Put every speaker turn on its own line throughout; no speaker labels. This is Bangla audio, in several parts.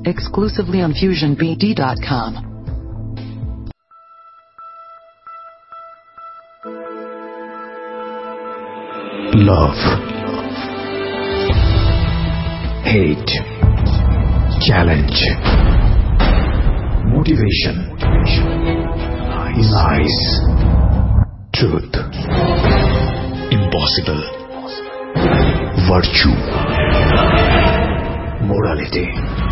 exclusively on FusionBD.com.
Love, hate, challenge, motivation, lies, truth, impossible, virtue, morality,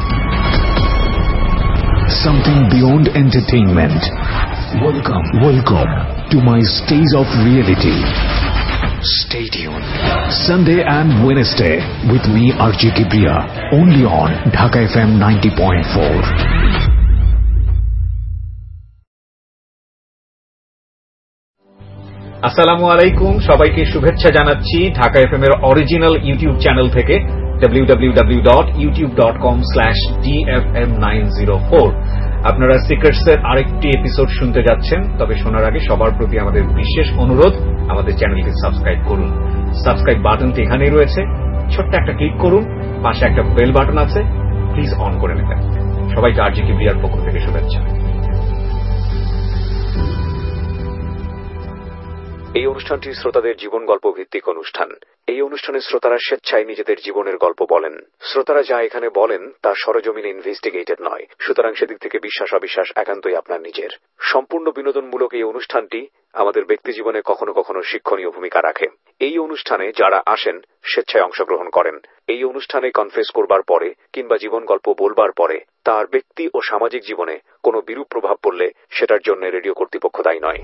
something beyond entertainment. Welcome to my stage of reality. Stay tuned. Sunday and Wednesday with me RJ Kibriya, only on Dhaka FM 90.4.
আসসালামু আলাইকুম, সবাইকে শুভেচ্ছা জানাচ্ছি ঢাকা এফএম এর অরিজিনাল ইউটিউব চ্যানেল থেকে www.youtube.com/dfm904। আপনারা সিক্রেটস এর আরেকটি এপিসোড শুনতে যাচ্ছেন। তবে শোনার আগে সবার প্রতি আমাদের বিশেষ অনুরোধ, আমাদের চ্যানেলকে সাবস্ক্রাইব করুন। সাবস্ক্রাইব বাটনটি এখানেই রয়েছে, ছোট্ট একটা ক্লিক করুন, পাশে একটা বেল বাটন আছে, প্লিজ অন করে নেবেন। সবাইকে আরজি কিবরিয়ার পক্ষ থেকে শুভেচ্ছা। এই অনুষ্ঠানটি শ্রোতাদের জীবন গল্প ভিত্তিক অনুষ্ঠান। এই অনুষ্ঠানে শ্রোতারা স্বেচ্ছায় নিজেদের জীবনের গল্প বলেন। শ্রোতারা যা এখানে বলেন তা সরজমিনে ইনভেস্টিগেটেড নয়, সুতরাং সেদিক থেকে বিশ্বাস অবিশ্বাস একান্তই আপনার নিজের। সম্পূর্ণ বিনোদনমূলক এই অনুষ্ঠানটি আমাদের ব্যক্তি জীবনে কখনো কখনো শিক্ষণীয় ভূমিকা রাখে। এই অনুষ্ঠানে যারা আসেন স্বেচ্ছায় অংশগ্রহণ করেন। এই অনুষ্ঠানে কনফেস করবার পরে কিংবা জীবন গল্প বলবার পরে তার ব্যক্তি ও সামাজিক জীবনে কোনো বিরূপ প্রভাব পড়লে সেটার জন্য রেডিও কর্তৃপক্ষ দায়ী নয়।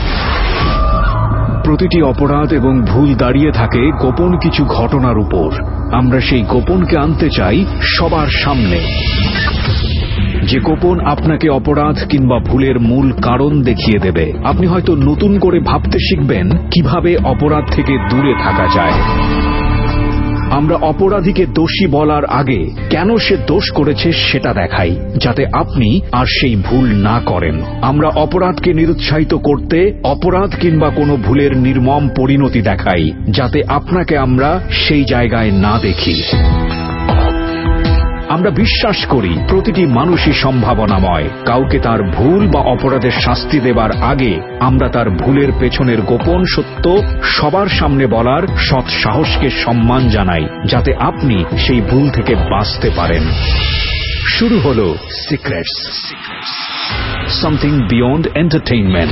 প্রতিটি অপরাধ এবং ভুল দাঁড়িয়ে থাকে গোপন কিছু ঘটনার উপর। আমরা সেই গোপনকে আনতে চাই সবার সামনে। যে গোপন আপনাকে অপরাধ কিংবা ভুলের মূল কারণ দেখিয়ে দেবে। আপনি হয়তো নতুন করে ভাবতে শিখবেন কিভাবে অপরাধ থেকে দূরে থাকা যায়। আমরা অপরাধীকে দোষী বলার আগে কেন সে দোষ করেছে সেটা দেখাই, যাতে আপনি আর সেই ভুল না করেন। আমরা অপরাধকে নিরুৎসাহিত করতে অপরাধ কিংবা কোনো ভুলের নির্মম পরিণতি দেখাই, যাতে আপনাকে আমরা সেই জায়গায় না দেখি। আমরা বিশ্বাস করি প্রতিটি মানুষই সম্ভাবনাময়। কাউকে তার ভুল বা অপরাধের শাস্তি দেবার আগে আমরা তার ভুলের পেছনের গোপন সত্য সবার সামনে বলার সৎ সাহসকে সম্মান জানাই, যাতে আপনি সেই ভুল থেকে বাঁচতে পারেন। শুরু হলো সিক্রেটস, সামথিং বিয়ন্ড এন্টারটেইনমেন্ট।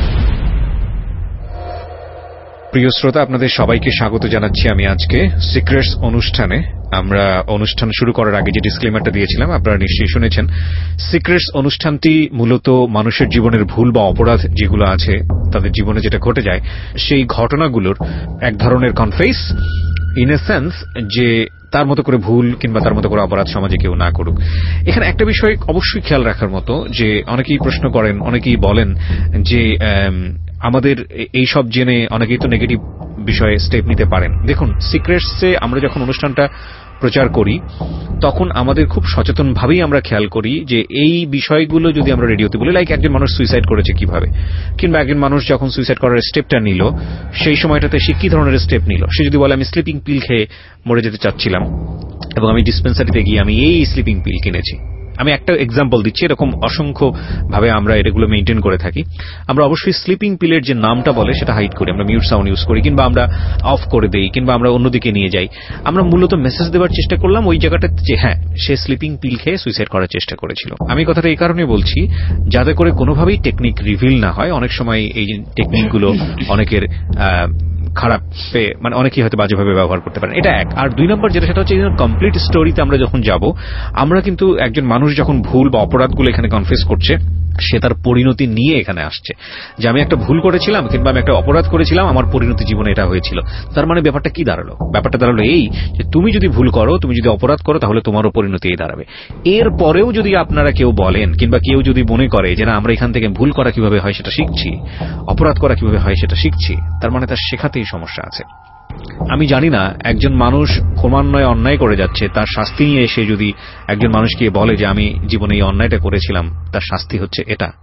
প্রিয় শ্রোতা, আপনাদের সবাইকে স্বাগত জানাচ্ছি আমি আজকে সিক্রেটস অনুষ্ঠানে। আমরা অনুষ্ঠান শুরু করার আগে যে ডিসক্লেমারটা দিয়েছিলাম আপনারা নিশ্চয়ই শুনেছেন। সিক্রেটস অনুষ্ঠানটি মূলত মানুষের জীবনের ভুল বা অপরাধ যেগুলো আছে তাদের জীবনে যেটা ঘটে যায় সেই ঘটনাগুলোর এক ধরনের কনফেস, ইন এ সেন্স যে তার মতো করে ভুল কিংবা তার মতো করে অপরাধ সমাজে কেউ না করুক। এখানে একটা বিষয় অবশ্যই খেয়াল রাখার মতো, যে অনেকেই প্রশ্ন করেন, অনেকেই বলেন যে আমাদের এই সব জেনে অনেকেই তো নেগেটিভ বিষয়ে স্টেপ নিতে পারেন। দেখুন, সিক্রেটসে আমরা যখন অনুষ্ঠানটা প্রচার করি তখন আমাদের খুব সচেতনভাবেই আমরা খেয়াল করি যে এই বিষয়গুলো যদি আমরা রেডিওতে বলি, লাইক একজন মানুষ সুইসাইড করেছে কিভাবে, কিংবা একজন মানুষ যখন সুইসাইড করার স্টেপটা নিল সেই সময়টাতে সে কি ধরনের স্টেপ নিল। সে যদি বলে আমি স্লিপিং পিল খেয়ে মরে যেতে চাচ্ছিলাম এবং আমি ডিসপেন্সারিতে গিয়ে আমি এই স্লিপিং পিল কিনেছি। আমি একটা এক্সাম্পল দিচ্ছি, এরকম অসংখ্য ভাবে আমরা এগুলো মেইনটেইন করে থাকি। আমরা অবশ্যই স্লিপিং পিলের যে নামটা বলে সেটা হাইড করি, আমরা মিউট সাউন্ড ইউজ করি, কিংবা আমরা অফ করে দেই, কিংবা আমরা অন্যদিকে নিয়ে যাই। আমরা মূলত মেসেজ দেওয়ার চেষ্টা করলাম ওই জায়গাটাতে যে হ্যাঁ, সে স্লিপিং পিল খেয়ে সুইসাইড করার চেষ্টা করেছিল। আমি কথাটা এই কারণে বলছি যাতে করে কোনোভাবেই টেকনিক রিভিল না হয়। অনেক সময় এই টেকনিকগুলো অনেকের খারাপ, মানে অনেকেই হয়তো বাজেভাবে ব্যবহার করতে পারেন। এটা এক। আর দুই নম্বর যেটা, সেটা হচ্ছে কমপ্লিট স্টোরিতে আমরা যখন যাব, আমরা কিন্তু একজন মানুষ যখন ভুল বা অপরাধগুলো এখানে কনফেস করছে সে তার পরিণতি নিয়ে এখানে আসছে, যে আমি একটা ভুল করেছিলাম কিংবা আমি একটা অপরাধ করেছিলাম, আমার পরিণতি জীবনে এটা হয়েছিল। তার মানে ব্যাপারটা কি দাঁড়ালো? ব্যাপারটা দাঁড়ালো এই যে তুমি যদি ভুল করো, তুমি যদি অপরাধ করো, তাহলে তোমারও পরিণতি এই দাঁড়াবে। এর পরেও যদি আপনারা কেউ বলেন কিংবা কেউ যদি মনে করে যে না আমরা এখান থেকে ভুল করা কিভাবে হয় সেটা শিখছি, অপরাধ করা কিভাবে হয় সেটা শিখছি, তার মানে তার শেখাতেই সমস্যা আছে। আমি জানি না, একজন মানুষ ক্রমান্বয়ে অন্যায় করে যাচ্ছে, তার শাস্তি নিয়ে এসে যদি একজন মানুষকে বলে যে আমি জীবনে এই অন্যায়টা করেছিলাম, তার শাস্তি হচ্ছে এটা,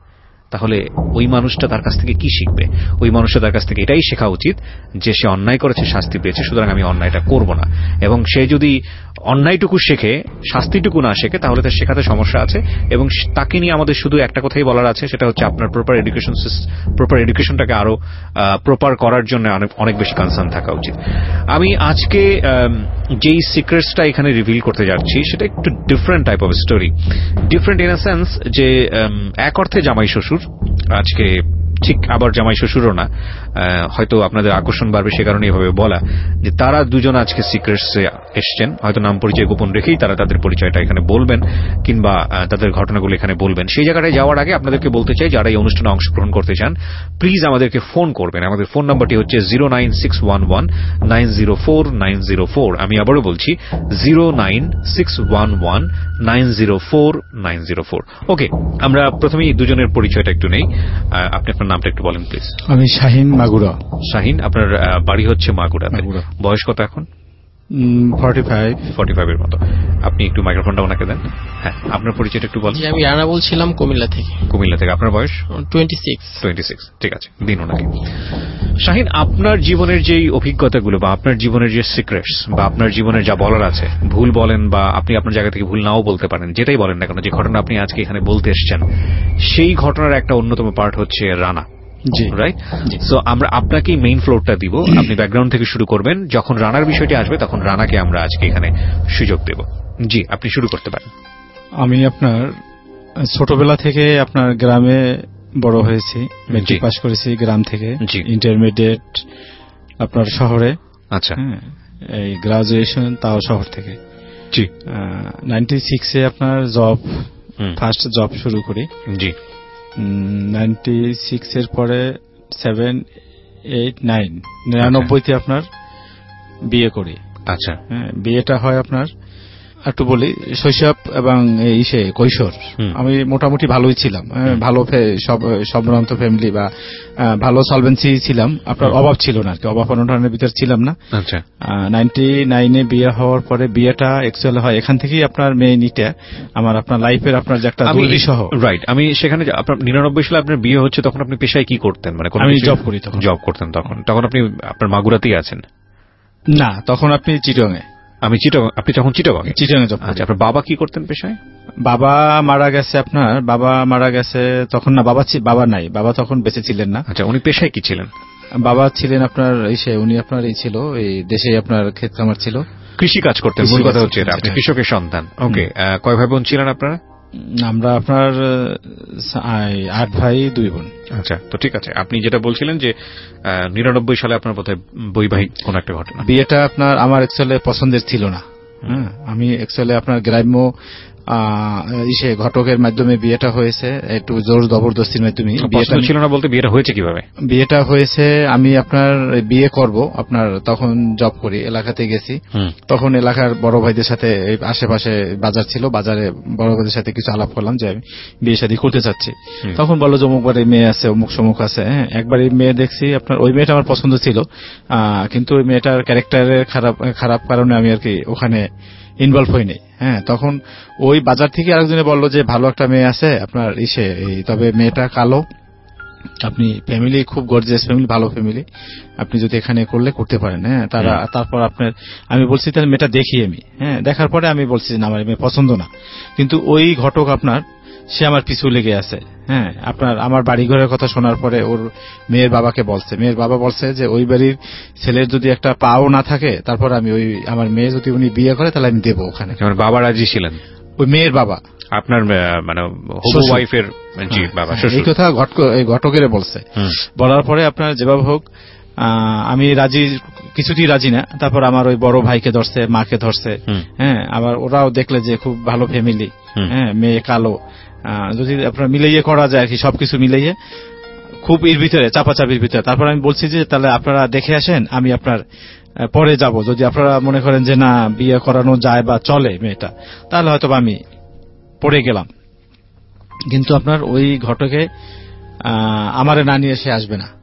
তাহলে ওই মানুষটা তার কাছ থেকে কি শিখবে? ওই মানুষটা তার কাছ থেকে এটাই শেখা উচিত যে সে অন্যায় করেছে, শাস্তি পেয়েছে, সুতরাং আমি অন্যায়টা করব না। এবং সে যদি অন্যায়টুকু শেখে, শাস্তিটুকু না শেখে, তাহলে তার শেখাতে সমস্যা আছে। এবং তাকে নিয়ে আমাদের শুধু একটা কথাই বলার আছে, সেটা হচ্ছে আপনার প্রপার এডুকেশনটাকে আরো প্রপার করার জন্য অনেক বেশি কনসার্ন থাকা উচিত। আমি আজকে যেই সিক্রেটসটা এখানে রিভিল করতে যাচ্ছি সেটা একটু different type of story. Different in a sense যে এক অর্থে জামাই শ্বশুর, আজকে ঠিক আবার জামাই শ্বশুরও না, হয়তো আপনাদের আকর্ষণ বাড়বে সে কারণে এভাবে বলা, যে তারা দুজন আজকে সিক্রেটসে এসছেন। হয়তো নাম পরিচয় গোপন রেখেই তারা তাদের পরিচয়টা এখানে বলবেন কিংবা তাদের ঘটনাগুলো এখানে বলবেন। সেই জায়গাটায় যাওয়ার আগে আপনাদেরকে বলতে চাই, যারা এই অনুষ্ঠানে অংশগ্রহণ করতে চান প্লিজ আমাদেরকে ফোন করবেন। আমাদের ফোন নাম্বারটি হচ্ছে 09611904904। আমি আবারও বলছি 09611904904। ওকে, আমরা প্রথমেই দুজনের পরিচয়টা একটু নেই। আপনি আপনার নামটা একটু বলেন প্লিজ।
আমি শাহিন, মাগুরা।
শাহিন, আপনার বাড়ি হচ্ছে মাগুরাতে। বয়স কত এখন?
45
এর মতো। আপনি একটু মাইক্রোফোনটা ওনাকে দেন। হ্যাঁ, আপনার পরিচয়টা একটু বলেন।
আমি রানা বলছিলাম, কুমিল্লা থেকে।
আপনার বয়স 26। ঠিক আছে, দিন ওনাকে। শাহিন, আপনার জীবনের যেই অভিজ্ঞতাগুলো বা আপনার জীবনের যে সিক্রেটস বা আপনার জীবনের যা বলার আছে, ভুল বলেন বা আপনি আপনার জায়গা থেকে ভুল নাও বলতে পারেন, যেটাই বলেন না কেন, যে ঘটনা আপনি আজকে এখানে বলতে এসেছেন, সেই ঘটনার একটা অন্যতম পার্ট হচ্ছে রানা।
জি,
রাইট। সো আমরা আপনাকেই মেইন ফ্লোরটা দিব, আপনি ব্যাকগ্রাউন্ড থেকে শুরু করবেন। যখন রানার বিষয়টি আসবে তখন রানাকে আমরা আজকে এখানে সুযোগ দেব। জি, আপনি শুরু করতে পারেন।
আমি আপনার ছোটবেলা থেকে আপনার গ্রামে বড় হয়েছি, মেট্রিক পাস করেছি গ্রাম থেকে, ইন্টারমিডিয়েট আপনার শহরে।
আচ্ছা,
এই গ্রাজুয়েশন তাও শহর থেকে।
জি।
96-এ আপনার ফার্স্ট জব শুরু করি।
জি।
96-এর পরে 7, 8, 9, 99-তে আপনার বিয়ে করি।
আচ্ছা,
বিয়েটা হয় আপনার একটু বলি শৈশব এবং কৈশোর আমি মোটামুটি ভালোই ছিলাম, ভালো সম্ভ্রান্ত ফ্যামিলি বা ভালো সলভেন্সি ছিলাম, আপনার অভাব ছিল না আর কি, অভাব অনটনের ভিতর ছিলাম না।
আচ্ছা,
99-এ বিয়ে হওয়ার পরে বিয়েটা অ্যাকচুয়ালি হয় এখান থেকেই আপনার মেইন ইটা আমার আপনার লাইফের আপনার যে একটা দুর্বিষহ।
রাইট। আমি সেখানে আপনার 99 সালে আপনার বিয়ে হচ্ছে, তখন আপনি পেশায় কি করতেন? মানে
আমি জব করি।
জব করতেন তখন আপনি আপনার মাগুরাতেই আছেন?
না, তখন আপনি চিটংয়ে।
আপনি তখন চিটাগংয়ে জব। আচ্ছা, আপনার বাবা কি করতেন পেশায়?
বাবা মারা গেছে তখন। না, বাবা নাই, বাবা তখন বেঁচে ছিলেন না।
আচ্ছা, উনি পেশায় কি ছিলেন?
বাবা ছিলেন আপনার উনি আপনার ছিল এই দেশে আপনার ক্ষেত খামার ছিল,
কৃষি কাজ করতেন। মূল কথা হচ্ছে এটা, আপনি কৃষকের সন্তান। ওকে, কয় ভাই বোন ছিলেন আপনারা?
আমরা আপনার 8 ভাই 2 বোন।
আচ্ছা, তো ঠিক আছে। আপনি যেটা বলছিলেন যে 99 সালে আপনার বোধহয় বৈবাহিক কোন একটা ঘটনা।
বিয়েটা আপনার আমার অ্যাকচুয়ালি পছন্দের ছিল না। আমি অ্যাকচুয়ালি আপনার গ্রাম্য ঘটকের মাধ্যমে বিয়েটা হয়েছে, একটু জোর জবরদস্তির মাধ্যমে।
বিয়েটা ছিল না বলতে বিয়েটা হয়েছে কিভাবে?
বিয়েটা হয়েছে আমি আপনার বিয়ে করব আপনার তখন জব করি, এলাকাতে গেছি। তখন এলাকার বড় ভাইদের সাথে আশেপাশে বাজার ছিল, বাজারে বড় ভাইদের সাথে কিছু আলাপ করলাম যে আমি বিয়ে শাদী করতে চাচ্ছি। তখন বললো যে অমুক বাড়ির মেয়ে আছে, অমুক সমুক আছে। একবার এই মেয়ে দেখছি আপনার, ওই মেয়েটা আমার পছন্দ ছিল, কিন্তু ওই মেয়েটার ক্যারেক্টারের খারাপ কারণে আমি আর কি ওখানে ইনভলভ হইনি। তখন ওই বাজার থেকে আরেকজনে বললো যে ভালো একটা মেয়ে আছে আপনার তবে মেয়েটা কালো, আপনি ফ্যামিলি খুব গর্জিয়াস ফ্যামিলি, ভালো ফ্যামিলি, আপনি যদি এখানে করতে পারেন। তারপর আপনার আমি বলছি তাহলে মেয়েটা দেখি আমি। দেখার পরে আমি বলছি না, আমার মেয়ে পছন্দ না। কিন্তু ওই ঘটক আপনার সে আমার পিছু লেগে আছে। আপনার আমার বাড়ি ঘরের কথা শোনার পরে ওর মেয়ের বাবাকে বলছে, মেয়ের বাবা বলছে যে ওই বাড়ির ছেলের যদি একটা পাও না থাকে তারপর আমি আমার মেয়ে যদি উনি বিয়ে করে তাহলে আমি দেবো ওখানে।
আমার বাবা রাজি ছিলেন?
ওই মেয়ের বাবা
আপনার মানে হবু ওয়াইফের? জি, বাবা
এই কথা ঘটকের বলছে। বলার পরে আপনার যেভাবে হোক আমি কিছুতেই রাজি না। তারপর আমার ওই বড় ভাইকে ধরছে, মাকে ধরছে। আবার ওরাও দেখলে যে খুব ভালো ফ্যামিলি, মেয়ে কালো, যদি আপনার মিলাইয়ে করা যায় আর কি, সবকিছু মিলাইয়ে খুব এর ভিতরে চাপাচাপির ভিতরে। তারপর আমি বলছি যে তাহলে আপনারা দেখে আসেন, আমি আপনার পরে যাব, যদি আপনারা মনে করেন যে না বিয়ে করানো যায় বা চলে মেয়েটা, তাহলে হয়তো আমি পড়ে গেলাম। কিন্তু আপনার ওই ঘটকে আমারে না নিয়ে সে আসবে না।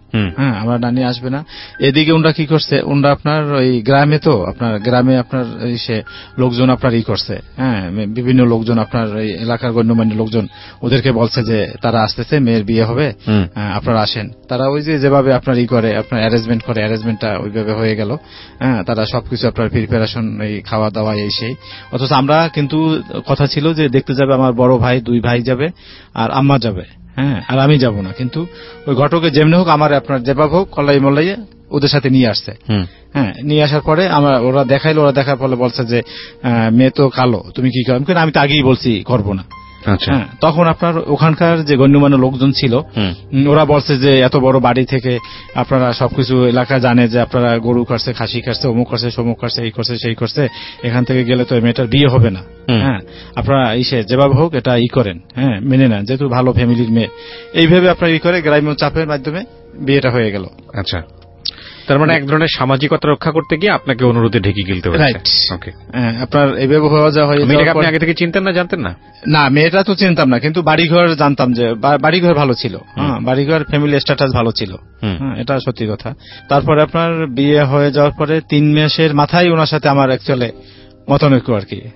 হ্যাঁ, আমার নানি আসবে না। এদিকে ওনরা কি করছে, ওনরা আপনার ওই গ্রামে, তো আপনার গ্রামে আপনার সে লোকজন আপনার করছে, হ্যাঁ, বিভিন্ন লোকজন আপনার এই এলাকার গণ্যমান্য লোকজন ওদেরকে বলছে যে তারা আসতেছে, মেয়ের বিয়ে হবে, আপনারা আসেন। তারা ওই যেভাবে আপনার করে আপনার অ্যারেঞ্জমেন্ট করে, অ্যারেঞ্জমেন্টটা ওইভাবে হয়ে গেল। হ্যাঁ, তারা সবকিছু আপনার প্রিপারেশন, এই খাওয়া দাওয়া এই সেই। অথচ আমরা কিন্তু কথা ছিল যে দেখতে যাবে আমার বড় ভাই, 2 ভাই যাবে আর আম্মা যাবে, হ্যাঁ, আর আমি যাব না। কিন্তু ওই ঘটকে যেমনি হোক আমার আপনার যেভাবে হোক কল্লাই মল্লাইয়ে ওদের সাথে নিয়ে আসছে। হ্যাঁ, নিয়ে আসার পরে ওরা দেখাইলো, ওরা দেখার পরে বলছে যে মেয়ে তো কালো, তুমি কি করো? আমি তো আগেই বলছি করবো না। হ্যাঁ, তখন আপনার ওখানকার যে গণ্যমান্য লোকজন ছিল ওরা বলছে যে এত বড় বাড়ি থেকে আপনারা সবকিছু এলাকা জানে যে আপনারা গরু কাটছে, খাসি কাটছে, অমুক করছে, সমুক করছে, এই করছে, সেই করছে, এখান থেকে গেলে তো মেয়েটার বিয়ে হবে না। হ্যাঁ, আপনারা যেভাবে হোক এটা করেন, হ্যাঁ, মেনে নেন, যেহেতু ভালো ফ্যামিলির মেয়ে। এইভাবে আপনার করে গ্রাম্য চাপের মাধ্যমে বিয়েটা হয়ে গেল।
আচ্ছা, তার মানে এক ধরনের সামাজিকতা রক্ষা করতে গিয়ে আপনাকে অনুরোধে ঢেকে গিলতে হয়েছে। ওকে, আপনার এইভাবে হওয়া যাওয়া হয়। মেয়েটাকে আপনি আগে থেকে চিনতেন না, জানতেন না?
না, মেয়েটা তো চিনতাম না, কিন্তু বাড়িঘর জানতাম যে বাড়িঘর ভালো ছিল, হ্যাঁ, বাড়িঘর ফ্যামিলি স্ট্যাটাস ভালো ছিল, এটা সত্যি কথা। তারপরে আপনার বিয়ে হয়ে যাওয়ার পরে 3 মাসের মাথায় ওনার সাথে আমার অ্যাকচুয়ালি মতানৈক্য আর কি।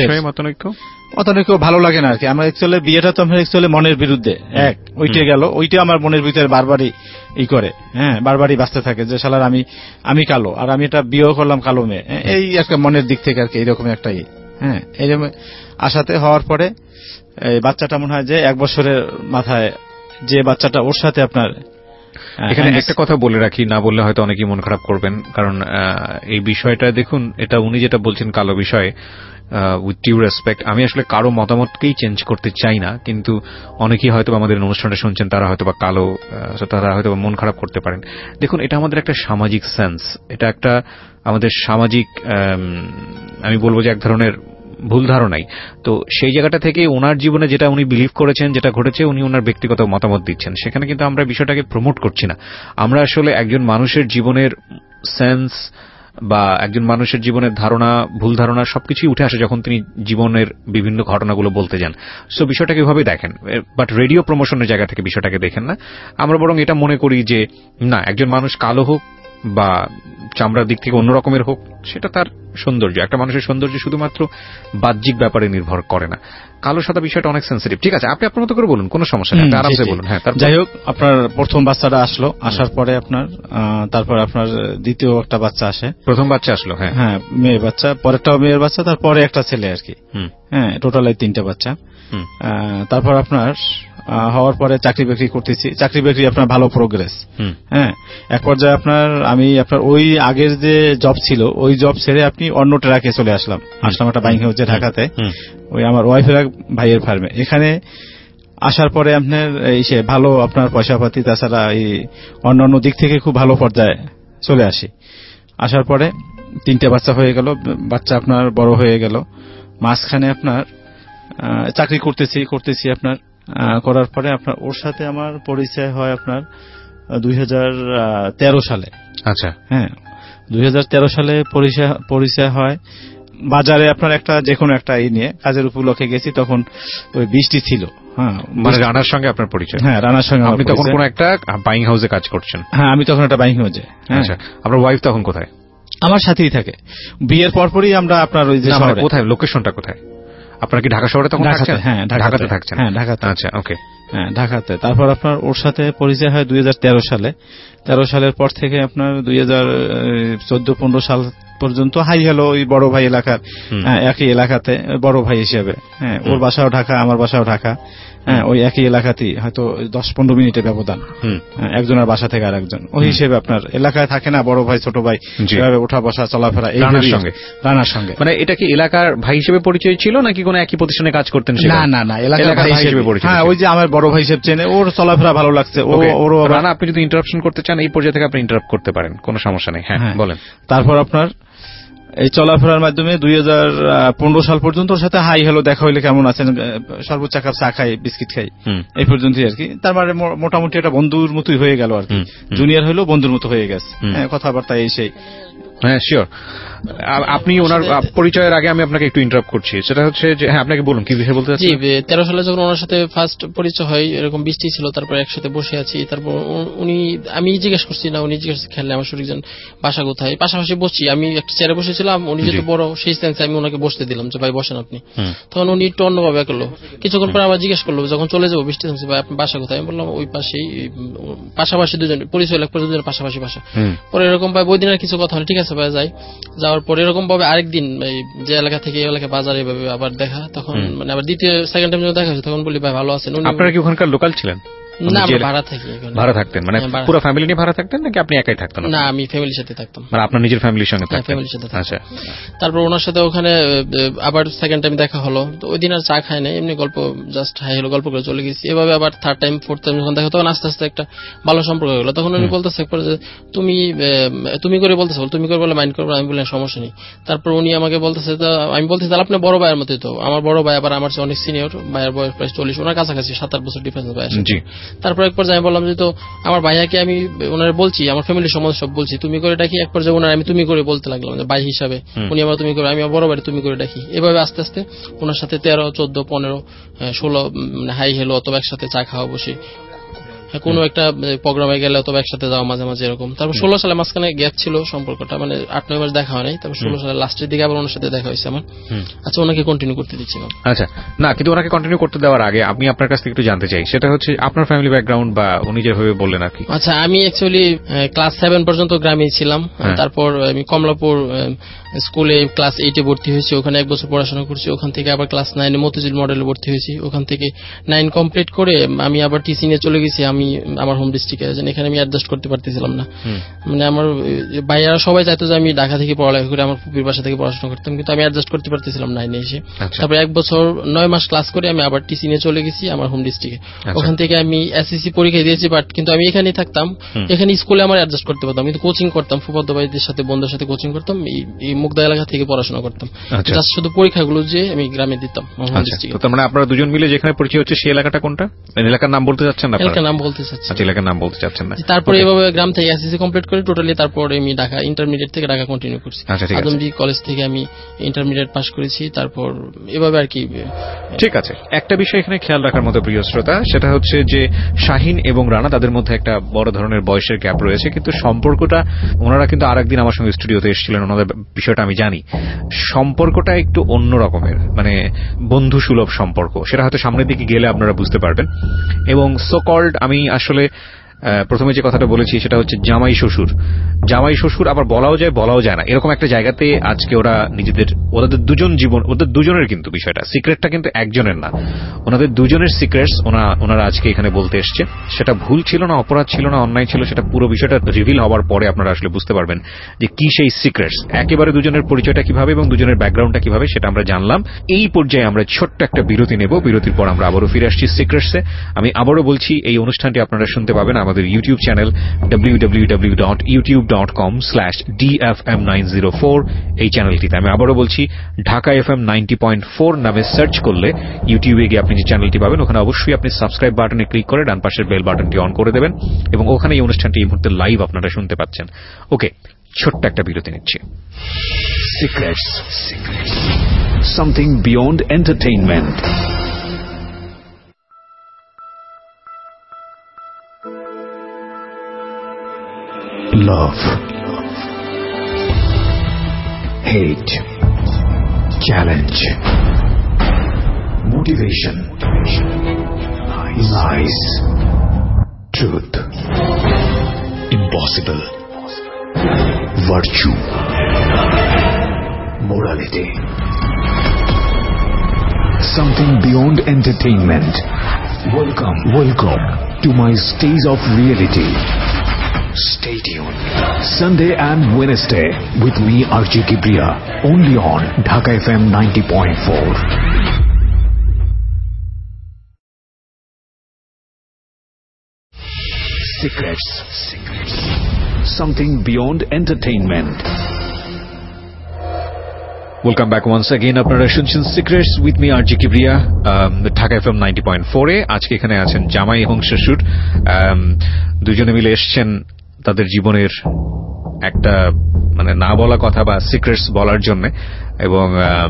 মতানৈক্য ভালো লাগে না আর কি। আমার অ্যাকচুয়ালি বিয়েটা তো আমার অ্যাকচুয়ালি মনের বিরুদ্ধে ওইটা গেল, ওইটা আমার মনের ভিতরে বারবারই করে, হ্যাঁ, বারবারই বাঁচতে থাকে যে শালার আমি কালো, আর আমি এটা বিয়ে করলাম কালো মেয়ে, এই একটা মনের দিক থেকে আর কি, এইরকম একটা হ্যাঁ, এইরকম আশাতে হওয়ার পরে এই বাচ্চাটা মনে হয় যে 1 বছরের মাথায় যে বাচ্চাটা ওর সাথে আপনার।
এখানে একটা কথা বলে রাখি, না বললে হয়তো অনেকেই মন খারাপ করবেন, কারণ এই বিষয়টা দেখুন, এটা উনি যেটা বলছেন কালো বিষয়ে, উইথ ডিউ রেসপেক্ট, আমি আসলে কারো মতামতকেই চেঞ্জ করতে চাই না, কিন্তু অনেকেই হয়তো আমাদের অনুষ্ঠানটা শুনছেন, তারা হয়তো বা কালো, তারা হয়তো মন খারাপ করতে পারেন। দেখুন, এটা আমাদের একটা সামাজিক সেন্স, এটা একটা আমাদের সামাজিক, আমি বলবো যে এক ধরনের ভুল ধারণাই। তো সেই জায়গাটা থেকে ওনার জীবনে যেটা উনি বিলিভ করেছেন, যেটা ঘটেছে, উনি ওনার ব্যক্তিগত মতামত দিচ্ছেন, সেখানে কিন্তু আমরা বিষয়টাকে প্রমোট করছি না। আমরা আসলে একজন মানুষের জীবনের সেন্স বা একজন মানুষের জীবনের ধারণা, ভুল ধারণা সবকিছুই উঠে আসে যখন তিনি জীবনের বিভিন্ন ঘটনাগুলো বলতে যান। সো বিষয়টাকে এভাবে দেখেন, বাট রেডিও প্রমোশনের জায়গা থেকে বিষয়টাকে দেখেন না। আমরা বরং এটা মনে করি যে না, একজন মানুষ কালো হোক বা চামড়ার দিক থেকে অন্য রকমের হোক, সেটা তার সৌন্দর্য। একটা মানুষের সৌন্দর্য শুধুমাত্র বাহ্যিক ব্যাপারে নির্ভর করে না। কালো সাদা বিষয়টা অনেক সেন্সিটিভ। ঠিক আছে, আপনি আপনার মতো করে বলুন, কোনো সমস্যা নেই, আরামসে বলুন। হ্যাঁ,
যাই হোক, আপনার প্রথম বাচ্চাটা আসলো, আসার পরে আপনার তারপর আপনার দ্বিতীয় একটা বাচ্চা আসে।
প্রথম বাচ্চা আসলো, হ্যাঁ,
হ্যাঁ, মেয়ের বাচ্চা, পরেরটাও মেয়ের বাচ্চা, তারপরে একটা ছেলে আর কি। হ্যাঁ, টোটাল 3টা বাচ্চা। তারপর আপনার হওয়ার পরে চাকরি বাকরি করতেছি, চাকরি বাকরি আপনার ভালো প্রোগ্রেস। হ্যাঁ, এক পর্যায়ে আমি আপনার ওই আগের যে জব ছিল, ওই জব ছেড়ে আপনি অন্য ট্রাকে চলে আসলাম একটা বাইং হাউসে ঢাকাতে, ওই আমার ওয়াইফের ভাইয়ের ফার্মে। এখানে আসার পরে আপনার ভালো আপনার পয়সা পাতি, তাছাড়া এই অন্যান্য দিক থেকে খুব ভালো পর্যায়ে চলে আসি। আসার পরে 3টে বাচ্চা হয়ে গেল, বাচ্চা আপনার বড় হয়ে গেল। মাঝখানে আপনার চাকরি করতেছি আপনার করার পরে আপনার ওর সাথে আমার পরিচয় হয় আপনার 2013 সালে।
আচ্ছা,
হ্যাঁ, 2013 সালে পরিচয় হয়। বাজারে আপনার একটা যে কোনো একটা নিয়ে কাজের উপলক্ষে গেছি, তখন ওই বৃষ্টি ছিল। হ্যাঁ,
মানে রানার সঙ্গে আপনার পরিচয়?
হ্যাঁ, রানার সঙ্গে।
আপনি তখন কোন একটা বাইং হাউসে কাজ করছেন?
হ্যাঁ, আমি তখন একটা বাইং হাউসে।
আচ্ছা, আপনার ওয়াইফ তখন কোথায়?
আমার সাথেই থাকে। বিয়ের পরপরই আমরা আপনার ওই যে
কোথায়, লোকেশনটা কোথায়? আপনারা কি ঢাকা শহরে তখন থাকছেন?
হ্যাঁ, ঢাকাতে থাকছেন। হ্যাঁ, ঢাকাতে।
আচ্ছা, ওকে।
হ্যাঁ, ঢাকাতে। তারপর আপনার ওর সাথে পরিচয় হয় 2013 সালে। 13 সালের পর থেকে আপনার 2014-15 সাল পর্যন্ত হাই হ্যালো ওই বড় ভাই এলাকার, একই এলাকাতে বড় ভাই হিসেবে। হ্যাঁ, ওর বাসাও ঢাকা, আমার বাসাও ঢাকা। হ্যাঁ, ওই একই এলাকাতেই হয়তো 10-15 মিনিটের ব্যবধান একজনের বাসা থেকে আর একজন। ওই হিসেবে আপনার এলাকায় থাকে না বড় ভাই ছোট ভাই, এভাবে ওঠা বসা চলাফেরা রানার সঙ্গে।
মানে এটা কি এলাকার ভাই হিসেবে পরিচয় ছিল নাকি কোনো একই প্রতিষ্ঠানে কাজ করতেন?
না, এলাকার ভাই হিসেবে পরিচয়। হ্যাঁ, ওই যে আমার বড় ভাই হিসেবে চেনে, ওর চলাফেরা ভালো লাগছে। ওরও
রানা, আপনি যদি ইন্টারাপশন করতে চান এই পর্যায়ে থেকে আপনি ইন্টারাপ্ট করতে পারেন, কোনো সমস্যা নেই। হ্যাঁ, বলেন।
তারপর আপনার এই চলাফেরার মাধ্যমে 2015 সাল পর্যন্ত ওর সাথে হাই হ্যালো, দেখা হইলে কেমন আছেন, সর্বোচ্চ কাপ চা খাই, বিস্কিট খাই, এই পর্যন্তই আর কি। তার মানে মোটামুটি একটা বন্ধুর মতোই হয়ে গেল আর কি। জুনিয়র হইলেও বন্ধুর মতো হয়ে গেছে, কথাবার্তা এই সেই।
হ্যাঁ শিওর। আপনি ওনার পরিচয়ের আগে আমি আপনাকে একটু ইন্টারাপ্ট করছি, সেটা হচ্ছে যে হ্যাঁ আপনাকে বলুন কি বিষয় বলতে চাচ্ছেন।
জি 13 সালে যখন ওনার সাথে ফার্স্ট পরিচয় হয়, এরকম বৃষ্টি ছিল, তারপর একসাথে বসে আছি, তারপর আমি জিজ্ঞেস করছি না, উনি জিজ্ঞেস খেলে আমার শরীরজন বাসা কোথায়, পাশাপাশি বসছি, আমি একটা চেয়ারে বসেছিলাম, উনি যেহেতু বড় সেই সেন্সে আমি ওনাকে বসতে দিলাম যে ভাই বসেন আপনি। তখন উনি একটু অন্যভাবে করলো, কিছুক্ষণ পরে আবার জিজ্ঞেস করলো যখন চলে যাবো বৃষ্টি থামছে, ভাই আপনার বাসা কোথায়, আমি বললাম ওই পাশেই, পাশাপাশি দুজন পরিচয় লাগবে, দুজনের পাশাপাশি বাসা। পরে এরকম ভাই ওই দিনের কিছু কথা হলো, ঠিক আছে ভাই যাই, যাওয়ার পরে এরকম ভাবে আরেকদিন যে এলাকা থেকে এই এলাকা বাজারে এভাবে আবার দেখা, তখন মানে আবার সেকেন্ড টাইম যখন দেখা হয়েছে তখন বলি ভাই ভালো আছেন।
আপনারা কি ওখানকার লোকাল ছিলেন?
না ভাড়া থাকি।
ভাড়া থাকতেন মানে পুরো ফ্যামিলি নিয়ে ভাড়া থাকতেন নাকি আপনি একাই থাকতেন?
না আমি ফ্যামিলির সাথে থাকতাম।
মানে আপনার নিজের ফ্যামিলির সঙ্গে থাকতেন?
ফ্যামিলির সাথে।
আচ্ছা।
তারপর ওনার সাথে ওখানে আবার সেকেন্ড টাইম দেখা হলো, তো ওই দিন আর চা খাই নাই, এমনি গল্প জাস্ট হাই হলো, গল্প করে চলে গেছি। এভাবে আবার থার্ড টাইম ফোর্থ টাইম যখন দেখা, তখন আস্তে আস্তে একটা ভালো সম্পর্ক হয়ে গেল। তখন উনি বলতেছে যে তুমি করে বলতেছে, তুমি করে বলে মাইন্ড করবো, আমি বললাম সমস্যা নেই। তারপর উনি আমাকে বলতেছে, আমি বলতেছি তাহলে আপনি বড় ভাইয়ের মতোই তো, আমার বড় ভাই আবার আমার অনেক সিনিয়র, ভাইয়ের বয়স প্রায় 40, ওনার কাছাকাছি 7-8 বছর ডিফারেন্স ভাই। তারপর একবার আমি বললাম যে তো আমার ভাইয়াকে আমি ওনারা বলছি, আমার ফ্যামিলির সম্বন্ধে সব বলছি, তুমি করে ডাকি। এক পর্যায়ে ওনার আমি তুমি করে বলতে লাগলাম, ভাই হিসাবে উনি আমার তুমি করে, আমি আমার বড় ভাই তুমি করে ডাকি। এভাবে আস্তে আস্তে ওনার সাথে 13, 14, 15, 16 হাই হেলো, অথবা একসাথে চা খাওয়া, বসে কোনো একটা প্রোগ্রামে গেলে অথবা একসাথে যাওয়া মাঝে মাঝে এরকম। তারপর 16 সালে মাঝখানে গ্যাপ ছিল সম্পর্কটা, মানে 8-9 মাস দেখা হয় নাই। তারপর 16 সালের লাস্টের দিকে আবার ওনার সাথে দেখা হয়েছে আমার। আচ্ছা ওনাকে কন্টিনিউ করতে দিচ্ছিলাম।
আচ্ছা না, কিন্তু ওনাকে কন্টিনিউ করতে দেওয়ার আগে আমি আপনার কাছ থেকে একটু জানতে চাই, সেটা হচ্ছে আপনার ফ্যামিলি ব্যাকগ্রাউন্ড বা উনি যেভাবে বললেন আর কি।
আচ্ছা আমি অ্যাকচুয়ালি ক্লাস 7 পর্যন্ত গ্রামে ছিলাম, তারপর আমি কমলাপুর স্কুলে ক্লাস 8-এ ভর্তি হয়েছি, ওখানে 1 বছর পড়াশোনা করছি। ওখান থেকে আবার ক্লাস 9-এ মতিঝিল মডেলে ভর্তি হয়েছি। ওখান থেকে 9 কমপ্লিট করে আমি আবার টিচিং এ চলে গেছি, আমি আমার হোম ডিস্ট্রিক্টে। এখানে আমি অ্যাডজাস্ট করতে পারতেছিলাম না, মানে আমার ভাইয়ারা সবাই চাইতো যে আমি ঢাকা থেকে পড়ালেখা করে আমার ফুপির বাসা থেকে পড়াশোনা করতাম, কিন্তু আমি অ্যাডজাস্ট করতে পারতেছিলাম না এসে। তারপর 1 বছর 9 মাস ক্লাস করে আমি আবার টিচিং এ চলে গেছি আমার হোম ডিস্ট্রিক্টে। ওখান থেকে আমি এসএসসি পরীক্ষা দিয়েছি, বাট কিন্তু আমি এখানেই থাকতাম, এখানে স্কুলে আমার অ্যাডজাস্ট করতে পারতাম, কিন্তু কোচিং করতাম, ফুফাতো ভাইদের সাথে বন্ধুদের সাথে কোচিং করতাম, এই মুগদা এলাকা থেকে পড়াশোনা করতাম। জাস্ট শুধু পরীক্ষাগুলো যে আমি গ্রামে দিতাম হোম ডিস্ট্রিক্টে।
তো মানে আপনারা দুজন মিলে যেখানে পরিচয় হচ্ছে সেই এলাকাটা কোনটা? এলাকার নাম বলতে চাচ্ছেন না?
এলাকার নাম বলতে চাচ্ছি।
আচ্ছা এলাকার নাম বলতে চাচ্ছেন না।
তারপরে এভাবে গ্রাম থেকে এসএসসি কমপ্লিট করে টোটালি, তারপর আমি ঢাকা ইন্টারমিডিয়েট থেকে ঢাকা কন্টিনিউ করছি। আদমজি কলেজ থেকে আমি ইন্টারমিডিয়েট পাস করেছি, তারপর এভাবে আর কি।
ঠিক আছে, একটা বিষয় এখানে খেয়াল রাখার মতো প্রিয় শ্রোতা, সেটা হচ্ছে যে শাহিন এবং রানা তাদের মধ্যে একটা বড় ধরনের বয়সের গ্যাপ রয়েছে, কিন্তু সম্পর্কটা ওনারা কিন্তু আরেকদিন আমার সঙ্গে স্টুডিওতে এসেছিলেন, ওনাদের বিষয়টা আমি জানি। সম্পর্কটা একটু অন্য রকমের, মানে বন্ধু সুলভ সম্পর্ক, সেটা হয়তো সামনের দিকে গেলে আপনারা বুঝতে পারবেন। এবং সো কল্ড আমি আসলে প্রথমে যে কথাটা বলেছি সেটা হচ্ছে জামাই শ্বশুর। জামাই শ্বশুর আবার বলাও যায় বলাও যায় না, এরকম একটা জায়গাতে আজকে ওরা ওদের দুজন জীবন, ওদের দুজনের কিন্তু বিষয়টা, সিক্রেটটা কিন্তু একজনের না, ওনাদের দুজনের সিক্রেটস ওনারা আজকে এখানে বলতে এসছে। সেটা ভুল ছিল না, অপরাধ ছিল না, অন্যায় ছিল, সেটা পুরো বিষয়টা রিভিল হওয়ার পরে আপনারা আসলে বুঝতে পারবেন যে কি সেই সিক্রেটস। একেবারে দুজনের পরিচয়টা কিভাবে এবং দুজনের ব্যাকগ্রাউন্ডটা কিভাবে সেটা আমরা জানলাম। এই পর্যায়ে আমরা ছোট্ট একটা বিরতি নেব, বিরতির পর আমরা আবারও ফিরে আসছি সিক্রেটসে। আমি আবারও বলছি এই অনুষ্ঠানটি আপনারা শুনতে পাবেন আমাদের ইউটিউব চ্যানেল www.youtube.com/dfm904 এই চ্যানেলটিতে। আমি আবারও বলছি ঢাকা FM 90.4 নামে সার্চ করলে ইউটিউবে গিয়ে আপনি যে চ্যানেলটি পাবেন, ওখানে অবশ্যই আপনি সাবস্ক্রাইব বাটনে ক্লিক করে ডান পাশের বেল বাটনটি অন করে দেবেন, এবং ওখানে এই অনুষ্ঠানটি এই মুহূর্তে লাইভ আপনারা শুনতে পাচ্ছেন। ওকে, ছোট্ট একটা বিরতি নিচ্ছি।
Secrets. Something beyond entertainment. Love, hate, challenge, motivation, lies, truth, impossible, virtue, morality. Something beyond entertainment. Welcome to my stage of reality. Stay tuned. Sunday and Wednesday with me RJ Kibriya, only on Dhaka FM 90.4. Secrets. Something beyond entertainment.
Welcome back once again. আপনারা শুনছেন secrets with me RJ Kibria, Dhaka FM 90.4-এ। আজকে এখানে আছেন জামাই এবং শ্বশুর, দুজনে মিলে এসছেন তাদের জীবনের একটা মানে না বলা কথা বা সিক্রেটস বলার জন্য, এবং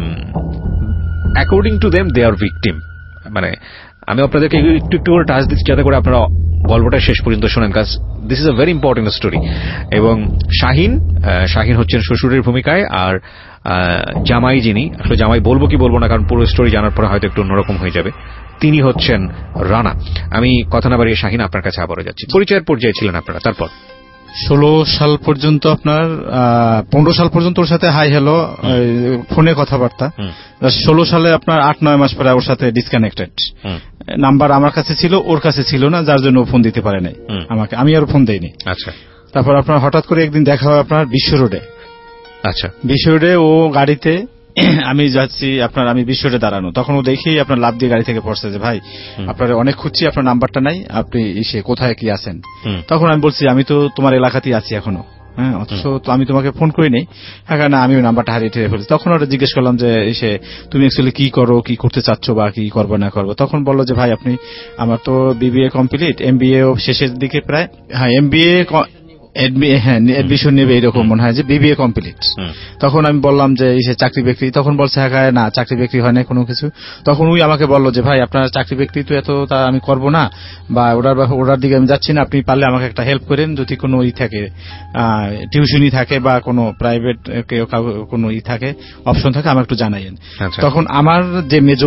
according to them they are victim. মানে আমি আপনাদেরকে একটু একটু করে টাচ দিচ্ছি যাতে করে আপনারা গল্পটা শেষ পর্যন্ত শোনেন, কাজ this is a very important story. এবং শাহিন হচ্ছেন শ্বশুরের ভূমিকায়, আর জামাই যিনি, আসলে জামাই বলবো কি বলবো না কারণ পুরো স্টোরি জানার পরে হয়তো একটু অন্যরকম হয়ে যাবে, তিনি হচ্ছেন রানা। আমি কথা না বাড়িয়ে শাহিন আপনার কাছে আবারও যাচ্ছি। পরিচয়ের পর্যায়ে ছিলেন আপনারা, তারপর
16 সাল পর্যন্ত আপনার 15 সাল পর্যন্ত ওর সাথে হাই হ্যালো ফোনে কথাবার্তা। 16 সালে আপনার 8-9 মাস পরে ওর সাথে ডিসকানেক্টেড। নাম্বার আমার কাছে ছিল, ওর কাছে ছিল না, যার জন্য ও ফোন দিতে পারে নাই আমাকে, আমি আর ফোন দেইনি।
আচ্ছা।
তারপর আপনার হঠাৎ করে একদিন দেখা হয় আপনার বিশ্ব রোডে।
আচ্ছা। বিশ্ব
রোডে ও গাড়িতে, আমি যাচ্ছি আপনার, আমি বিশ্ব রোডে দাঁড়ানো, তখন ও দেখেই আপনার লাফ দিয়ে গাড়ি থেকে পড়ছে যে ভাই আপনার অনেক খুঁজছি, আপনার নাম্বারটা নাই, আপনি এসে কোথায় কি আছেন। তখন আমি বলছি আমি তো তোমার এলাকাতেই আছি এখনো, হ্যাঁ, অথচ তো আমি তোমাকে ফোন করি নেই। হ্যাঁ না, আমি ওই নাম্বারটা হারিয়ে ঠেরে ফেলেছি। তখন ওরা জিজ্ঞেস করলাম যে এসে তুমি অ্যাকচুয়ালি কি করো, কি করতে চাচ্ছ বা কি করবো না করবো। তখন বললো যে ভাই আপনি, আমার তো বিবিএ কমপ্লিট, এমবিএ শেষের দিকে প্রায়, হ্যাঁ এমবিএ অ্যাডমিশন নেবে এরকম মনে হয় যে বিবিএ কমপ্লিট। তখন আমি বললাম যে চাকরি বাকরি, তখন বলছে হ্যাঁ না চাকরি বাকরি হয় না কোনো কিছু। তখন ওই আমাকে বললো যে ভাই আপনার চাকরি বাকরি তো এত তা আমি করবো না, বা ওটার দিকে আমি যাচ্ছি না, আপনি পারলে আমাকে একটা হেল্প করেন, যদি কোনো থাকে টিউশনি থাকে বা কোনো প্রাইভেট কোনো থাকে অপশন থাকে আমাকে একটু জানাইন। তখন আমার যে মেজো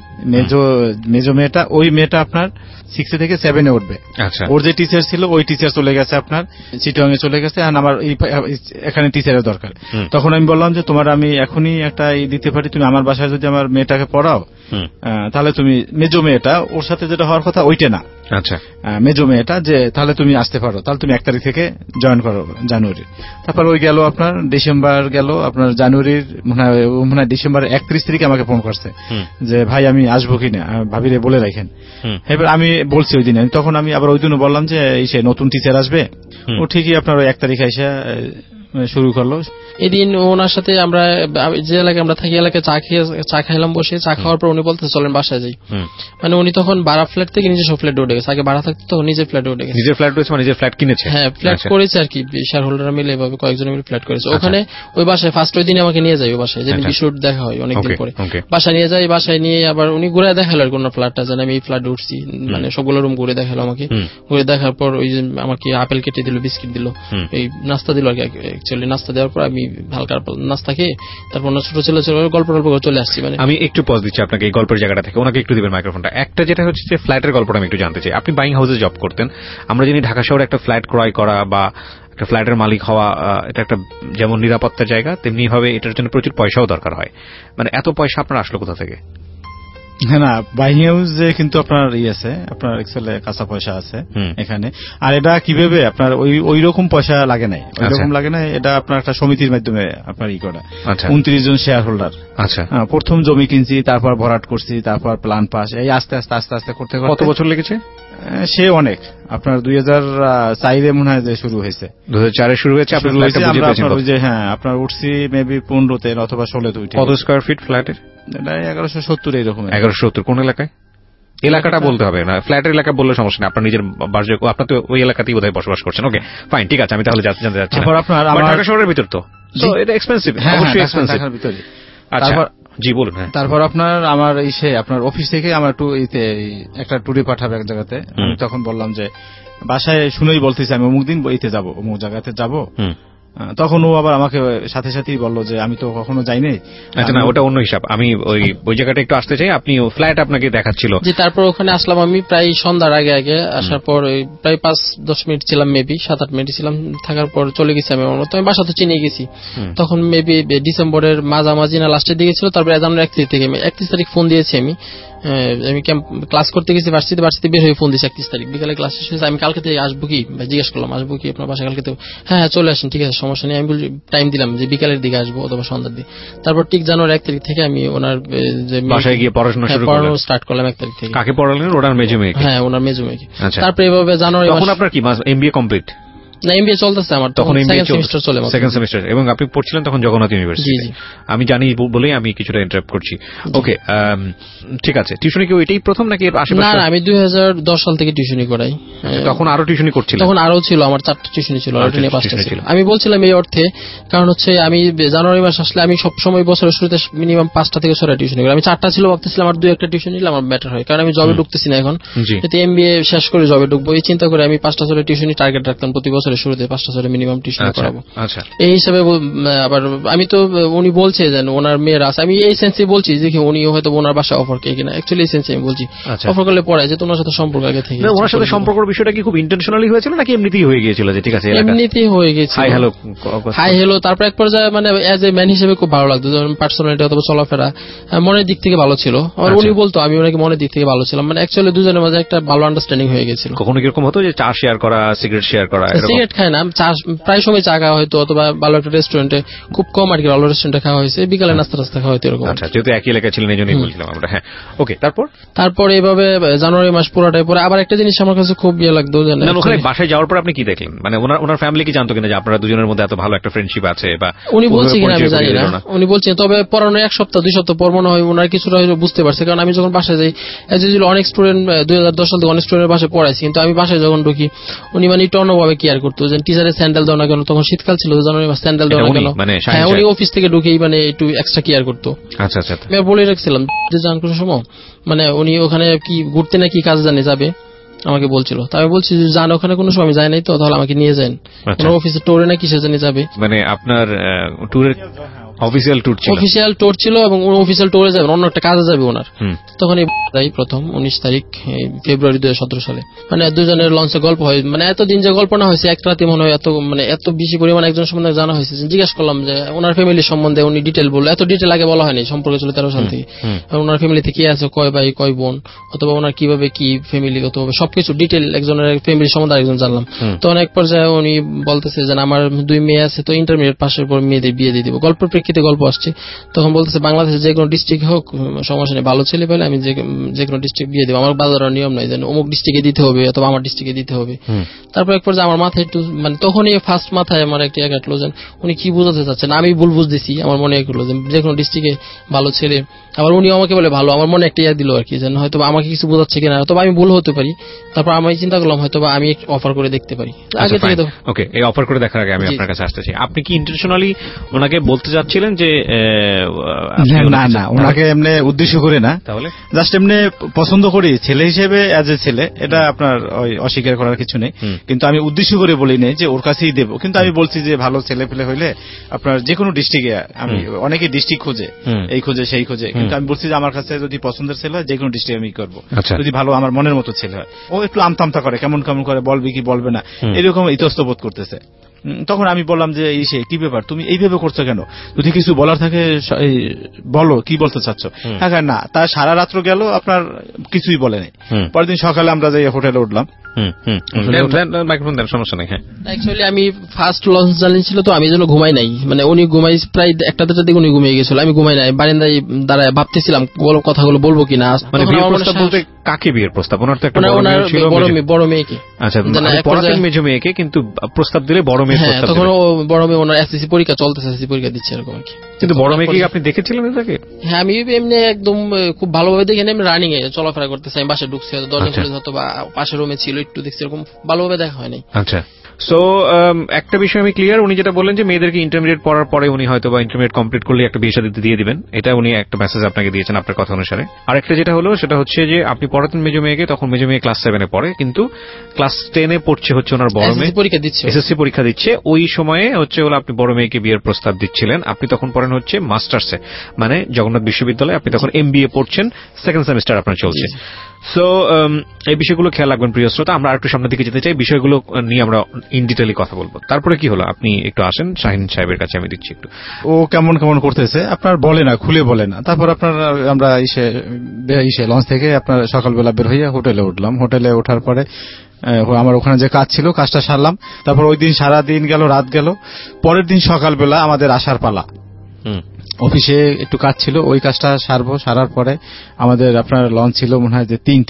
মেয়েটা ওই মেয়েটা আপনার 6 থেকে 7 উঠবে। ওর যে টিচার ছিল ওই টিচার চলে গেছে আপনার চিটাগাং এ চলে গেছে, আর আমার এখানে টিচারের দরকার। তখন আমি বললাম যে তোমার আমি এখনই একটা দিতে পারি, তুমি আমার বাসায় যদি আমার মেয়েটাকে পড়াও তাহলে তুমি, মেজো মেয়েটা ওর সাথে যেটা হওয়ার কথা ওইটা না, আচ্ছা মেজো মেয়েটা, যে তাহলে তুমি আসতে পারো, তাহলে তুমি 1 তারিখ থেকে জয়েন করো জানুয়ারির। তারপর ওই গেল আপনার ডিসেম্বর গেল, আপনার জানুয়ারির মনে হয় ডিসেম্বর 31 তারিখে আমাকে ফোন করছে যে ভাই আমি আসবো কিনা, ভাবিরে বলে রাখেন। এবার আমি বলছি ওই দিন, তখন আমি আবার ওই দিনও বললাম যে সে নতুন টিচার আসবে, ও ঠিকই আপনার 1 তারিখে এসে শুরু করলো।
এদিন ওনার সাথে আমরা যে এলাকায় আমরা থাকি এলাকায় চা খাইলাম বসে, চা খাওয়ার পর উনি বলতে চলেন বাসায় যাই। মানে উনি তখন ভাড়া ফ্ল্যাট থেকে নিজস্ব ফ্ল্যাট উঠে গেছে, আগে ভাড়া থাকতো তখন নিজের ফ্ল্যাট উঠে গেছে।
নিজের ফ্ল্যাট রয়েছে মানে নিজের ফ্ল্যাট কিনেছে?
হ্যাঁ ফ্ল্যাট করেছে আর কি, শেয়ার হোল্ডাররা মিলে এভাবে কয়েকজন মিলে ফ্ল্যাট করেছে। ওখানে ওই বাসায় ফার্স্ট ওই দিন আমাকে নিয়ে যায়, ওই বাসায় যেদিন বিশুট দেখা হয় অনেকদিন পরে, বাসায় নিয়ে যায়। বাসায় নিয়ে আবার উনি ঘুরে দেখালো আর কোন ফ্ল্যাটটা জানে আমি এই ফ্ল্যাটে উঠছি, মানে সবগুলো রুম ঘুরে দেখালো আমাকে। ঘুরে দেখার পর ওই যে আমাকে আপেল কেটে দিল, বিস্কিট দিল, এই নাস্তা দিল আর কি। অ্যাকচুয়ালি নাস্তা দেওয়ার পর আমি হালকা নাস্তা খেয়ে তারপর ছোট ছেলে গল্প করে চলে আসছি। মানে আমি
একটু পজ দিচ্ছি আপনাকে এই গল্পের জায়গাটা থেকে, ওনাকে একটু দিবেন মাইক্রোফোনটা। একটা যেটা হচ্ছে যে ফ্ল্যাটের গল্পটা আমি একটু জানতে চাই। আপনি বাইং হাউসে জব করতেন, আমরা জানি ঢাকা শহরে একটা ফ্ল্যাট ক্রয় করা বা একটা ফ্ল্যাটের মালিক হওয়া এটা একটা যেমন নিরাপত্তার জায়গা, তেমনি ভাবে এটার জন্য প্রচুর পয়সাও দরকার হয়। মানে এত পয়সা আপনার আসলো কোথা থেকে?
হ্যাঁ না, বাইং হাউসে কিন্তু আপনার আছে, আপনার এক্সেলে কাঁচা পয়সা আছে এখানে। আর এটা কিভাবে আপনার ওই রকম পয়সা লাগে নাই, ওই রকম লাগে না, এটা আপনার একটা সমিতির মাধ্যমে আপনার করা। 29 জন শেয়ার হোল্ডার। আচ্ছা, প্রথম জমি কিনছি, তারপর ভরাট করছি, তারপর প্ল্যান পাস, এই আস্তে আস্তে করতে করতে।
কত বছর লেগেছে?
সে অনেক, আপনার 2004 মনে হয় যে শুরু হয়েছে।
2004 শুরু হয়েছে
আপনার ওই যে, হ্যাঁ আপনার উঠছি মেবি 15-তে অথবা 16-তে।
কত স্কয়ার ফিট ফ্ল্যাটের?
1170 এইরকম।
1170 কোন এলাকায়? এলাকাটা বলতে হবে না, ফ্ল্যাটের এলাকা বললে সমস্যা নেই, আপনার নিজের বাড়ি, আপনার তো ওই এলাকাতেই বোধহয় বসবাস করছেন। ওকে ফাইন, ঠিক আছে, আমি তাহলে জানতে চাচ্ছি। আপনার ঢাকা শহরের ভিতর তো এটা এক্সপেন্সিভ, অবশ্যই এক্সপেন্সিভ। আচ্ছা জি বলুন।
তারপর আপনার আমার আপনার অফিস থেকে আমার একটু একটা ট্যুরে পাঠাবে এক জায়গাতে। আমি তখন বললাম যে বাসায় শুনেই বলতেছি আমি অমুক দিন বইতে যাবো, অমুক জায়গাতে যাবো। তখন ও আবার আমাকে সাথে সাথেই বললো যে আমি তো কখনো যাইনি।
আচ্ছা না, ওটা অন্য হিসাব। আমি ওই জায়গাটা একটু আসতে চাই। আপনি ফ্ল্যাট আপনাকে দেখাচ্ছিল
যে, তারপর ওখানে আসলাম আমি প্রায় সন্ধ্যার আগে আসার পর প্রায় 5-10 মিনিট ছিলাম, মেবি 7-8 মিনিট ছিলাম। থাকার পর চলে গেছি আমি বাসা তো চিনে গেছি। তখন মেবি ডিসেম্বরের মাঝামাঝি না লাস্টের দিকে ছিল। তারপরে জানুয়ারি 31 তারিখ ফোন দিয়েছি আমি ক্লাস করতে গেছি ভার্সিটি বের হয়ে ফোন দিয়েছি 31 তারিখ বিকালে ক্লাস শেষ হয়েছে। আমি কালকে থেকে আসবো কি জিজ্ঞেস করলাম, আসবো কি আপনার বাসায় কালকে? তো হ্যাঁ চলে আসেন, ঠিক আছে সমস্যা নেই। আমি টাইম দিলাম যে বিকালের দিকে আসবো অথবা সন্ধ্যার দিকে। তারপর ঠিক জানুয়ারি 1 তারিখ থেকে আমি ওনার
বাসায় গিয়ে পড়াশোনা
স্টার্ট করলাম 1 তারিখ থেকে।
কাকে পড়ালেন? ওনার মেজো মেয়েকে?
হ্যাঁ ওনার মেজো মেয়েকে। তারপরে এভাবে জানুয়ারি।
তখন আপনার কি এমবিএ কমপ্লিট?
না এমবিএ চলতেছে আমার, তখন সেকেন্ড সেমিস্টার চলে,
সেকেন্ড সেমিস্টার, এবং আপনি পড়ছিলেন তখন জগন্নাথ ইউনিভার্সিটি। আমি জানি বলেই আমি কিছুটা ইন্টারাপ্ট করছি। ওকে, ঠিক আছে। টিউশনি কি এটাই প্রথম নাকি আশেপাশে?
না, আমি 2010 সাল থেকে টিউশনি করাই।
তখন আরো টিউশনি করছিলেন?
তখন আরো ছিল, আমার 4টা টিউশনি ছিল, ওটা নিয়ে 5টা ছিল। আমি বলছিলাম এই অর্থে, কারণ হচ্ছে আমি জানুয়ারি মাস আসলে আমি সবসময় বছরের শুরুতে মিনিমাম 5টা থেকে 6টা টিউশনি করি। আমি 4টা ছিল, ভাবতেছিলাম আর 2-1টা টিউশন নিলে আমার বেটার হয়, কারণ আমি জবে ঢুকতেছি না এখন, যদি এমবিএ শেষ করে জবে ঢুকবো এই চিন্তা করে আমি 5টা 6টা টিউশনি টার্গেট রাখতাম, প্রতি বছরের শুরুতে 5টা 6টা মিনিমাম টিউশন করাবো। এই হিসাবে আবার আমি তো উনি বলছে যে ওনার মেয়ের আছে, আমি এই সেন্সে বলছি যে উনি হয়তো ওনার বাসা অফার কে কিনা, অ্যাকচুয়ালি এই সেন্সে আমি বলছি অফার করলে পড়ায় যে তোমার সাথে সম্পর্ক আগে থেকে।
ওনার সাথে সম্পর্কের বিষয়টা কি খুব ইন্টেনশনালি হয়েছিল নাকি এমনিতেই হয়ে গিয়েছিল যে ঠিক আছে
এমনিতেই হয়ে গেছে, হাই হ্যালো, তারপর এক পর্যায়ে মানে এজ এ ম্যান হিসেবে খুব ভালো লাগতো, যেমন পার্সোনালিটি অথবা চলাফেরা মনের দিক থেকে ভালো ছিল। আর উনি বলতো আমি ওনাকে মনের দিক থেকে ভালো ছিলাম, মানে অ্যাকচুয়ালি দুজনের মাঝে একটা ভালো আন্ডারস্ট্যান্ডিং হয়ে গেছিল।
কখনো কিরকম হতো যে চা শেয়ার করা, সিগারেট শেয়ার করা?
সিগারেট খায় না, প্রায় সময় চা খাওয়া হয়তো, অথবা ভালো একটা রেস্টুরেন্টে, খুব কম আর কি ভালো রেস্টুরেন্টে খাওয়া হয়েছে, বিকালে নাস্তা টাস্তা খাওয়া হয়তো এরকম।
আচ্ছা, যেহেতু একই এলাকায় ছিলেন এই জন্যই বলছিলাম আমরা। হ্যাঁ, ওকে। তারপর
এইভাবে জানুয়ারি মাস পুরোটাই পরে আবার একটা জিনিস আমার কাছে খুব ইয়ে লাগতো,
ওখানে বাসায় যাওয়ার পর আপনি কি দেখলেন, মানে ওনার ফ্যামিলি কি জানতো কিনা যে আপনারা দুজনের মধ্যে এত ভালো একটা ফ্রেন্ডশিপ আছে? বা
উনি বলছে কিনা আমি জানি না, উনি বলছেন, তবে পড়ানো 1 সপ্তাহ 2 সপ্তাহ পর মনে হয় ওনার কিছুটা বুঝতে পারছে, কারণ আমি যখন বাসায় যাই এজ ইউজুয়াল অনেক স্টুডেন্ট 2010 সাল থেকে অনেক স্টুডেন্টের বাসায় পড়াইছি, কিন্তু আমি বাসায় যখন ঢুকি উনি মানে একটু অন্যভাবে কেয়ার করতো, যে টিচারের স্যান্ডেল দাও না কেন, তখন শীতকাল ছিল, জানুয়ারি মাস স্যান্ডেল দাও না কেন, হ্যাঁ উনি অফিস থেকে ঢুকেই মানে একটু এক্সট্রা কেয়ার করতো।
আচ্ছা আচ্ছা,
আমি বলে রাখছিলাম যে জান কোনো সময় মানে উনি ওখানে কি ঘুরতে না কি কাজ জানে যাবে, আমাকে বলছিল, তাই আমি বলছি যে জান ওখানে কোনো সময় যাই নাই তো, তাহলে আমাকে নিয়ে যান, অফিসে টোরে না কিসে জানি যাবে,
মানে আপনার ট্যুরের অফিসিয়াল
ট্যুর ছিল এবং অফিসিয়াল ট্যুরে যাবেন, অন্য একটা কাজে যাবে ওনার। তখনই প্রথম 19 তারিখ ফেব্রুয়ারি 2017 সালে মানে দুজনের লঞ্চে গল্প হয়, মানে এতদিন যে গল্প না হয়েছে এক রাতে মনে হয় এত বেশি পরিমাণ একজন সম্বন্ধে জানা হয়েছে। জিজ্ঞাসা করলাম যে ওনার ফ্যামিলির সম্বন্ধে, উনি ডিটেল বললো, এত ডিটেল আগে বলা হয়নি, সম্পর্ক ছিল 13 সাল থেকে। ওনার ফ্যামিলিতে কি আছে, কয় ভাই কয় বোন, অথবা ওনার কিভাবে কি ফ্যামিলি, অথবা সবকিছু ডিটেল একজনের ফ্যামিলির সম্বন্ধে আরেকজন জানলাম। তো অনেক পর্যায়ে উনি বলতেছে যে আমার 2 মেয়ে আছে, তো ইন্টারমিডিয়েট পাশের পর মেয়েদের বিয়ে দিয়ে দিব, গল্পের প্রেক্ষিতে গল্প আসছে। তখন বলতেছে বাংলাদেশের যে কোনো ডিস্ট্রিক্ট হোক সমস্যা নেই, ভালো ছেলে পেলে আমি যে কোনো ডিস্ট্রিক্ট বিয়ে দেবো, আমার বাজারের নিয়ম নাই যে অমুক ডিস্ট্রিক্টে দিতে হবে অথবা আমার ডিস্ট্রিক্টে দিতে হবে। তারপর এক পর্যায়ে আমার মাথায় একটু মানে তখনই ফার্স্ট মাথায় আমার একটা কাটলো যে উনি কি বোঝাতে চাচ্ছেন, আমি ভুল বুঝতেছি, আমার মনে করলো যে কোনো ডিস্ট্রিক্টে ভালো ছেলে, আবার উনি আমাকে বলে ভালো, আমার মনে একটা দিল আর কি, যেন হয়তো আমাকে কিছু বোঝাচ্ছে কিনা, অথবা আমি ভুল হতে পারি। তারপর আমি চিন্তা করলাম হয়তো আমি অফার করে দেখতে পারি আগে থেকে। তো
ওকে, এই অফার করে দেখার আগে আমি আপনার কাছে আসতে চাই, আপনি কি ইন্টেনশনালি ওনাকে বলতে যাচ্ছিলেন যে
না না, ওনাকে এমনি উদ্দেশ্য করে না, তাহলে জাস্ট এমনি পছন্দ করি ছেলে হিসেবে এজ এ ছেলে, এটা আপনার অস্বীকার করার কিছু নেই, কিন্তু আমি উদ্দেশ্য করে বলি নেই যে ওর কাছেই দেবো, কিন্তু আমি বলছি যে ভালো ছেলে পেলে হইলে আপনার যে কোনো ডিস্ট্রিক্টে, আমি অনেকে ডিস্ট্রিক্ট খোঁজে, এই খোঁজে সেই খোঁজে, কিন্তু আমি বলছি যে আমার কাছে যদি পছন্দের ছেলে হয় যে কোনো ডিস্ট্রিক্টে আমি করবো, যদি ভালো আমার মনের মতো ছেলে হয়। ও একটু আমতামতা করে, কেমন কেমন করে, বলবি কি বলবে না এরকম ইতস্তবোধ করতেছে। তখন আমি বললাম যে এই সে কি ব্যাপার, তুমি এইভাবে করছো কেন, যদি কিছু বলার থাকে বলো, কি বলতে চাচ্ছ। হ্যাঁ না, তা সারা রাত্র গেল, আপনার কিছুই বলেনি। পরের দিন সকালে আমরা যাই হোটেলে উঠলাম,
আমি ফার্স্ট লঞ্চ জার্নি ছিল তো আমি যেন ঘুমাই নাই, মানে উনি ঘুমাই প্রায় 1টা-2টার দিকে উনি ঘুমিয়ে গেছিল, আমি ঘুমাই নাই, বারান্দায় দাঁড়ায় ভাবতেছিলাম কথাগুলো বলবো কিনা।
কাকে বিয়ের প্রস্তাব? ওনার তো একটা
বড় মেয়েকে,
মেজো মেয়েকে, কিন্তু প্রস্তাব দিলে বড় মেয়ে।
তখন বড় মেয়ে ওনার এসএসসি পরীক্ষা চলতেছে, এসএসসি পরীক্ষা দিচ্ছে এরকম আর কি।
কিন্তু বড় মেয়েকে আপনি দেখেছিলেন তাকে?
হ্যাঁ, আমি এমনি একদম খুব ভালোভাবে দেখে এমনি রানিং এ চলাফেরা করতেছে, আমি বাসায় ঢুকছি, দরজা খুলে হয়তো বা পাশের রুমে ছিল, একটু দেখছি, এরকম ভালোভাবে দেখা হয়নি।
আচ্ছা, সো একটা বিষয় আমি ক্লিয়ার, উনি যেটা বললেন যে মেয়েদেরকে ইন্টারমিডিয়েট পড়ার পরে উনি হয়তো বা ইন্টারমিডিয়েট কমপ্লিট করলে একটা বিয়ে শাদী দিয়ে দিবেন, এটা উনি একটা মেসেজ আপনাকে দিয়েছেন আপনার কথা অনুসারে। আরেকটা যেটা হলো সেটা হচ্ছে যে আপনি পড়াতেন মেজো মেয়েকে, তখন মেজো মেয়ে ক্লাস 7 পড়ে, কিন্তু ক্লাস 10 পড়ছে হচ্ছে ওনার বড় মেয়ে, এসএসসি পরীক্ষা দিচ্ছে, ওই সময়ে হচ্ছে হলো আপনি বড় মেয়েকে বিয়ের প্রস্তাব দিচ্ছিলেন। আপনি তখন পড়েন হচ্ছে মাস্টার্সে, মানে জগন্নাথ বিশ্ববিদ্যালয়ে, আপনি তখন এমবিএ পড়ছেন, সেকেন্ড সেমিস্টার আপনার চলছে। সো এই বিষয়গুলো খেয়াল রাখবেন প্রিয় শ্রোতা। আমরা একটু সামনের দিকে যেতে চাই, বিষয়গুলো নিয়ে আমরা ইন ডিটেইলি কথা বলবো। তারপরে কি হলো, আপনি একটু আসেন শাহিন সাহেবের কাছে, আমি দিচ্ছি একটু।
ও কেমন কেমন করতেছে, আপনার বলে না, খুলে বলে না। তারপর আপনার আমরা এসে লঞ্চ থেকে আপনার সকালবেলা বের হইয়া হোটেলে উঠলাম। হোটেলে ওঠার পরে আমার ওখানে যে কাজ ছিল কাজটা সারলাম। তারপর ওই দিন সারা দিন গেল, রাত গেল। পরের দিন সকালবেলা আমাদের আসার পালা। অফিসে একটু কাজ ছিল, ওই কাজটা সারার পরে আমাদের আপনার লঞ্চ ছিল মনে হয় যে 3টায়।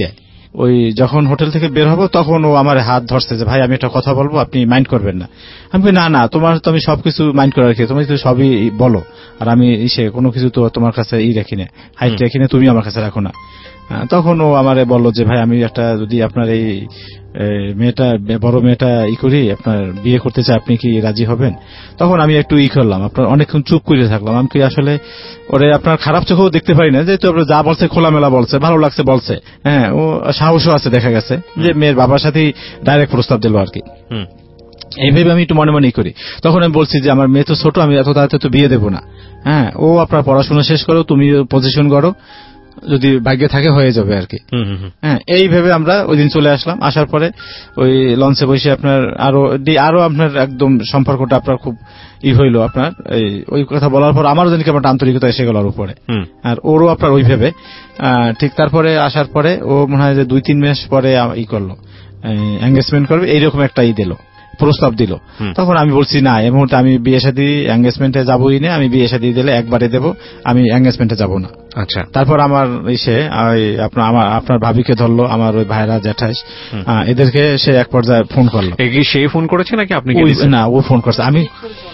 ওই যখন হোটেল থেকে বের হবো তখন ও আমার হাত ধরছে যে ভাই আমি একটা কথা বলবো, আপনি মাইন্ড করবেন না। আমি বলি না তোমার তো আমি সবকিছু মাইন্ড করে রাখি, তুমি তো সবই বলো, আর আমি কোনো কিছু তো তোমার কাছে রাখি না, হাইট রাখি না, তুমি আমার কাছে রাখো না। তখন ও আমারে বললো যে ভাই আমি একটা যদি আপনার এই মেয়েটা বড় মেয়েটা করি, আপনার বিয়ে করতে চাই, আপনি কি রাজি হবেন? তখন আমি একটু করলাম, আপনার অনেকক্ষণ চুপ করে থাকলাম। আমি কি আসলে ওরে আপনার খারাপ চোখেও দেখতে পারি না, যেহেতু যা বলছে খোলামেলা বলছে, ভালো লাগছে বলছে, হ্যাঁ ও সাহসও আছে দেখা গেছে যে মেয়ের বাবার সাথেই ডাইরেক্ট প্রস্তাব দিল আর কি। এইভাবে আমি একটু মনে মনে করি। তখন আমি বলছি যে আমার মেয়ে তো ছোট, আমি এত তাড়াতাড়ি তো বিয়ে দেবো না, হ্যাঁ ও আপনার পড়াশোনা শেষ করো, তুমি পজিশন করো, যদি ভাগ্যে থাকে হয়ে যাবে আর কি। হ্যাঁ এই ভেবে আমরা ওই দিন চলে আসলাম। আসার পরে ওই লঞ্চে বসে আপনার আরো আপনার একদম সম্পর্কটা আপনার খুব হইলো। আপনার ওই কথা বলার পর আমারও যেন কেমন আন্তরিকতা এসে গেল ওর উপরে, আর ওরও আপনার ওই ভেবে ঠিক। তারপরে আসার পরে ও মনে হয় যে 2-3 মাস পরে করলো, এঙ্গেজমেন্ট করবে, এইরকম একটা দিল, প্রস্তাব দিল। তখন আমি বলছি না, এই মুহূর্তে আমি বিয়ে শাদী এঙ্গেজমেন্টে যাবোই না, আমি বিয়ে শাদী দিলে একবারে দেব, আমি এঙ্গেজমেন্টে যাব না। আচ্ছা। তারপর আমার আপনার ভাবিকে ধরলো, আমার ওই ভাইরা জ্যাঠাইশ এদেরকে সে এক পর্যায়ে ফোন করলো।
সে ফোন করেছে নাকি আপনি?
না, ও ফোন করছে। আমি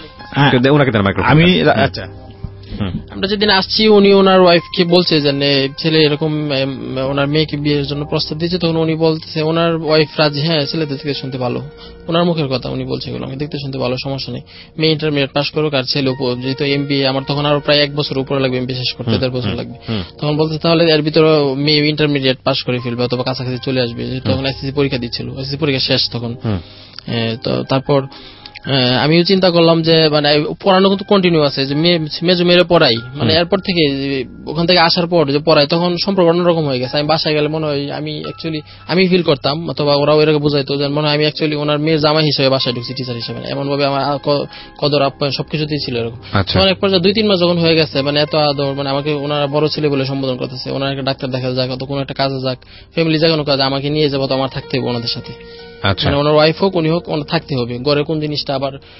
আচ্ছা, আমরা যেদিন আসছি উনি ওনার ওয়াইফকে বলছে যে ছেলে এরকম ওনার মেয়েকে বিয়ের জন্য প্রস্তাব দিয়েছে। তখন উনি বলতেছে ওনার ওয়াইফ রাজি, হ্যাঁ ছেলেদের দেখতে শুনতে ভালো, ওনার মুখের কথা উনি বলছে এগুলো, আমি দেখতে শুনতে ভালো, সমস্যা নেই, মেয়ে ইন্টারমিডিয়েট পাস করুক, আর ছেলে যেহেতু এমবিএ, আমার তখন আরো প্রায় 1 বছর উপরে লাগবে, এমবিএ শেষ করতে 1.5 বছর লাগবে। তখন বলতে তাহলে এর ভিতরে মেয়ে ইন্টারমিডিয়েট পাস করে ফেলবে অথবা কাছাকাছি চলে আসবে। তখন এসএসসি পরীক্ষা দিচ্ছিল, এসএসসি পরীক্ষা শেষ তখন। তো তারপর আমিও চিন্তা করলাম যে মানে পড়ানো কিন্তু কন্টিনিউ আছে, যে মেজো মেয়েরে পড়াই, মানে এরপর থেকে ওখান থেকে আসার পর যে পড়াই, তখন সম্পর্ক অন্যরকম হয়ে গেছে। আমি বাসায় গেলে মনে হয় আমি ফিল করতাম, অথবা ওরাও এরকম বুঝাইতো যে মনে হয় আমি অ্যাকচুয়ালি ওনার মেয়ের জামাই হিসেবে বাসায় ঢুকছি, টিচার হিসেবে। এমন ভাবে আমার কদর আপ্যায়ন সবকিছুতেই ছিল এরকম। অনেক পর্যায়ে 2-3 মাস যখন হয়ে গেছে, মানে এত আদর, মানে আমাকে ওনারা বড় ছেলে বলে সম্বোধন করতেছে, ওনার একটা ডাক্তার দেখা যাক, অত কোনো একটা কাজে যাক, ফ্যামিলি যা কোনো কাজে আমাকে নিয়ে যাবো, তো আমার থাকতে হবে ওনাদের সাথে। মানে ওনার ওয়াইফ হোক উনি হোক, ওনার থাকতে হবে ঘরে। কোন জিনিসটা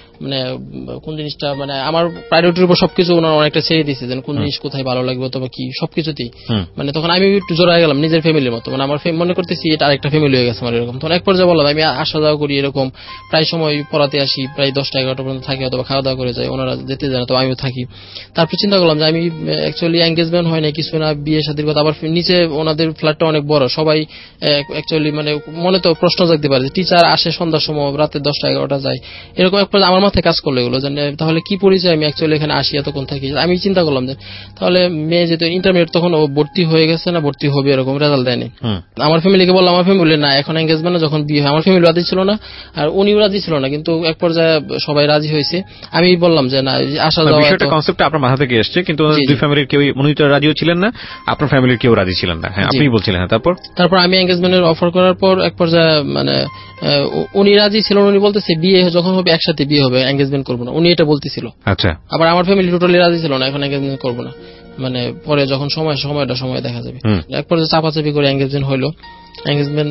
মানে আমার প্রায়োরিটির উপর সবকিছু ওনার অনেকটা ছেড়ে দিচ্ছে, যে কোন জিনিস কোথায় ভালো লাগবে অথবা কি, সবকিছুতেই। মানে তখন আমি একটু জড়ায় গেলাম নিজের ফ্যামিলির মতো, মানে আমার মনে করতেছি এটা আরেকটা ফ্যামিলি হয়ে গেছে আমার এরকম। তখন এক পর্যায়ে বললাম আমি আসা যাওয়া করি এরকম, প্রায় সময় পড়াতে আসি, প্রায় 10টা-11টা পর্যন্ত থাকি, অথবা খাওয়া দাওয়া করে যাই, ওনারা যেতে যায় না তো আমিও থাকি। তারপর চিন্তা করলাম যে আমি অ্যাকচুয়ালি এঙ্গেজমেন্ট হয় না কিছু না, বিয়ে শাদীর কথা। আবার নিচে ওনাদের ফ্ল্যাটটা অনেক বড়, সবাই অ্যাকচুয়ালি মানে মনে তো প্রশ্ন জাগতে পারে, টিচার আসে সন্ধ্যার সময়, রাতে 10টা-11টা যায়, এরকম এক পর্যায়ে আমার মাথায় কাজ করলো এগুলো, যে তাহলে কি পরিচয় আমি অ্যাকচুয়ালি এখানে আসি এতক্ষণ থাকি। আমি চিন্তা করলাম যে তাহলে মেয়ে যেহেতু ইন্টারমিডিয়েট, তখন ও ভর্তি হয়ে গেছে না, ভর্তি হবে এরকম রেজাল্ট দেয়নি। আমার ফ্যামিলিকে বললাম, আমার ফ্যামিলি না, এখন এঙ্গেজমেন্টে যখন বিয়ে হয়, আমার ফ্যামিলি রাজি ছিল না, আর উনিও রাজি ছিল না, কিন্তু এক পর্যায়ে সবাই রাজি হয়েছে। আমি বললাম যে না, আসা যাওয়া বিষয়টা
কনসেপ্ট আপনার মাথা থেকে এসেছে, কিন্তু দুই ফ্যামিলির কেউ মনিত রাজিও ছিলেন না, আপনার ফ্যামিলির কেউ রাজি ছিলেন না। হ্যাঁ, আপনি বলছিলেন। তারপর
আমি এঙ্গেজমেন্টের অফার করার পর এক পর্যায়ে মানে উনি রাজি ছিলেন, উনি বলতেছে বিয়ে যখন হবে একসাথে বিয়ে হবে, এঙ্গেজমেন্ট করবো না, উনি এটা বলতেছিল।
আচ্ছা।
আবার আমার ফ্যামিলি টোটালি রাজি ছিল না, এখন এঙ্গেজমেন্ট করবো না, মানে পরে যখন সময় দেখা যাবে। এক পর্যায়ে চাপাচাপি করে এঙ্গেজমেন্ট হইলো। এঙ্গেজমেন্ট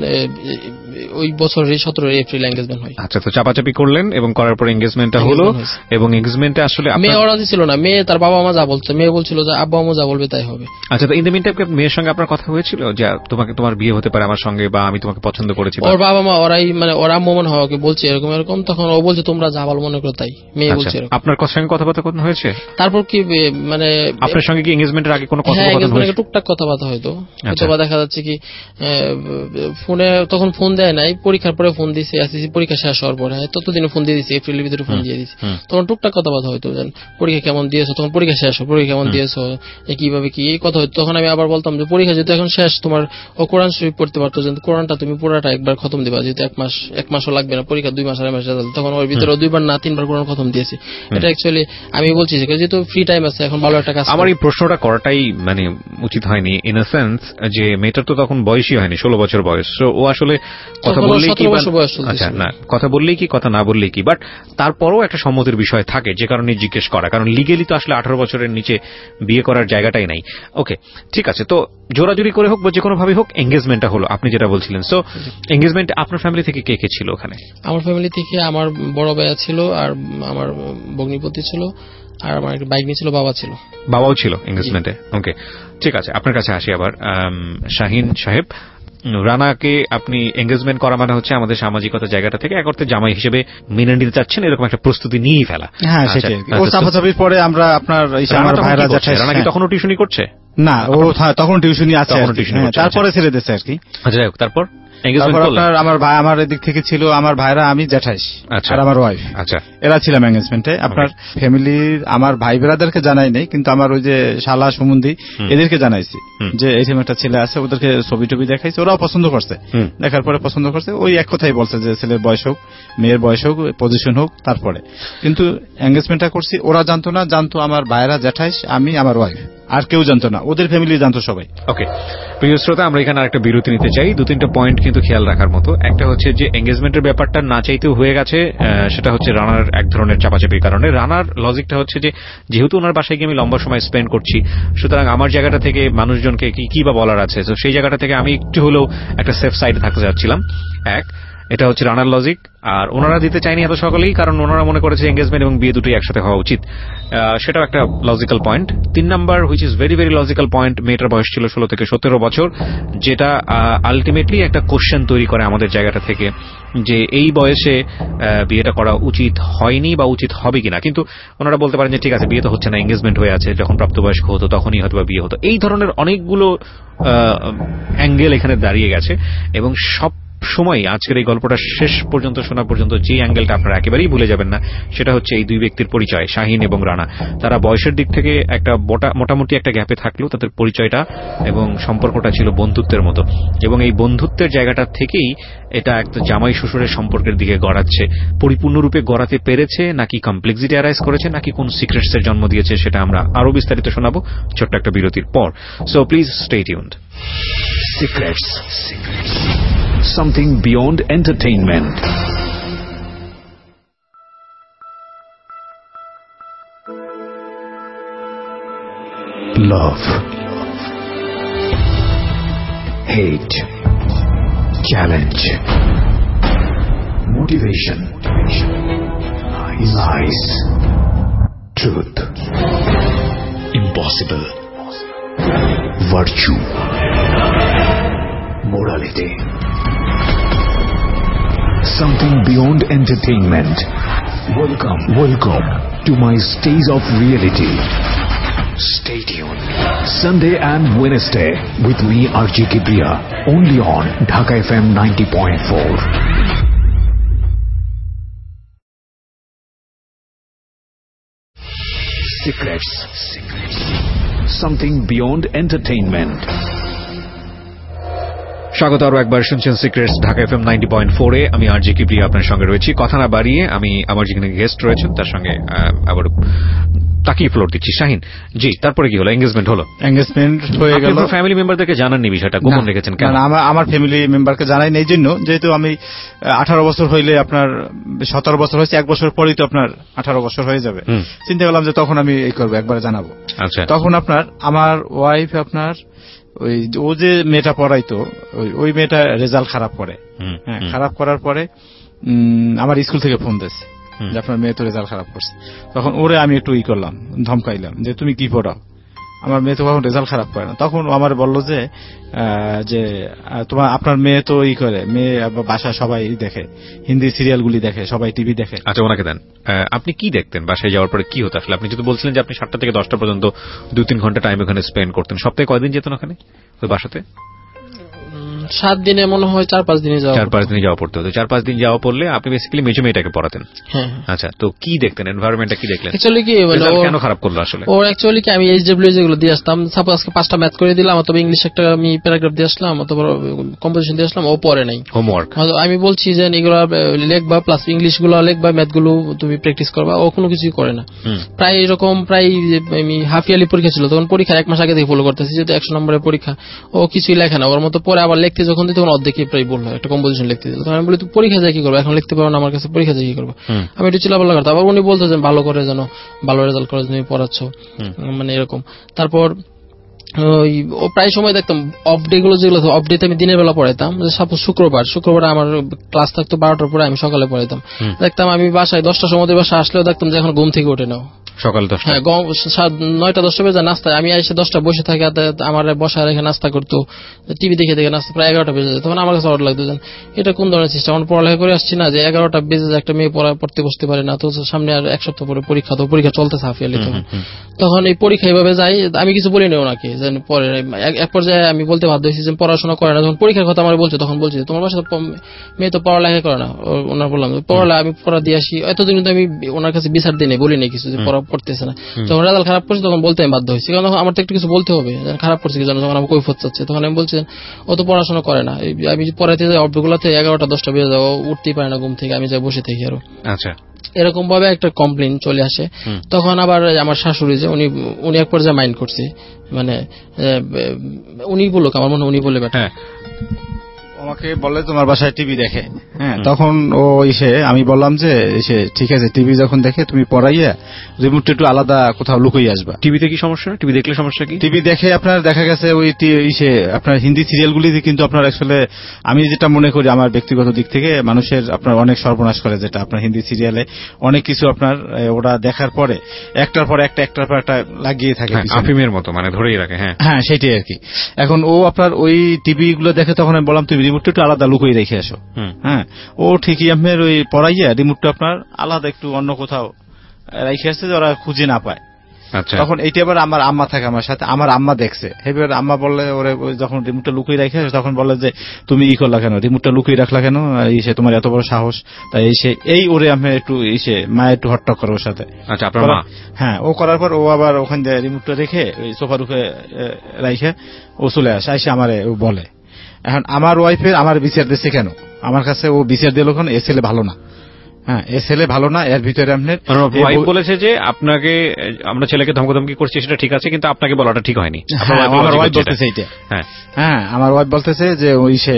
ওই বছরের 17 এপ্রিল এঙ্গেজমেন্ট হয়।
আচ্ছা, তো চাপাচাপি করলেন এবং করার পর এঙ্গেজমেন্টটা হলো, এবং এঙ্গেজমেন্টে আসলে
মেয়ে রাজি ছিল না, মেয়ে তার বাবা মা যা বলছে, মেয়ে বলছিল যে আব্বা আম্মু যা বলবে তাই হবে।
আচ্ছা, তো ইন দ্য মিন টাইম মেয়ের সঙ্গে আপনার কথা হয়েছিল যে তোমার বিয়ে হতে পারে আমার সঙ্গে, বা আমি তোমাকে পছন্দ করেছি?
ওর বাবা মা ওরাই মানে ওর আম্মু মনে হয় ওকে বলছে এরকম, তখন ও বলছে তোমরা যা ভালো মনে করো তাই। মেয়ে বলছে
আপনার সঙ্গে কথাবার্তা হয়েছে?
তারপর কি মানে
আপনার সঙ্গে কি এঙ্গেজমেন্টের আগে কোনো কথাবার্তা হয়েছে?
টুকটাক কথাবার্তা হয়তো, অথবা দেখা যাচ্ছে কি ফোনে, তখন ফোন দেয় নাই, পরীক্ষার পরে ফোন দিয়েছে, এসএসসি পরীক্ষা শেষ হওয়ার পরে ততদিনে ফোন দিয়ে দিচ্ছে, এপ্রিলের ভিতরে ফোন দিয়ে দিচ্ছে। তখন টুকটাক কথাবার্তা হয়তো, পরীক্ষা কেমন দিয়েছো, তখন পরীক্ষা শেষ, পরীক্ষা কেমন দিয়েছো, কিভাবে কি, এই কথা হয়তো। তখন আমি আবার বলতাম যে পরীক্ষা যেহেতু এখন শেষ, তোমার কোরআন শরীফ পড়তে পারতো, যে কোরআনটা তুমি পুরোটা একবার খতম দিবা, যেহেতু এক মাসও লাগবে না, পরীক্ষা 2 মাস 2.5 মাস রেজাল্ট। তখন ওর ভিতরে 2বার না 3বার কোরআন খতম দিয়েছে। এটা অ্যাকচুয়ালি আমি বলছি যেহেতু ফ্রি টাইম আছে, এখন ভালো একটা কাজ।
আমার এই প্রশ্নটা করাটাই মানে উচিত হয়নি, ইন আ সেন্স যে মেয়েটার তো তখন বয়সই হয়নি, 16 বছর বয়স। ও আসলে কথা বললেই কি, আচ্ছা না কথা বললেই কি, কথা না বললেই কি, বাট তারপরও একটা সম্মতির বিষয় থাকে, যে কারণে জিজ্ঞেস করা, কারণ লিগেলি তো আসলে 18 বছরের নিচে বিয়ে করার জায়গাটাই নাই। ওকে, ঠিক আছে, তো জোরাজুরি করে হোক বা যে কোনো ভাবে হোক এঙ্গেজমেন্টটা হলো, আপনি যেটা বলছিলেন। সো এঙ্গেজমেন্ট আপনার ফ্যামিলি থেকে কে কে ছিল ওখানে?
আমার ফ্যামিলি থেকে আমার বড় ভাইয়া ছিল, আর আমার ভগ্নিপতি ছিল, আর আমার একটা বাইক নিয়ে ছিল, বাবাও
ছিল এঙ্গেজমেন্টে। ওকে, ঠিক আছে, আপনার কাছে আসি আবার। শাহিন সাহেব, রানাকে আপনি এঙ্গেজমেন্ট করা মানে হচ্ছে আমাদের সামাজিকতা জায়গাটা থেকে এক অর্থে জামাই হিসেবে মেনে নিতে চাচ্ছেন, এরকম একটা প্রস্তুতি নিয়েই ফেলা।
হ্যাঁ, সেটাই। ও চাপাচাপির পরে আমরা আপনার আমার ভাইরা জ্যাঠাই।
রানা কি তখনও টিউশনি করছে?
না, ও তখন টিউশনি আছে, তারপরে ছেড়ে দিয়েছে আর কি।
আচ্ছা, তারপর
আপনার আমার ভাই, আমার এদিক থেকে ছিল আমার ভাইরা, আমি জ্যাঠাইশ আর আমার ওয়াইফ, আচ্ছা এরা ছিলাম এঙ্গেজমেন্টে। আপনার ফ্যামিলির আমার ভাই বেরাদেরকে জানাই নাই, কিন্তু আমার ওই যে শালা সুমন্দি এদেরকে জানাইছি যে এইরকম একটা ছেলে আছে, ওদেরকে ছবি টবি দেখাইছে, ওরাও পছন্দ করছে। দেখার পরে পছন্দ করছে, ওই এক কথাই বলছে যে ছেলের বয়স হোক, মেয়ের বয়স হোক, পজিশন হোক, তারপরে। কিন্তু এঙ্গেজমেন্টটা করছি, ওরা জানতো না, জানতো আমার ভাইরা জ্যাঠাইশ, আমি, আমার ওয়াইফ, আর কেউ জানতো না, ওদের ফ্যামিলি জানতো সবাই।
ওকে প্রিয় শ্রোতা, আমরা এখানে আরেকটা বিরতি নিতে চাই। 2-3টা পয়েন্ট কিন্তু খেয়াল রাখার মতো। একটা হচ্ছে যে এঙ্গেজমেন্টের ব্যাপারটা না চাইতেও হয়ে গেছে, সেটা হচ্ছে রানার এক ধরনের চাপাচাপির কারণে। রানার লজিকটা হচ্ছে যে যেহেতু ওনার বাসায় গিয়ে আমি লম্বা সময় স্পেন্ড করছি, সুতরাং আমার জায়গাটা থেকে মানুষজনকে কি বা বলার আছে, তো সেই জায়গাটা থেকে আমি একটু হলেও একটা সেফ সাইডে থাকতে যাচ্ছিলাম। এটা হচ্ছে রানার লজিক। আর ওনারা দিতে চায়নি এত সকলেই, কারণ ওনারা মনে করেছে এঙ্গেজমেন্ট এবং বিয়ে দুটোই একসাথে হওয়া উচিত। সেটাও একটা logical point. 3 number, which is very very logical point, মেয়েটার বয়স ছিল 16 থেকে 17 বছর, যেটা আলটিমেটলি একটা কোশ্চেন তৈরি করে আমাদের জায়গাটা থেকে যে এই বয়সে বিয়েটা করা উচিত হয়নি বা উচিত হবে কিনা। কিন্তু ওনারা বলতে পারেন যে ঠিক আছে, বিয়ে তো হচ্ছে না, এঙ্গেজমেন্ট হয়ে আছে, যখন প্রাপ্তবয়স্ক হতো তখনই হয়তো বিয়ে হতো। এই ধরনের অনেকগুলো অ্যাঙ্গেল এখানে দাঁড়িয়ে গেছে, এবং সব সময় আজকের এই গল্পটা শেষ পর্যন্ত শোনা পর্যন্ত যে অ্যাঙ্গেলটা আপনারা একেবারেই ভুলে যাবেন না, সেটা হচ্ছে এই দুই ব্যক্তির পরিচয়, শাহিন এবং রানা। তারা বয়সের দিক থেকে একটা মোটামুটি একটা গ্যাপে থাকলেও তাদের পরিচয়টা এবং সম্পর্কটা ছিল বন্ধুত্বের মতো, এবং এই বন্ধুত্বের জায়গাটা থেকেই এটা একটা জামাই শ্বশুরের সম্পর্কের দিকে গড়াচ্ছে। পরিপূর্ণরূপে গড়াতে পেরেছে নাকি কমপ্লেক্সিটি অ্যারাইজ করেছে নাকি কোন সিক্রেটসের জন্ম দিয়েছে, সেটা আমরা আরো বিস্তারিত শোনাবো ছোট্ট একটা বিরতির পর। So please stay tuned.
Secrets. Something beyond entertainment. Love. Hate. Challenge. Motivation. Lies. Truth. Impossible. Virtue. Morality. Something beyond entertainment. Welcome to my Stays of Reality. Stay tuned. Sunday and Wednesday with me, RJ Kibriya, only on Dhaka FM 90.4. Secrets. Something beyond entertainment.
স্বাগত আরো একবার, শুনছেন সিক্রেটস ঢাকা এফএম 90.4 এ। আমি আরজে কিবরিয়া আপনার সঙ্গে রয়েছি। কথা না বাড়িয়ে আমি আমার যেখানে গেস্ট রয়েছেন তার সঙ্গে আবার তাকিয়ে ফ্লোর দিচ্ছি। শাহিন জি, তারপরে কি হলো? এঙ্গেজমেন্ট হলো,
এঙ্গেজমেন্ট হয়ে গেল।
ফ্যামিলি মেম্বারদেরকে জানাননি বিষয়টা, গোপন রেখেছেন কেন?
আমার ফ্যামিলি মেম্বারকে জানাই না এই জন্য, যেহেতু আমি 18 বছর হইলে আপনার 17 বছর হয়েছে, 1 বছর পরেই তো আপনার 18 বছর হয়ে যাবে। চিন্তা করলাম যে তখন আমি এই করবো, একবারে জানাবো। আচ্ছা, তখন আপনার আমার ওয়াইফ আপনার ওই ও যে মেয়েটা পড়াইতো, ওই মেয়েটা রেজাল্ট খারাপ করে। হ্যাঁ, খারাপ করার পরে আমার স্কুল থেকে ফোন দিয়েছে যে আপনার মেয়ে তো রেজাল্ট খারাপ করছে। তখন ওরে আমি একটু করলাম, ধমকাইলাম যে তুমি কি পড়াও, আমার মেয়ে তো কখন রেজাল্ট খারাপ করে না। তখন আমার বললো যে তোমার আপনার মেয়ে তো করে, মেয়ে বাসা সবাই দেখে, হিন্দি সিরিয়ালগুলি দেখে, সবাই টিভি দেখে।
আচ্ছা, ওনাকে দেন। আপনি কি দেখতেন বাসায় যাওয়ার পরে? কি হতো আসলে? আপনি যদি বলছিলেন যে আপনি 7টা থেকে 10টা পর্যন্ত 2-3 ঘন্টা টাইম ওখানে স্পেন্ড করতেন, সপ্তাহে কয়দিন যেতেন ওখানে ওই বাসাতে?
7 দিনে মনে হয় 4-5 দিনে যাওয়া
4-5 দিনে যাওয়া পড়তে হতো। 4-5 দিন যাওয়া পড়লে আপনি বেসিক্যালি মেজো মেয়েটাকে পড়াতেন।
হ্যাঁ।
আচ্ছা, তো কি দেখতেন, এনভায়রনমেন্টটা কি দেখলেন?
অ্যাকচুয়ালি কি
কেন খারাপ করলো আসলে?
ওর অ্যাকচুয়ালি কি, আমি এইচডব্লিউ যেগুলো দিয়ে আসতাম, সাপোজ আজকে 5টা ম্যাথ করে দিলাম অথবা ইংলিশ একটা আমি প্যারাগ্রাফ দিয়ে আসলাম অথবা কম্পোজিশন দিয়ে আসলাম, ও পড়ে নাই, হোমওয়ার্ক। আমি বলছি যে এগুলো লিখবা, প্লাস ইংলিশ গুলো লিখবা, ম্যাথ গুলো তুমি প্র্যাকটিস করবা, ও কোনো কিছুই করে না। প্রায় এরকম আমি হাফ ইয়ারলি পরীক্ষা ছিল, তখন পরীক্ষার 1 মাস আগে থেকে ফলো করতেছি, যেহেতু 100 নম্বরের পরীক্ষা, ও কিছুই লেখে না। ওর মতো পরে আবার লিখতে যখন দিই তখন অর্ধেক প্রায় বললো একটা কম্পোজিশন লিখতে দিল। আমি বলি তুই পরীক্ষা যায় কি করবো, এখন লিখতে পারো না আমার কাছে, পরীক্ষা যায় কি করবো? আমি একটু চিলাপাল্লা করতাম। আবার উনি বলতো যে ভালো করে যেন ভালো রেজাল্ট করে তুমি পড়াচ্ছ, মানে এরকম। তারপর ও প্রায় সময় দেখতাম অফ ডে গুলো, যেগুলো অফ ডেতে আমি দিনের বেলা পড়াইতাম। সাপোজ শুক্রবার আমার ক্লাস থাকতো 12টার পরে, আমি সকালে পড়াইতাম। দেখতাম আমি বাসায় 10টার সময় বাসায় আসলেও দেখতাম যে এখন ঘুম থেকে ওঠে নাও,
সকাল 10টা?
হ্যাঁ, 9টা-10টা বেজে নাস্তা, আমি এসে 10টা বসে থাকি, আমার বসা রেখে নাস্তা করতো, টিভি দেখে দেখে নাস্তা প্রায় 11টা বেজে যায়। তখন আমার কাছে অড লাগতো, এটা কোন ধরনের সিস্টেম, আমরা পড়ালেখা করে আসছি না যে 11টা বেজে একটা মেয়ে পড়তে বসতে পারে না, তো সামনে আর এক সপ্তাহ পরে পরীক্ষা, তো পরীক্ষা চলতেছে হাফিয়ালি। তখন এই পরীক্ষা এইভাবে যাই, আমি কিছু বলি না ওনাকে, যে পরে এক পর্যায়ে আমি বলতে বাধ্য হয়েছি যে পড়াশোনা করে না। যখন পরীক্ষার কথা আমার বলছে তখন বলছি তোমার বাসায় মেয়ে তো পড়ালেখা করে না। ওনার বললাম আমি পড়া দিয়ে আসি, এতদিন কিন্তু আমি ওনার কাছে বিচার দিই নাই, বলি নাই কিছু যে পড়া পড়তেছে না। যখন রেজাল্ট খারাপ করছে তখন বলতে আমি বাধ্য হয়েছি, কারণ আমার তো একটু কিছু বলতে হবে, খারাপ করছে কি জানো, যখন আমি কৈফিয়ত চাচ্ছে। তখন আমি বলছি ও তো পড়াশোনা করে না, আমি পড়াইতে যাই অল্পগুলোতে 11টা-10টা বেজে যাও, উঠতেই পারে না ঘুম থেকে, আমি যাই বসে থাকি আরো।
আচ্ছা,
এরকম ভাবে একটা কমপ্লেন চলে আসে। তখন আবার আমার শাশুড়ি যে উনি এক পর্যায়ে মাইন্ড করছে, মানে উনি বলুক, আমার মনে উনি বলে বেটা
আমাকে বলে তোমার বাসায় টিভি দেখে। হ্যাঁ, তখন ও এসে আমি বললাম যে এসে ঠিক আছে, টিভি যখন দেখে তুমি পড়াইয়া রিমোটটা একটু আলাদা কোথাও লুকিয়ে আসবা।
টিভিতে কি সমস্যা? টিভি দেখলে সমস্যা কি?
টিভি দেখে আপনার দেখা গেছে ওই আপনার হিন্দি সিরিয়ালগুলিতে কিন্তু আপনার আসলে আমি যেটা মনে করি আমার ব্যক্তিগত দিক থেকে মানুষের আপনার অনেক সর্বনাশ করে, যেটা আপনার হিন্দি সিরিয়ালে অনেক কিছু আপনার ওরা দেখার পরে একটার পর একটা লাগিয়ে থাকে,
আফিমের মতো, মানে ধরেই রাখে।
হ্যাঁ, সেটাই আর কি। এখন ও আপনার ওই টিভি গুলো দেখে, তখন আমি বললাম তুমি রিমোটটা একটু আলাদা লুকিয়ে রেখে আসো। হ্যাঁ, ও ঠিকই আপনার ওই পড়াইয়া রিমোটটা আপনার আলাদা একটু অন্য কোথাও রেখে আসছে, ওরা খুঁজে না পায়। তখন এইটা এবার আমার আম্মা থাকে আমার সাথে, আমার আম্মা দেখছে। এবার আম্মা বললে ওরে যখন রিমোটটা লুকিয়ে রেখে আসে তখন বলে যে তুমি করলা কেন, রিমোটটা লুকিয়ে রাখলা কেন, তোমার এত বড় সাহস। তাই এই ওরে আমি একটু মা একটু হট্টক করে ওর সাথে।
আচ্ছা, আপনার মা?
হ্যাঁ, ও করার পর ও আবার ওখান থেকে রিমোটটা রেখে ওই সোফার উপরে রেখে ও চলে আসে আমারে ও বলে। এখন আমার ওয়াইফের আমার বিচার দিচ্ছে কেন, আমার কাছে ও বিচার দিল কেন, এ ছেলে ভালো না। হ্যাঁ, এ ছেলে ভালো না, এর ভিতরে আপনার
ওয়াইফ বলেছে যে আপনাকে আমরা ছেলেকে ধমকাধমকি করছি, সেটা ঠিক আছে, কিন্তু আপনাকে বলাটা ঠিক হয়নি।
আমার ওয়াইফ বলতেছে এইটা। হ্যাঁ, আমার ওয়াইফ বলতেছে যে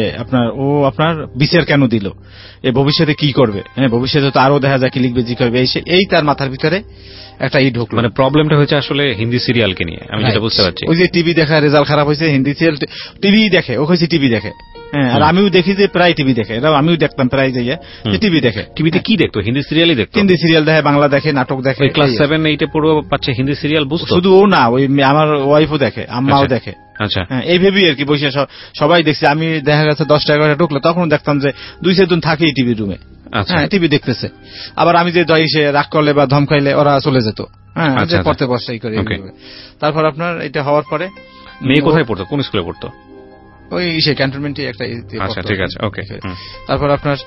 আপনার বিচার কেন দিল, এ ভবিষ্যতে কি করবে, হ্যাঁ ভবিষ্যতে তো আরো দেখা যায় কি লিখবে, জি করবে, এই তার মাথার ভিতরে একটা ঢুকলো।
মানে প্রবলেমটা হয়েছে আসলে হিন্দি সিরিয়ালকে নিয়ে, আমি যেটা বুঝতে পারছি।
ওই যে টিভি দেখা রেজাল্ট খারাপ হয়েছে, হিন্দি সিরিয়াল টিভি দেখে, ও কইছে টিভি দেখে। হ্যাঁ, আর আমিও দেখি যে প্রায় টিভি দেখে, আমিও দেখতাম প্রায় যাইয়া যে টিভি দেখে।
টিভিতে কি দেখতো? হিন্দি সিরিয়ালই দেখতো?
হিন্দি সিরিয়াল দেখে, বাংলা দেখে, নাটক দেখে।
ক্লাস 7-8 পড়ো বাচ্চা হিন্দি সিরিয়াল বুঝতো?
শুধু ও না, ওই আমার ওয়াইফও দেখে, আম্মাও দেখে।
আচ্ছা,
এই ভেবেই আর কি বসে সবাই দেখছে। আমি দেখা গেছে 10টা-11টা ঢুকলে তখন দেখতাম যে 2-4 জন থাকেই টিভি রুমে, হ্যাঁ টিভি দেখতেছে। আবার আমি যে রাগ করলে বা ধমকাইলে ওরা চলে যেত। হ্যাঁ, পড়তে বসে এই করে। তারপর আপনার এটা হওয়ার পরে
মেয়ে কোথায় পড়তো, কোন স্কুলে পড়তো?
ওই ক্যান্টনমেন্টে একটা।
আচ্ছা, ঠিক আছে, ওকে।
তারপর আপনার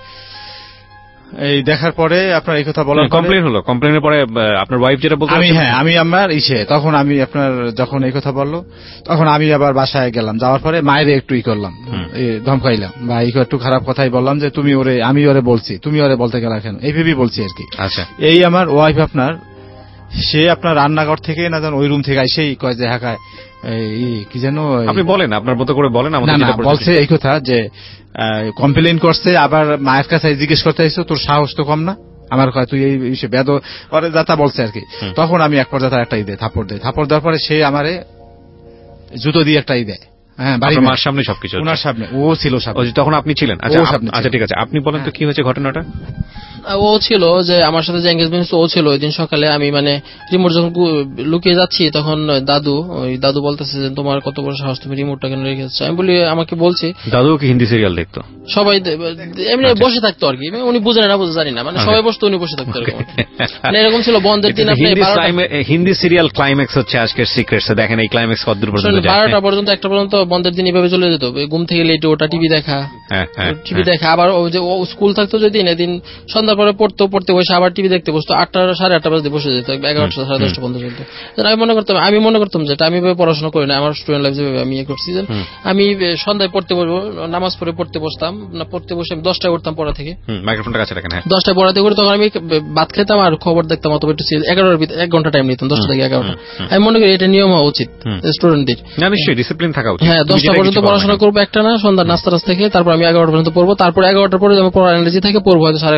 এই দেখার পরে আপনার এই কথা বলার
কমপ্লেন হলো, কমপ্লেনের পরে আপনার ওয়াইফ যেটা বলতো,
আমি আমার তখন আমি আপনার যখন এই কথা বললো তখন আমি আবার বাসায় গেলাম, যাওয়ার পরে মায়ের একটু করলাম, ধমকাইলাম বা একটু খারাপ কথাই বললাম যে তুমি আমি ওরে বলছি, তুমি ওরে বলতে গেলা কেন, এই ভেবেই বলছি আর কি।
আচ্ছা,
এই আমার ওয়াইফ আপনার আপনার রান্নাঘর থেকে না জান ওই রুম থেকে এসেই কয় যে হ্যাঁ কি যেন,
আপনি বলেন আপনার মতো করে বলেন।
বলছে এই কথা যে কমপ্লেন করছে, আবার মায়ের কাছে জিজ্ঞেস করতে আইসো, তোর সাহস তো কম না, আমার কয় তুই এই বেদ পরে যাতা বলছে আর কি। তখন আমি এক পর্যায়ে একটা থাপড় দেওয়ার পরে সে আমারে জুতো দিয়ে একটা দেয়। হ্যাঁ, বাড়ির মার সামনে সবকিছু, ওনার সামনে, ও ছিল সামনে,
তখন আপনি ছিলেন। আচ্ছা, ঠিক আছে, আপনি বলেন তো কি হয়েছে ঘটনাটা।
ও ছিল যে আমার সাথে যে এঙ্গেজমেন্ট ও ছিল ওই দিন সকালে, আমি মানে রিমোট যখন লুকিয়ে যাচ্ছি তখন দাদু বলতেছে যে তোমার কত বড় সাহস, তুমি রিমোটটা কেন রেখেছো। আমি বলি আমাকে বলছি।
দাদু কি হিন্দি সিরিয়াল দেখতো?
সবাই এমনি বসে থাকতো আর কি, উনি বুঝে না বুঝে জানি না, মানে সবাই বসতো উনি বসে থাকতো মানে এরকম ছিল। বন্ধের দিন
হিন্দি সিরিয়াল ক্লাইম্যাক্স হচ্ছে আজকের সিক্রেটস, দেখেন এই ক্লাইম্যাক্স কতদূর পর্যন্ত যায়।
12টা পর্যন্ত 1টা পর্যন্ত বন্ধের দিন এভাবে চলে যেত, ঘুম থেকে লেটে ওটা টিভি দেখা, আবার স্কুল থাকতো যেদিন, এদিন সন্ধ্যার পরে পড়তে বসে আবার টিভি দেখতে বসতো, 8টা 8:30 বাজে বসে যেত, 11টা 10:30 পর্যন্ত চলতো। আমি মনে করতাম যেটা আমি পড়াশোনা করি না, আমার স্টুডেন্ট লাইফ যেভাবে আমি করছি, আমি সন্ধ্যায় পড়তে বসবো, নামাজ পড়ে পড়তে বসতাম না, পড়তে বসে আমি 10টায় উঠতাম পড়া থেকে,
মাইক্রোফোনটা কাছে রাখেন।
10টায় পড়াতে করে তখন আমি ভাত খেতাম আর খবর দেখতাম, অথবা একটু 11টার ভিতরে 1 ঘন্টা টাইম নিতাম, 10টা থেকে 11টা। আমি মনে করি এটা নিয়ম হওয়া উচিত স্টুডেন্টদের,
নিশ্চয়ই ডিসিপ্লিন থাকা উচিত।
হ্যাঁ, 10টা পর্যন্ত পড়াশোনা করবো, একটা না, সন্ধ্যা নাস্তা থেকে, তারপর আমি 11টা পর্যন্ত পড়বো, তারপর 11টার পরে আমি পড়ার এনার্জি থেকে পড়বো হয়তো 11:30-12টা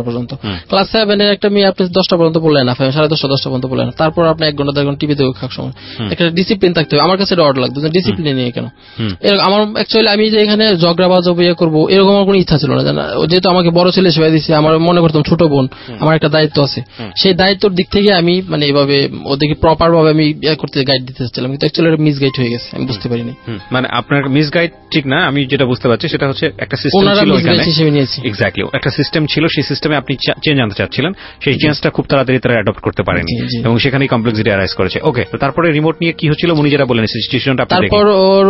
পর্যন্ত। ক্লাস 7 এর একটা মেয়ে আপনি 10টা পর্যন্ত বললেন না, 10:30 পর্যন্ত বললেন না, তারপর আপনি 1 ঘন্টা 2 ঘন্টা টিভিতে খাওয়ার সময় একটা ডিসিপ্লিন থাকতে হবে। আমার কাছে এটা অড লাগতো যে ডিসিপ্লিন নিয়ে কেন আমার অ্যাকচুয়ালি আমি যে এখানে ঝগড়াবাজ বিয়ে করবো এরকম আমার কোনো ইচ্ছা ছিল না, যেহেতু আমাকে বড় ছেলে সেবা দিচ্ছে, আমার মনে করতাম ছোট বোন, আমার একটা দায়িত্ব আছে, সেই দায়িত্বের দিক থেকে আমি মানে এভাবে ওদেরকে প্রপার ভাবে আমি করতে গাইড দিতে চাচ্ছিলাম, কিন্তু অ্যাকচুয়ালি এটা মিসগাইড হয়ে গেছে, আমি বুঝতে পারিনি।
মানে আপনার মিসগাইড ঠিক না, আমি যেটা বুঝতে পারছি সেটা হচ্ছে একটা সিস্টেম ছিল এখানে, এক্স্যাক্টলি একটা সিস্টেম ছিল, সেই সিস্টেমে আপনি চেঞ্জ আনতে চাচ্ছিলেন, সেই চেঞ্জটা খুব তাড়াতাড়ি তারা অ্যাডপ্ট করতে পারেনি এবং সেখানেই কমপ্লেক্সিটি অ্যারাইজ করেছে। ওকে, তো তারপরে রিমোট নিয়ে কি হচ্ছিল উনি যেটা বলেন সিচুয়েশনটা আপনি দেখেন।
তারপর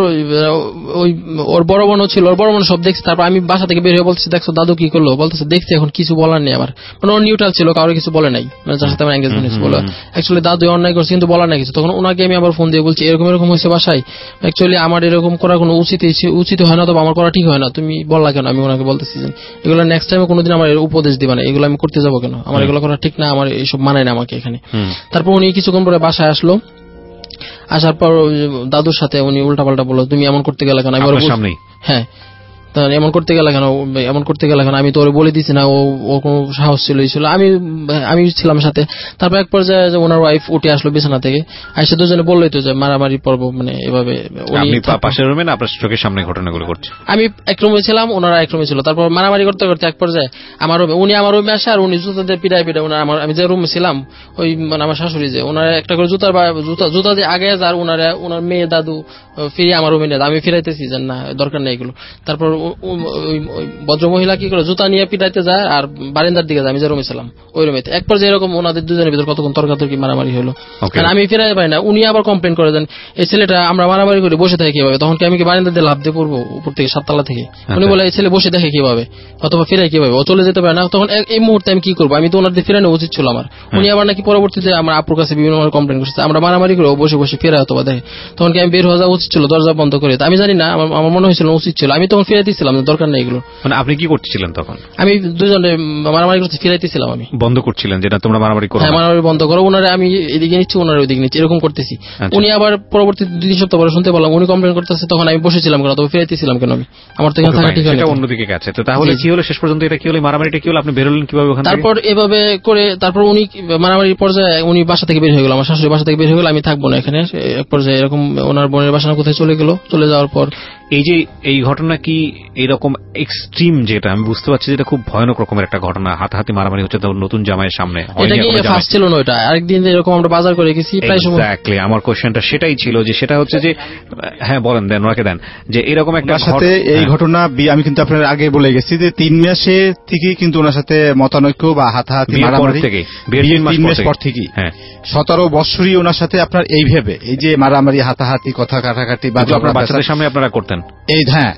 ওর বড় বোনও ছিল, ওর বড় বোন সব দেখছি। তারপর আমি বাসা থেকে বের হয়ে বলতেছি দেখছো দাদু কি করলো, বলতেছে দেখছি এখন কিছু বলার নেই আমার, মানে ওর নিউট্রাল ছিল, কারোর কিছু বলে নাই, মানে যার সাথে আমার এনগেজমেন্ট হয়েছে বলে অ্যাকচুয়ালি দাদু অন্যায় করছে কিন্তু বলার নাই কিছু। তখন ওনাকে আমি আবার ফোন দিয়ে বলছি এরকম এরকম হয়েছে বাসায়, অ্যাকচুয়ালি আমার এরকম করা কোনো উচিত হয় না, তবে আমার করা ঠিক হয় না, তুমি বললা কেন? আমি ওনাকে বলতেছি যে এগুলো নেক্সট টাইমে কোনোদিন আমার উপদেশ দিবা না, এগুলো আমি করতে যাবো কেন, আমার এগুলো করা ঠিক না, আমার এইসব মানায় না আমাকে এখানে। তারপর উনি কিছুক্ষণ পরে বাসায় আসলো, আসার পর দাদুর সাথে উনি উল্টাপাল্টা বললো তুমি এমন করতে গেলে কেন? আমি হ্যাঁ এমন করতে গেলে কেন, আমি তো ওরে বলে দিছি না, ও কোনো সাহস ছিল আমি ছিলাম সাথে। তারপর এক পর্যায়ে ওনার ওয়াইফ উঠে আসলো বিছানা থেকে, এসে দুজনে বললোই তো যে মারামারি পর্ব, মানে এভাবে
পাশের রুমে না আপনার চোখের সামনে ঘটনাগুলো করছে,
আমি এক রুমে ছিলাম, ওনারা এক রুমে ছিল। তারপর মারামারি করতে করতে এক পর্যায়ে উনি আমার রুমে আসে, আর উনি জুতা দিয়ে পিটাই আমি যে রুমে ছিলাম ওই মানে আমার শাশুড়ি যে ওনারা একটা করে জুতা দিয়ে আগে যার ওনার মেয়ে দাদু ফিরিয়ে আমার রুমে নিয়ে, আমি ফিরাইতেছি যে না দরকার নেই এগুলো। তারপর ভদ্রমহিলা কি করে জুতা নিয়ে পিটাইতে যায় আর বারিন্দার দিকে যায়, আমি যে রুমে ছিলাম ওই রুমে। এক পর্যায়ে এরকম ওনাদের দুজনের ভিতর কতক্ষণ তর্কাতর্কি মারামারি হলো, আমি ফিরাইতে পারি না। উনি আবার কমপ্লেন করে দেন এই ছেলেটা আমরা মারামারি করে বসে থাকে কিভাবে, তখন কি আমি কি বারিন্দা দিয়ে লাভ দিয়ে পড়বো উপর থেকে 7 তলা থেকে? উনি বলে এই ছেলে বসে দেখে কিভাবে অথবা ফিরাই কিভাবে, ও চলে যেতে পারে না। তখন এই মুহূর্তে আমি কি করবো, আমি তো ওনাদের ফিরানো উচিত ছিল আমার। উনি আবার নাকি পরবর্তীতে আমার আপুর কাছে বিভিন্ন কমপ্লেন করছে আমরা মারামারি করে ও বসে বসে ফিরাই অথবা দেখে, তখন কি আমি বের হয়ে যাওয়া উচিত ছিল দরজা বন্ধ করে? আমি জানি না, আমার মনে হয়েছিল উচিত ছিল, আমি তখন ফিরাইতেছিলাম, দরকার নেই এগুলো।
মানে আপনি কি করতেছিলেন তখন?
আমি দুজনে মারামারি করতে ফিরাইতেছিলাম, আমি
বন্ধ করছিলেন যেটা তোমরা মারামারি করো।
হ্যাঁ মারামারি বন্ধ করো, ওনারে আমি এদিকে নিচ্ছি ওনারে ওইদিকে নিচ্ছি এরকম করতেছি। উনি আবার পরবর্তী 2-3 সপ্তাহ পরে শুনতে পেলাম উনি কমপ্লেন করতেছে, তখন আমি বসেছিলাম কেন, তবে ফিরাইতেছিলাম কেন? আমার তো এখানে থাকা ঠিক হয়নি,
অন্যদিকে গেছে। তো তাহলে কি হলো শেষ পর্যন্ত, এটা কি হলো মারামারিটা কি হলো, আপনি বেরোলেন কিভাবে ওখান থেকে?
তারপর এভাবে করে তারপর উনি মারামারির পর্যায়ে উনি বাসা থেকে বের হয়ে গেল, আমার শাশুড়ি বাসা থেকে বের হয়ে গেল, আমি থাকবো না এখানে। এক পর্যায়ে এরকম ওনার বোনের বাসা কোথায় চলে যাওয়ার পর
এই ঘটনা কি এরকম এক্সট্রিম, যেটা আমি বুঝতে পারছি যেটা খুব ভয়ানক রকমের একটা ঘটনা, হাতাহাতি মারামারি হচ্ছে নতুন জামাইয়ের সামনে,
এটা কি ফার্স্ট ছিল না? ওটা আরেকদিন এরকম আমরা বাজার করে গেছি প্রায় সময়।
এক্স্যাক্টলি আমার কোশ্চেনটা সেটাই ছিল, যে সেটা হচ্ছে যে হ্যাঁ বলেন, দেন ওনাকে দেন, যে এরকম একটা
সাথে এই ঘটনা আমি কিন্তু আপনার আগে বলে গেছি যে 3 মাসে থেকে কিন্তু ওনার সাথে মতানৈক্য বা হাতাহাতি মারামারি 3 মাস পর থেকে 17 বছরই ওনার সাথে আপনার এইভাবে এই যে মারামারি হাতাহাতি কথা কাটাকাটি বা
আপনার বাচ্চাদের সামনে আপনারা করতেন এই?
হ্যাঁ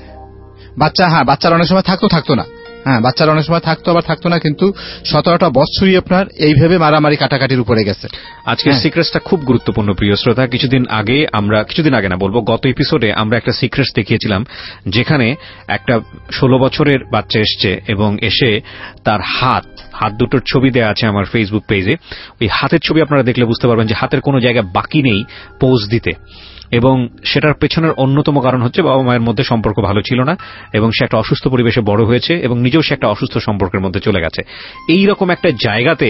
বাচ্চারা অনেক সময় থাকতো না, বাচ্চারা অনেক সময় থাকতো আবার থাকতো না, কিন্তু 17টা বছরই আপনার এইভাবে মারামারি কাটাকাটির উপরে গেছে।
আজকের সিক্রেটসটা খুব গুরুত্বপূর্ণ প্রিয় শ্রোতা। কিছুদিন আগে না বলবো, গত এপিসোডে আমরা একটা সিক্রেটস দেখিয়েছিলাম যেখানে একটা 16 বছরের বাচ্চা এসছে এবং এসে তার হাত দুটোর ছবি দেয়া আছে আমার ফেসবুক পেজে। ওই হাতের ছবি আপনারা দেখলে বুঝতে পারবেন যে হাতের কোনো জায়গায় বাকি নেই পোজ দিতে, এবং সেটার পেছনের অন্যতম কারণ হচ্ছে বাবা মায়ের মধ্যে সম্পর্ক ভালো ছিল না এবং সে একটা অসুস্থ পরিবেশে বড় হয়েছে এবং নিজেও সে একটা অসুস্থ সম্পর্কের মধ্যে চলে গেছে। এই রকম একটা জায়গাতে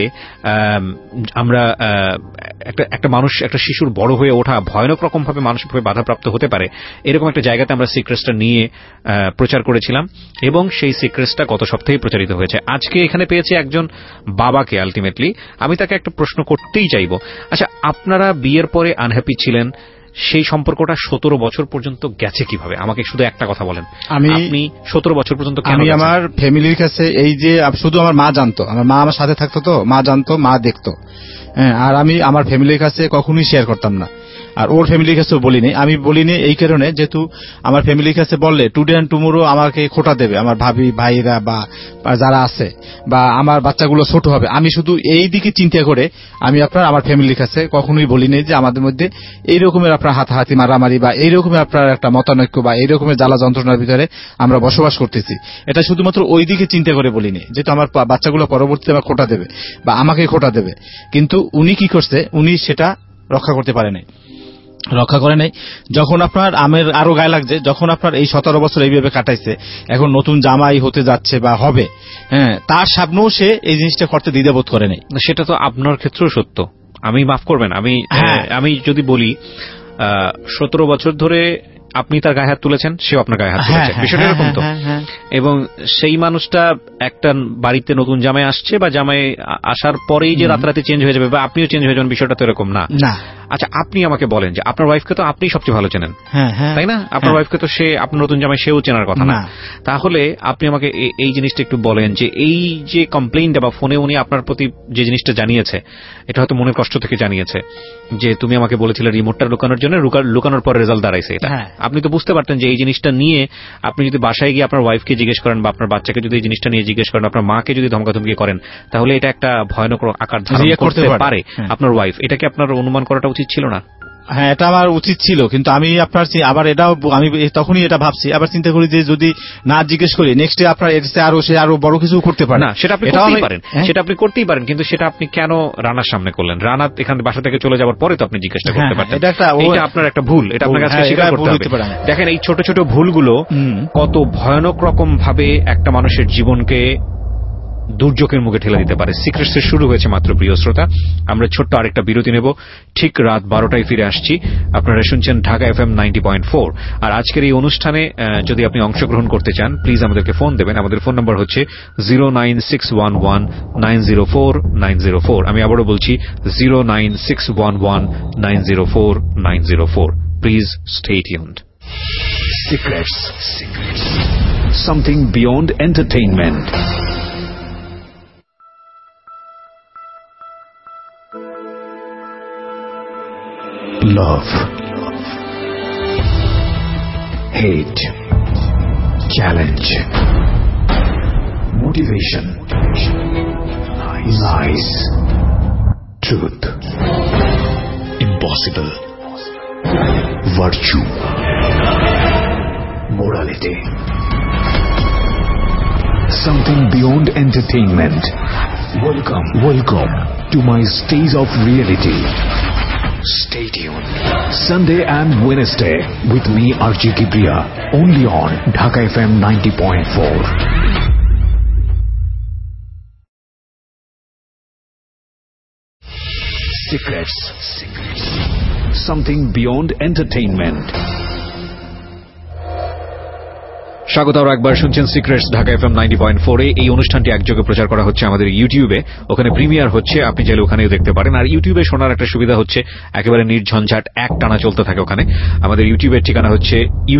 আমরা একটা মানুষ, একটা শিশুর বড় হয়ে ওঠা ভয়ানক রকম ভাবে মানসিকভাবে বাধাপ্রাপ্ত হতে পারে, এরকম একটা জায়গাতে আমরা সিক্রেটসটা নিয়ে প্রচার করেছিলাম এবং সেই সিক্রেটসটা গত সপ্তাহে প্রচারিত হয়েছে। আজকে এখানে পেয়েছে একজন বাবাকে। আলটিমেটলি আমি তাকে একটা প্রশ্ন করতেই চাইব, আচ্ছা আপনারা বিয়ের পরে আনহ্যাপি ছিলেন, সেই সম্পর্কটা 17 বছর পর্যন্ত গেছে কিভাবে? আমাকে শুধু একটা কথা বলেন, আপনি 17 বছর পর্যন্ত কেন?
আমি আমার ফ্যামিলির কাছে এই যে শুধু আমার মা জানতো, আমার মা আমার সাথে থাকতো, তো মা জানতো, মা দেখতো, আর আমি আমার ফ্যামিলির কাছে কখনোই শেয়ার করতাম না, আর ওর ফ্যামিলির কাছেও বলিনি। আমি বলিনি এই কারণে, যেহেতু আমার ফ্যামিলির কাছে বললে টুডে অ্যান্ড টুমোরো আমাকে খোটা দেবে, আমার ভাবি ভাইরা বা যারা আছে, বা আমার বাচ্চাগুলো ছোট হবে। আমি শুধু এই দিকে চিন্তা করে আমি আমার ফ্যামিলির কাছে কখনোই বলিনি যে আমাদের মধ্যে এই রকমের আপনার হাতাহাতি মারামারি বা এই রকমের আপনার একটা মতানৈক্য বা এই রকমের জ্বালা যন্ত্রণার ভিতরে আমরা বসবাস করতেছি, এটা শুধুমাত্র ওই দিকে চিন্তা করে বলিনি, যেহেতু আমার বাচ্চাগুলো পরবর্তীতে আমার খোটা দেবে বা আমাকে খোটা দেবে। কিন্তু উনি কি করছে, উনি সেটা রক্ষা করতে পারেনি। রক্ষা করে নাই। যখন আপনার আমের আরো গায়ে লাগছে, যখন আপনার এই 17 বছর এইভাবে কাটাইছে, এখন নতুন জামাই হতে যাচ্ছে বা হবে, হ্যাঁ, তার সামনেও সে এই জিনিসটা করতে দ্বিধাবোধ করে নাই।
সেটা তো আপনার ক্ষেত্রেও সত্য। আমি মাফ করবেন, আমি যদি বলি 17 বছর ধরে আপনি তার গায়ে হাত তুলেছেন, সেও আপনার গায়ে হাত তুলেছে, বিষয়টা এরকম তো। এবং সেই মানুষটা একটা বাড়িতে নতুন জামাই আসছে বা জামাই আসার পরেই যে রাতারাতি চেঞ্জ হয়ে যাবে বা আপনিও চেঞ্জ হয়ে যাবেন, বিষয়টা তো এরকম না। আচ্ছা, আপনি আমাকে বলেন যে আপনার ওয়াইফকে তো আপনি সবচেয়ে ভালো চেনেন, তাই না? আপনার ওয়াইফকে তো সে আপনার নতুন জামাই সেও চেনার কথা না। তাহলে আপনি আমাকে এই জিনিসটা একটু বলেন যে এই যে কমপ্লেইনটা বা ফোনে উনি আপনার প্রতি যে জিনিসটা জানিয়েছে, এটা হয়তো মনের কষ্ট থেকে জানিয়েছে যে তুমি আমাকে বলেছিলে রিমোটটা লুকানোর জন্য, লুকানোর পর রেজাল্ট দাঁড়াইছে এটা। আপনি তো বুঝতে পারতেন যে এই জিনিসটা নিয়ে আপনি যদি বাসায় গিয়ে আপনার ওয়াইফকে জিজ্ঞেস করেন বা আপনার বাচ্চাকে যদি এই জিনিসটা নিয়ে জিজ্ঞেস করেন, আপনার মাকে যদি ধমকাধমকি করেন, তাহলে এটা একটা ভয়ানক আকার ধারণ করতে পারে আপনার ওয়াইফ। এটাকে আপনার অনুমান করাটা উচিত ছিল না?
হ্যাঁ, এটা আমার উচিত ছিল, কিন্তু আমি আপনার আবার এটাও আমি তখনই এটা ভাবছি, আবার চিন্তা করি যে যদি না জিজ্ঞেস করি নেক্সট ডে আপনার সে আরো বড় কিছু করতে পারে।
না, সেটা আপনি করতেই পারেন, সেটা আপনি করতেই পারেন, কিন্তু সেটা আপনি কেন রানার সামনে করলেন? রানা এখান বাসা থেকে চলে যাওয়ার পরে তো আপনি জিজ্ঞেসটা করতে পারতেন। এটা আপনার একটা ভুল, এটা আপনার কাছে স্বীকার করতে হবে। দেখেন, এই ছোট ছোট ভুলগুলো কত ভয়ানক রকম ভাবে একটা মানুষের জীবনকে দুর্যোগের মুখে ঠেলে দিতে পারে। সিক্রেটস এর শুরু হয়েছে মাত্র, প্রিয় শ্রোতা। আমরা ছোট্ট আরেকটা বিরতি নেব, ঠিক রাত 12টায় ফিরে আসছি। আপনারা শুনছেন ঢাকা FM 90.4। আর আজকের এই অনুষ্ঠানে যদি আপনি অংশগ্রহণ করতে চান, প্লিজ আমাদেরকে ফোন দেবেন। আমাদের ফোন নম্বর হচ্ছে 09611904904। আমি আবারও বলছি 09611904904। Please stay tuned.
Secrets. Something beyond entertainment. Love, hate, challenge, motivation, lies, truth, impossible, virtue, morality. Something beyond entertainment. Welcome to my stage of reality. Stay tuned. Sunday and Wednesday with me, RJ Kibriya, only on Dhaka FM 90.4. Secrets. Something beyond entertainment.
স্বাগত আরো একবার। শুনছেন সিক্রেটস ঢাকা FM 90.4 এ। এই অনুষ্ঠানটি একযোগে প্রচার করা হচ্ছে আমাদের ইউটিউবে, ওখানে প্রিমিয়ার হচ্ছে, আপনি চাইলে ওখানেও দেখতে পারেন। আর ইউটিউবে শোনার একটা সুবিধা হচ্ছে একেবারে নির্ঝঞ্ঝাট এক টানা চলতে থাকে ওখানে। আমাদের ইউটিউবের ঠিকানা হচ্ছে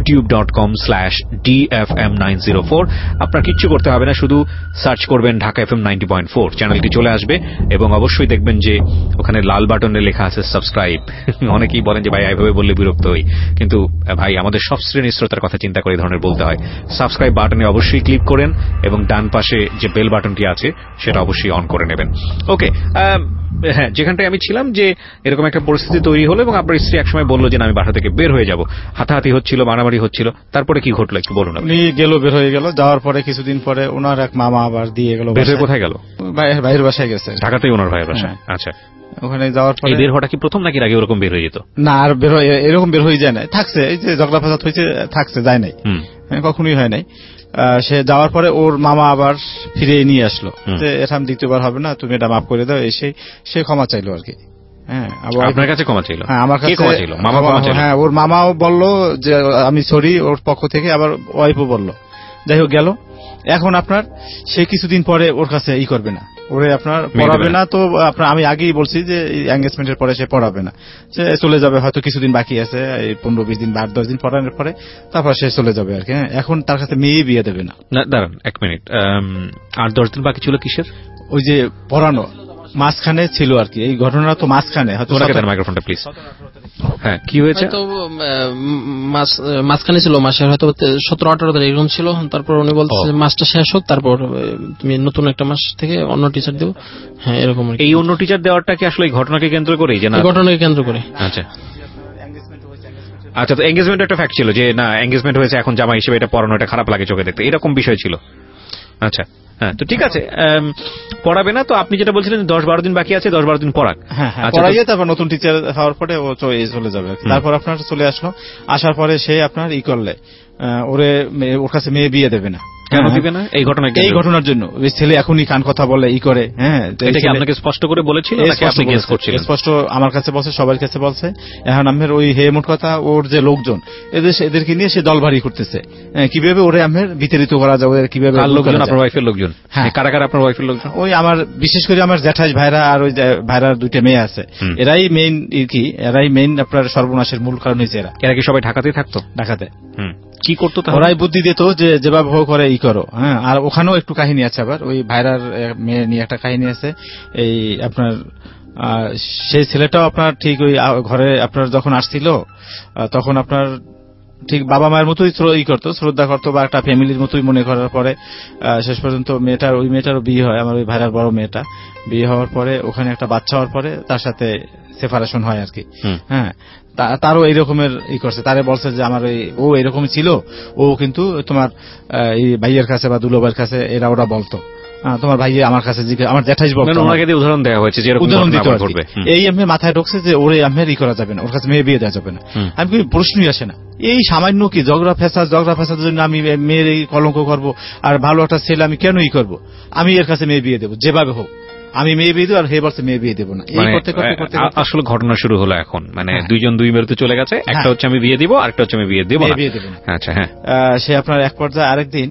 youtube.com/dfm904। আপনার কিচ্ছু করতে হবে না, শুধু সার্চ করবেন ঢাকা FM 90.4, চ্যানেলটি চলে আসবে এবং অবশ্যই দেখবেন যে ওখানে লাল বাটনে লেখা আছে সাবস্ক্রাইব। অনেকেই বলেন যে ভাই এইভাবে বললে বিরক্ত হই, কিন্তু ভাই আমাদের সব শ্রেণীর শ্রোতার কথা চিন্তা করে এই ধরনের বলতে হয়। সাবস্ক্রাইব বাটনে অবশ্যই ক্লিক করেন এবং ডান পাশে যে বেল বাটনটি আছে সেটা অবশ্যই অন করে নেবেন। ওকে, হ্যাঁ, যেখানটায় আমি ছিলাম যে এরকম একটা পরিস্থিতি তৈরি হলো এবং আপনার স্ত্রী একসময় বললো যে আমি বাসা থেকে বের হয়ে যাব, হাতাহাতি হচ্ছিল, মারামারি হচ্ছিল, তারপরে কি ঘটলো একটু বলুন।
উনি বের হয়ে গেল, যাওয়ার পরে কিছুদিন পরে ওনার এক মামা আবার দিয়ে গেল।
বের হয়ে কোথায় গেল?
বাইরের বাসায় গেছে,
ঢাকাতেই ওনার ভাইয়ের বাসা। আচ্ছা,
ওখানে যাওয়ার পরে
বের হওয়াটা কি প্রথম নাকি আগে ওরকম বের হয়ে যেত?
না, আর এরকম বের হয়ে যায় না, থাকছে, এই যে ঝগড়া ফাসাদ হয়েছে থাকছে, যায় নাই, কখনোই হয় নাই। সে যাওয়ার পরে ওর মামা আবার ফিরে নিয়ে আসলো যে এটা দ্বিতীয়বার হবে না, তুমি এটা মাফ করে দাও। সে ক্ষমা চাইলো আর কি। হ্যাঁ,
আপনার কাছে ক্ষমা চাইলো?
হ্যাঁ, আমার কাছে
ক্ষমা চাইলো, মামা ক্ষমা চাইলো।
হ্যাঁ, ওর মামাও বললো যে আমি সরি ওর পক্ষ থেকে, আবার ওয়াইফও বললো। যাই হোক গেল। এখন আপনার সে কিছুদিন পরে ওর কাছে করবে না, ওরে আপনার পড়াবে না। তো আপনার আমি আগেই বলছি যে এঙ্গেজমেন্টের পরে সে পড়াবে না, সে চলে যাবে, হয়তো কিছুদিন বাকি আছে, 15-20 দিন বা 10 দিন পড়ানোর পরে তারপর সে চলে যাবে আর কি। এখন তার কাছে মেয়ে বিয়ে দেবে না।
দাঁড়ান 1 মিনিট, 8-10 দিন বাকি ছিল কিসের?
ওই যে পড়ানো মাঝখানে ছিল আর কি, এই ঘটনা তো মাঝখানে। হয়তো
মাইক্রোফোনটা প্লিজ। হ্যাঁ, কি হয়েছে?
তো মাঝখানে ছিল, মাসের হয়তো 17-18 তারিখ এরকম ছিল। তারপর উনি বলছে মাসটা শেষ হোক, তারপর তুমি নতুন একটা মাস থেকে অন্য টিচার দেবো। হ্যাঁ, এরকম।
এই অন্য টিচার দেওয়ারটা কি আসলে এই ঘটনাকে কেন্দ্র করে? যে না,
ঘটনাকে কেন্দ্র করে।
আচ্ছা আচ্ছা, তো এঙ্গেজমেন্ট একটা ফ্যাক্ট ছিল যে না এঙ্গেজমেন্ট হয়েছে, এখন জামা হিসেবে এটা পড়ানো, এটা খারাপ লাগে চোখে দেখতে, এরকম বিষয় ছিল। আচ্ছা, হ্যাঁ, তো ঠিক আছে, পড়াবে না। তো আপনি যেটা বলছিলেন 10-12 দিন বাকি আছে, 10-12 দিন পড়াক।
হ্যাঁ, পড়াইয়ে তারপর নতুন টিচার হওয়ার পরে ও চলে যাবে। তারপর আপনার চলে আসলো, আসার পরে সে আপনার করলে ওর কাছে মেয়ে বিয়ে দেবে না।
কেন দিবে না? এই
ঘটনার জন্য। ওই ছেলে এখনই কান কথা বলে করে। হ্যাঁ,
এটা কি আপনাকে স্পষ্ট করে বলেছিল নাকি আপনি গেস করছিলেন?
স্পষ্ট আমার কাছে বলছে, সবার কাছে বলছে। এখন আমের ওই মোট কথা ওর যে লোকজন এদেরকে নিয়ে সে দল ভারী করতেছে, কিভাবে ওরে আমের বিতাড়িত করা যাবে, কিভাবে
লোকজন, আপনার ওয়াইফের লোকজন। হ্যাঁ, কারা কারা আপনার ওয়াইফের লোকজন?
ওই আমার বিশেষ করে আমার জ্যাঠাই ভাইরা আর ওই ভাইরার 2টা মেয়ে আছে, এরাই মেইন এরাই মেইন আপনার সর্বনাশের মূল কারণ হয়েছে। এরা কি
সবাই ঢাকাতেই থাকতো?
ঢাকাতে।
কি করতো?
ওরাই বুদ্ধি দিত যে যেভাবে হোক করে করো। হ্যাঁ, আর ওখানেও একটু কাহিনী আছে, আবার ওই ভাইরার মেয়ে নিয়ে একটা কাহিনী আছে। এই আপনার সেই ছেলেটাও আপনার ঠিক ওই ঘরে আপনার যখন আসছিল তখন আপনার ঠিক বাবা মায়ের মতোই করতো, শ্রদ্ধা করতো, বা একটা ফ্যামিলির মতোই মনে করার পরে শেষ পর্যন্ত ওই মেয়েটারও বিয়ে হয়, আমার ওই ভাইরার বড় মেয়েটা বিয়ে হওয়ার পরে ওখানে একটা বাচ্চা হওয়ার পরে তার সাথে সেপারেশন হয় আর কি। হ্যাঁ, তারও এই রকমের করছে, তারে বলছে যে আমার ও এরকম ছিল, ও কিন্তু তোমার এই ভাইয়ের কাছে বা দুলোভাইয়ের কাছে ওরা বলতো, তোমার ভাই আমার কাছে আমার জ্যাঠাই বলতো,
উদাহরণ দেওয়া হয়েছে,
উদাহরণ দিতে হবে। এই আমি মাথায় ঢুকছে যে ওরে আমি করা যাবে না, ওর কাছে মেয়ে বিয়ে দেওয়া যাবে না। আমি কি প্রশ্নই আসে না, এই সামান্য কি ঝগড়া ফেসাদের জন্য আমি মেয়ের এই কলঙ্ক করবো, আর ভালো একটা ছেলে আমি কেনই করবো, আমি এর কাছে মেয়ে বিয়ে দেবো যেভাবে হোক, আমি মেয়ে বিয়ে দেবো, আর হে বলছে মেয়ে বিয়ে দেবো না। এই করতে করতে
আসলে ঘটনা শুরু হলো এখন, মানে দুইজন দুই মেরুতে চলে গেছে, একটা হচ্ছে আমি বিয়ে দিব, আরেকটা হচ্ছে আমি বিয়ে দেবো না। আচ্ছা, হ্যাঁ,
সে আপনার এক পর্যায়ে আরেকদিন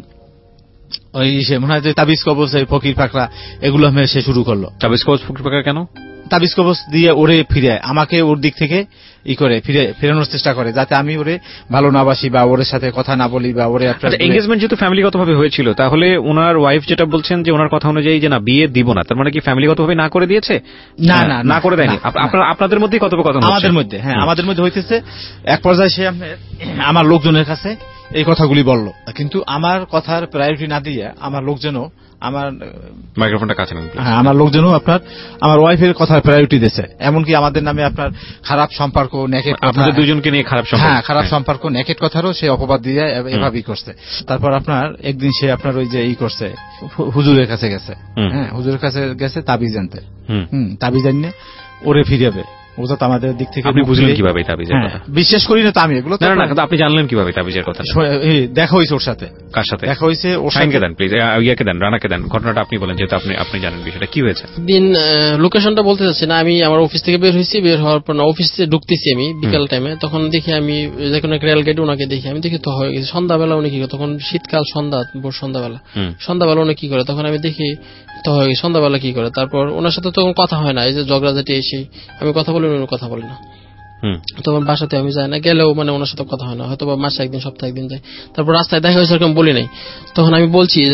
ওই সে মনে হয় যে তাবিজ কবজ, ফকির ফাকরা এগুলো সে শুরু করলো।
তাবিজ কবজ ফকির ফাকরা কেন?
তাবিজ কবজ দিয়ে ওরে ফিরে আমাকে ওর দিক থেকে ফিরানোর চেষ্টা করে, যাতে আমি ওরে ভালো না বাসি বা ওর সাথে কথা না বলি বা ওরে আপনার
এনগেজমেন্ট যেহেতু ফ্যামিলিগতভাবে হয়েছিল, তাহলে ওনার ওয়াইফ যেটা বলছেন যে ওনার কথা অনুযায়ী যে না বিয়ে দিব না, তার মানে কি ফ্যামিলিগতভাবে না করে দিয়েছে? না করে দেয়নি। আপনাদের মধ্যেই কথোপকথন?
আমাদের মধ্যে, হ্যাঁ, আমাদের মধ্যে হইতেছে। এক পর্যায়ে সে আমার লোকজনের কাছে এই কথাগুলি বলল, কিন্তু আমার কথার প্রায়োরিটি না দিয়ে আমার লোকজনও আমার
মাইক্রোফোনটা কাছে নেন।
হ্যাঁ, আমার লোকজনও আপনার আমার ওয়াইফের কথার প্রায়োরিটি দিয়েছে, এমনকি আমাদের নামে আপনার খারাপ সম্পর্ক, নেকেট,
আপনাদের দুজনকে নিয়ে খারাপ সম্পর্ক,
হ্যাঁ, খারাপ সম্পর্ক, নেকেট কথারও সে অপবাদ দিয়ে এভাবেই করছে। তারপর আপনার একদিন সে আপনার ওই যে করছে, হুজুরের কাছে গেছে। হ্যাঁ, হুজুরের কাছে গেছে তাবিজ আনতে। তাবিজ আনলে ওরে ফিরাবে। ও তো আমাদের দিক থেকে
আপনি বুঝলেন কিভাবে তাবিজের কথা?
বিশ্বাস করি না তো আমি এগুলো।
না, আপনি জানলেন কিভাবে তাবিজের কথা?
দেখা হয়েছে ওর সাথে।
কার সাথে দেখা
হয়েছে? ওর সাথে
দেন প্লিজ, ইয়াকে দেন, রানাকে দেন, ঘটনাটা আপনি বলেন, যেহেতু আপনি জানেন বিষয়টা কি হয়েছে।
দিন লোকেশনটা বলতে চাচ্ছি না, আমি আমার অফিস থেকে বের হয়েছি, বের হওয়ার পর অফিসে ঢুকতেছি আমি বিকাল টাইমে, তখন দেখি আমি যে কোনো একটা রেল গেটে ওনাকে দেখি, আমি দেখি তো হয়ে গেছে সন্ধ্যাবেলা। উনি কি করে, তখন শীতকাল, সন্ধ্যাবেলা উনি কি করে, তখন আমি দেখি তো হয়ে গেছে সন্ধ্যাবেলা কি করে। তারপর ওনার সাথে তখন কথা হয় না, এই যে ঝগড়াঝাটি এসে আমি কথা বলি, উনি কথা বলি না। তখন বাসাতে আমি যাই না, গেলেও মানে ওনার সাথে কথা হয় না, হয়তো মাসে একদিন, সপ্তাহে একদিন যাই। তারপর রাস্তায় দেখা হয়েছে, এরকম বলি নাই। তখন আমি বলছি যে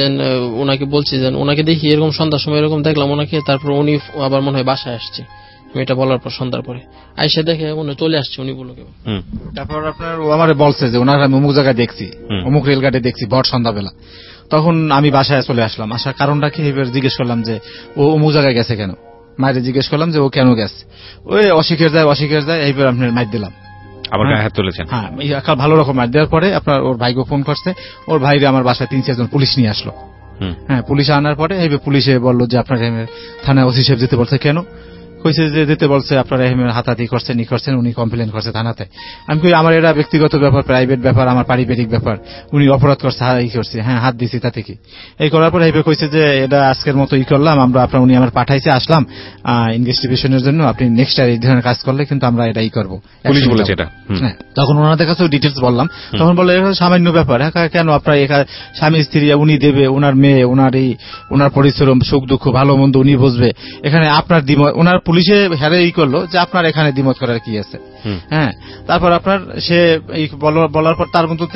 ওনাকে দেখি এরকম সন্ধ্যার সময় এরকম দেখলাম ওনাকে। তারপর উনি আবার মনে হয় বাসায় আসছে, আমি এটা বলার পর সন্ধ্যার পরে আইসা দেখে উনি চলে আসছে, উনি বলো কেউ।
তারপর আপনার ও আমার বলছে যে ওনার আমি অমুক জায়গায় দেখছি, অমুক রেলগাড়ি দেখছি ভর সন্ধ্যাবেলা। তখন আমি বাসায় চলে আসলাম, আসার কারণটা কি এবার জিজ্ঞেস করলাম যে ও অমুক জায়গায় গেছে কেন। মায়ের জিজ্ঞেস করলাম যে ও কেন গেছে, ওই অস্বীকার যায়। এইবার আপনার মাইর দিলাম,
আবার গায়ে হাত তুলেছেন।
হ্যাঁ, ভালো রকম মাইর দেওয়ার পরে আপনার ওর ভাইকে ফোন করছে, ওর ভাইরে আমার বাসায় 3-4 জন পুলিশ নিয়ে আসলো। হ্যাঁ, পুলিশ আনার পরে পুলিশে বললো যে আপনার থানায় ওসি সাহেব যেতে বলছে। কেন? কইছে যে যেতে বলছে, আপনার হাতাহাতি করছেন, উনি কমপ্লেন করছে থানাতে। আমি কই আমার এটা ব্যক্তিগত ব্যাপার, প্রাইভেট ব্যাপার, আমার পারিবারিক ব্যাপার, উনি অপরাধ করছে, হ্যাঁ হাত দিছি, তাতে কি? এই করার পরে কইছে যে এটা আজকের মতো করলাম আমরা, উনি আমার পাঠাইছে, আসলাম ইনভেস্টিগেশনের জন্য, আপনি নেক্সট এই ধরনের কাজ করলে কিন্তু আমরা এটাই করবো,
পুলিশ বলেছে এটা।
তখন ওনাদের কাছে ডিটেলস বললাম, তখন বললো সামান্য ব্যাপার, কেন আপনার স্বামী স্ত্রী, উনি দেবে, ওনার মেয়ে, ওনার পরিশ্রম, সুখ দুঃখ, ভালো মন্দ উনি বুঝবে, এখানে আপনার দ্বিমত, ওনার পুলিশে হ্যারে করলো যে আপনার এখানে দ্বিমত করার কি আছে। হ্যাঁ, তারপর আপনার সে বলার পর তার মতো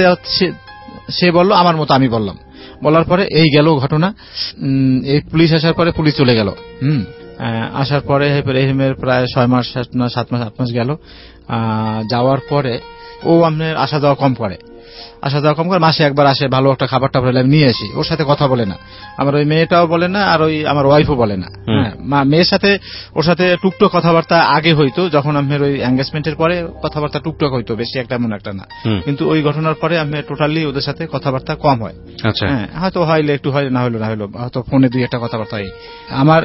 সে বললো আমার মতো আমি বললাম, বলার পরে এই গেল ঘটনা। এই পুলিশ আসার পরে পুলিশ চলে গেল। আসার পরে প্রায় 6 মাস 7 মাস 8 মাস গেল। যাওয়ার পরে ও আপনার আসা যাওয়া কম করে। আসা যাওয়া কম করে, মাসে একবার আসে, ভালো একটা খাবার টাবার হলে আমি নিয়ে আসি, ওর সাথে কথা বলে না, আমার ওই মেয়েটাও বলে না, আর ওই আমার ওয়াইফও বলে না। হ্যাঁ, মেয়ের সাথে ওর সাথে টুকটাক কথাবার্তা আগে হইতো, যখন আমি ওই এঙ্গেজমেন্টের পরে কথাবার্তা টুকটাক হইতো, বেশি একটা এমন একটা না, কিন্তু ওই ঘটনার পরে আমি টোটালি ওদের সাথে কথাবার্তা কম হয়। হ্যাঁ, হয়তো হইলে একটু হয়, না হইলো হয়তো ফোনে 2-1 কথাবার্তা হয়। আমার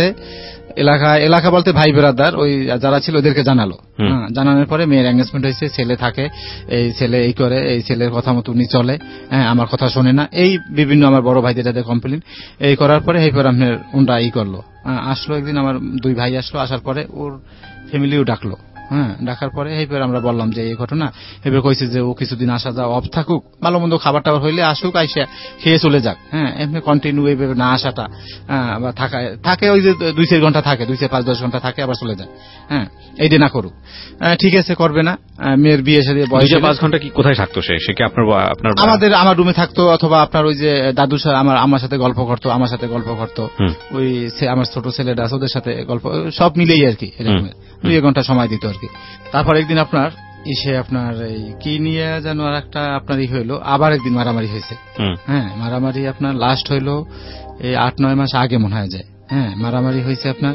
এলাকা বলতে ভাই বেরাদার ওই যারা ছিল ওদেরকে জানালো, জানানোর পরে মেয়ের এঙ্গেজমেন্ট হয়েছে, ছেলে থাকে, এই ছেলে এই করে, এই ছেলের কথা মতো উনি চলে, হ্যাঁ, আমার কথা শোনে না, এই বিভিন্ন আমার বড় ভাইদের যাদের কমপ্লেন, এই করার পরে এই পরে আপনার ওনরা করলো, আসলো একদিন আমার 2 ভাই আসলো, আসার পরে ওর ফ্যামিলিও ডাকলো। হ্যাঁ, ডাকার পরে এইবার আমরা বললাম যে এই ঘটনা, এবার কইছে যে ও কিছুদিন আসা যাওয়া অফ থাকুক, ভালো মন্দ খাবার টাবার হইলে আসুক, আইসা খেয়ে চলে যাক। হ্যাঁ, এমনি কন্টিনিউ এইভাবে না আসাটা, আবার থাকে ওই যে 2-4 ঘন্টা থাকে, 2-5-10 ঘন্টা থাকে, আবার চলে যায়। হ্যাঁ, এইটা না করুক, ঠিক আছে, করবে না। মেয়ের বিয়ে সাথে
5 ঘন্টা কি কোথায় থাকতো সে কি আপনার
আমার রুমে থাকতো, অথবা আপনার ওই যে দাদু আমার সাথে গল্প করতো, ওই আমার ছোট ছেলেটা আছে ওদের সাথে গল্প, সব মিলেই আর কি, এরকম 2 ঘন্টা সময় দিত আর কি। তারপর একদিন আপনার আপনার এই কি নিয়ে যেন আর একটা আপনার হইলো, আবার একদিন মারামারি হয়েছে। হ্যাঁ, মারামারি আপনার লাস্ট হইলো এই 8-9 মাস আগে মনে হয় যায়। হ্যাঁ, মারামারি হয়েছে আপনার,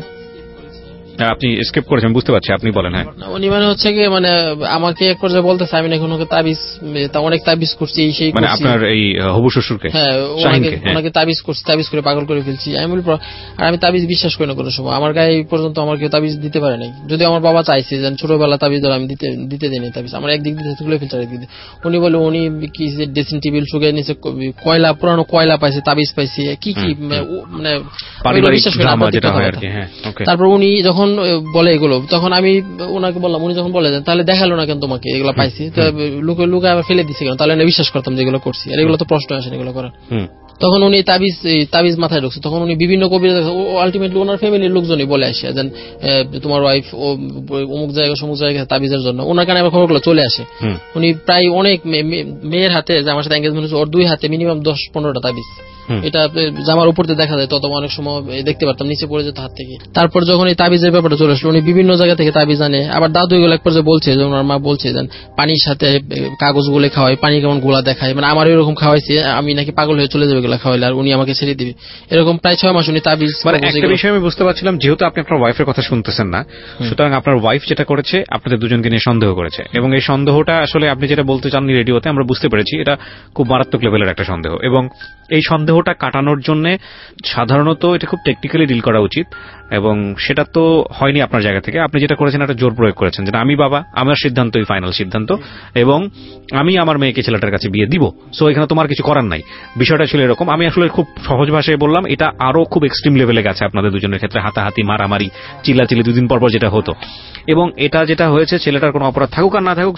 আপনি এসকেপ করেছেন বুঝতে পারছি, আপনি বলেন। হ্যাঁ,
উনি মানে হচ্ছে কি, মানে আমাকে এক পর্যায়ে বলতেছে আমি নাকি ওনাকে তাবিজ, অনেক তাবিজ করছি, সেই
মানে আপনার এই হবু শ্বশুরকে,
হ্যাঁ, ওনাকে তাবিজ করছি, তাবিজ করে পাগল করে ফেলছি। আমি বলি, আর আমি তাবিজ বিশ্বাস করি না কোনো সময়, আমার গায়ে এই পর্যন্ত আমার কেউ তাবিজ দিতে পারে নাই, যদি আমার বাবা চাইছে যে ছোটবেলা তাবিজ ধরে আমি দিতে দিই তাবিজ, আমার একদিক দিয়ে তুলে ফেলছে আরেকদিক দিয়ে। উনি বলে উনি কি ড্রেসিং টেবিল শুকিয়ে নিচে পুরানো কয়লা পাইছে, তাবিজ পাইছে, কি মানে বিশ্বাস করি না। তারপর উনি যখন বলে এগুলো, তখন আমি ওনাকে বললাম, উনি যখন বলে তাহলে দেখালো না কেন তোমাকে এগুলো পাইছি, লুকে আবার ফেলে দিচ্ছে কেন, তাহলে আমি বিশ্বাস করতাম যে এগুলো করছি, আর এগুলো তো প্রশ্ন আসেন এগুলো করার। তখন উনি তাবিজ মাথায় ঢুকছে, তখন উনি বিভিন্ন কবির আলটিমেটলি ওনার ফ্যামিলির লোকজনই বলে আসে যে তোমার ওয়াইফ অমুক জায়গায় তাবিজের জন্য, ওনার কানে আবার খবরগুলো চলে আসে। উনি প্রায় অনেক মেয়ের হাতে, যে আমার সাথে এঙ্গেজমেন্ট হচ্ছে, ওর 2 হাতে মিনিমাম 10-15টা তাবিজ, এটা জামার উপর দিয়ে দেখা যায়, তত অনেক সময় দেখতে পারতাম নিচে পড়ে যেত হাত থেকে। তারপর যখন এই তাবিজের ব্যাপারটা চলে আসলো, উনি বিভিন্ন জায়গা থেকে তাবিজ আনে, আবার দাদু এগুলো এক পর্যায়ে বলছে যে ওনার মা বলছে যে পানির সাথে কাগজ গুলে খাওয়াই, পানি কেমন গোলা দেখায়, মানে আমার এরকম খাওয়াইছে, আমি নাকি পাগল হয়ে চলে যাবে এগুলো খাওয়াইলে, আর উনি আমাকে ছেড়ে দিবে, এরকম প্রায় 6 মাস উনি তাবিজ।
একটা বিষয় আমি বুঝতে পারছিলাম, যেহেতু আপনি আপনার ওয়াইফের কথা শুনতেছেন না, সুতরাং আপনার ওয়াইফ যেটা করেছে আপনাদের দুজনকে নিয়ে সন্দেহ করেছে, এবং এই সন্দেহটা আসলে আপনি যেটা বলতে চাননি রেডিওতে আমরা বুঝতে পেরেছি, এটা খুব মারাত্মক লেভেলের একটা সন্দেহ, এবং এই সন্দেহটা কাটানোর জন্য সাধারণত এটা খুব টেকনিক্যালি ডিল করা উচিত, এবং সেটা তো হয়নি আপনার জায়গা থেকে। আপনি যেটা করেছেন একটা জোর প্রয়োগ করেছেন, যে আমি বাবা, আমার সিদ্ধান্তই ফাইনাল সিদ্ধান্ত, এবং আমি আমার মেয়েকে ছেলেটার কাছে বিয়ে দিব, সো এখানে তোমার কিছু করার নাই। বিষয়টা ছিল এরকম। আমি আসলে খুব সহজ ভাষায় বললাম, এটা আরো খুব এক্সট্রিম লেভেলে গেছে আপনাদের দুজনের ক্ষেত্রে, হাতাহাতি, মারামারি, চিল্লাচিল্লি 2 দিন পর যেটা হতো, এবং এটা যেটা হয়েছে, ছেলেটার কোনো অপরাধ থাকুক আর না থাকুক,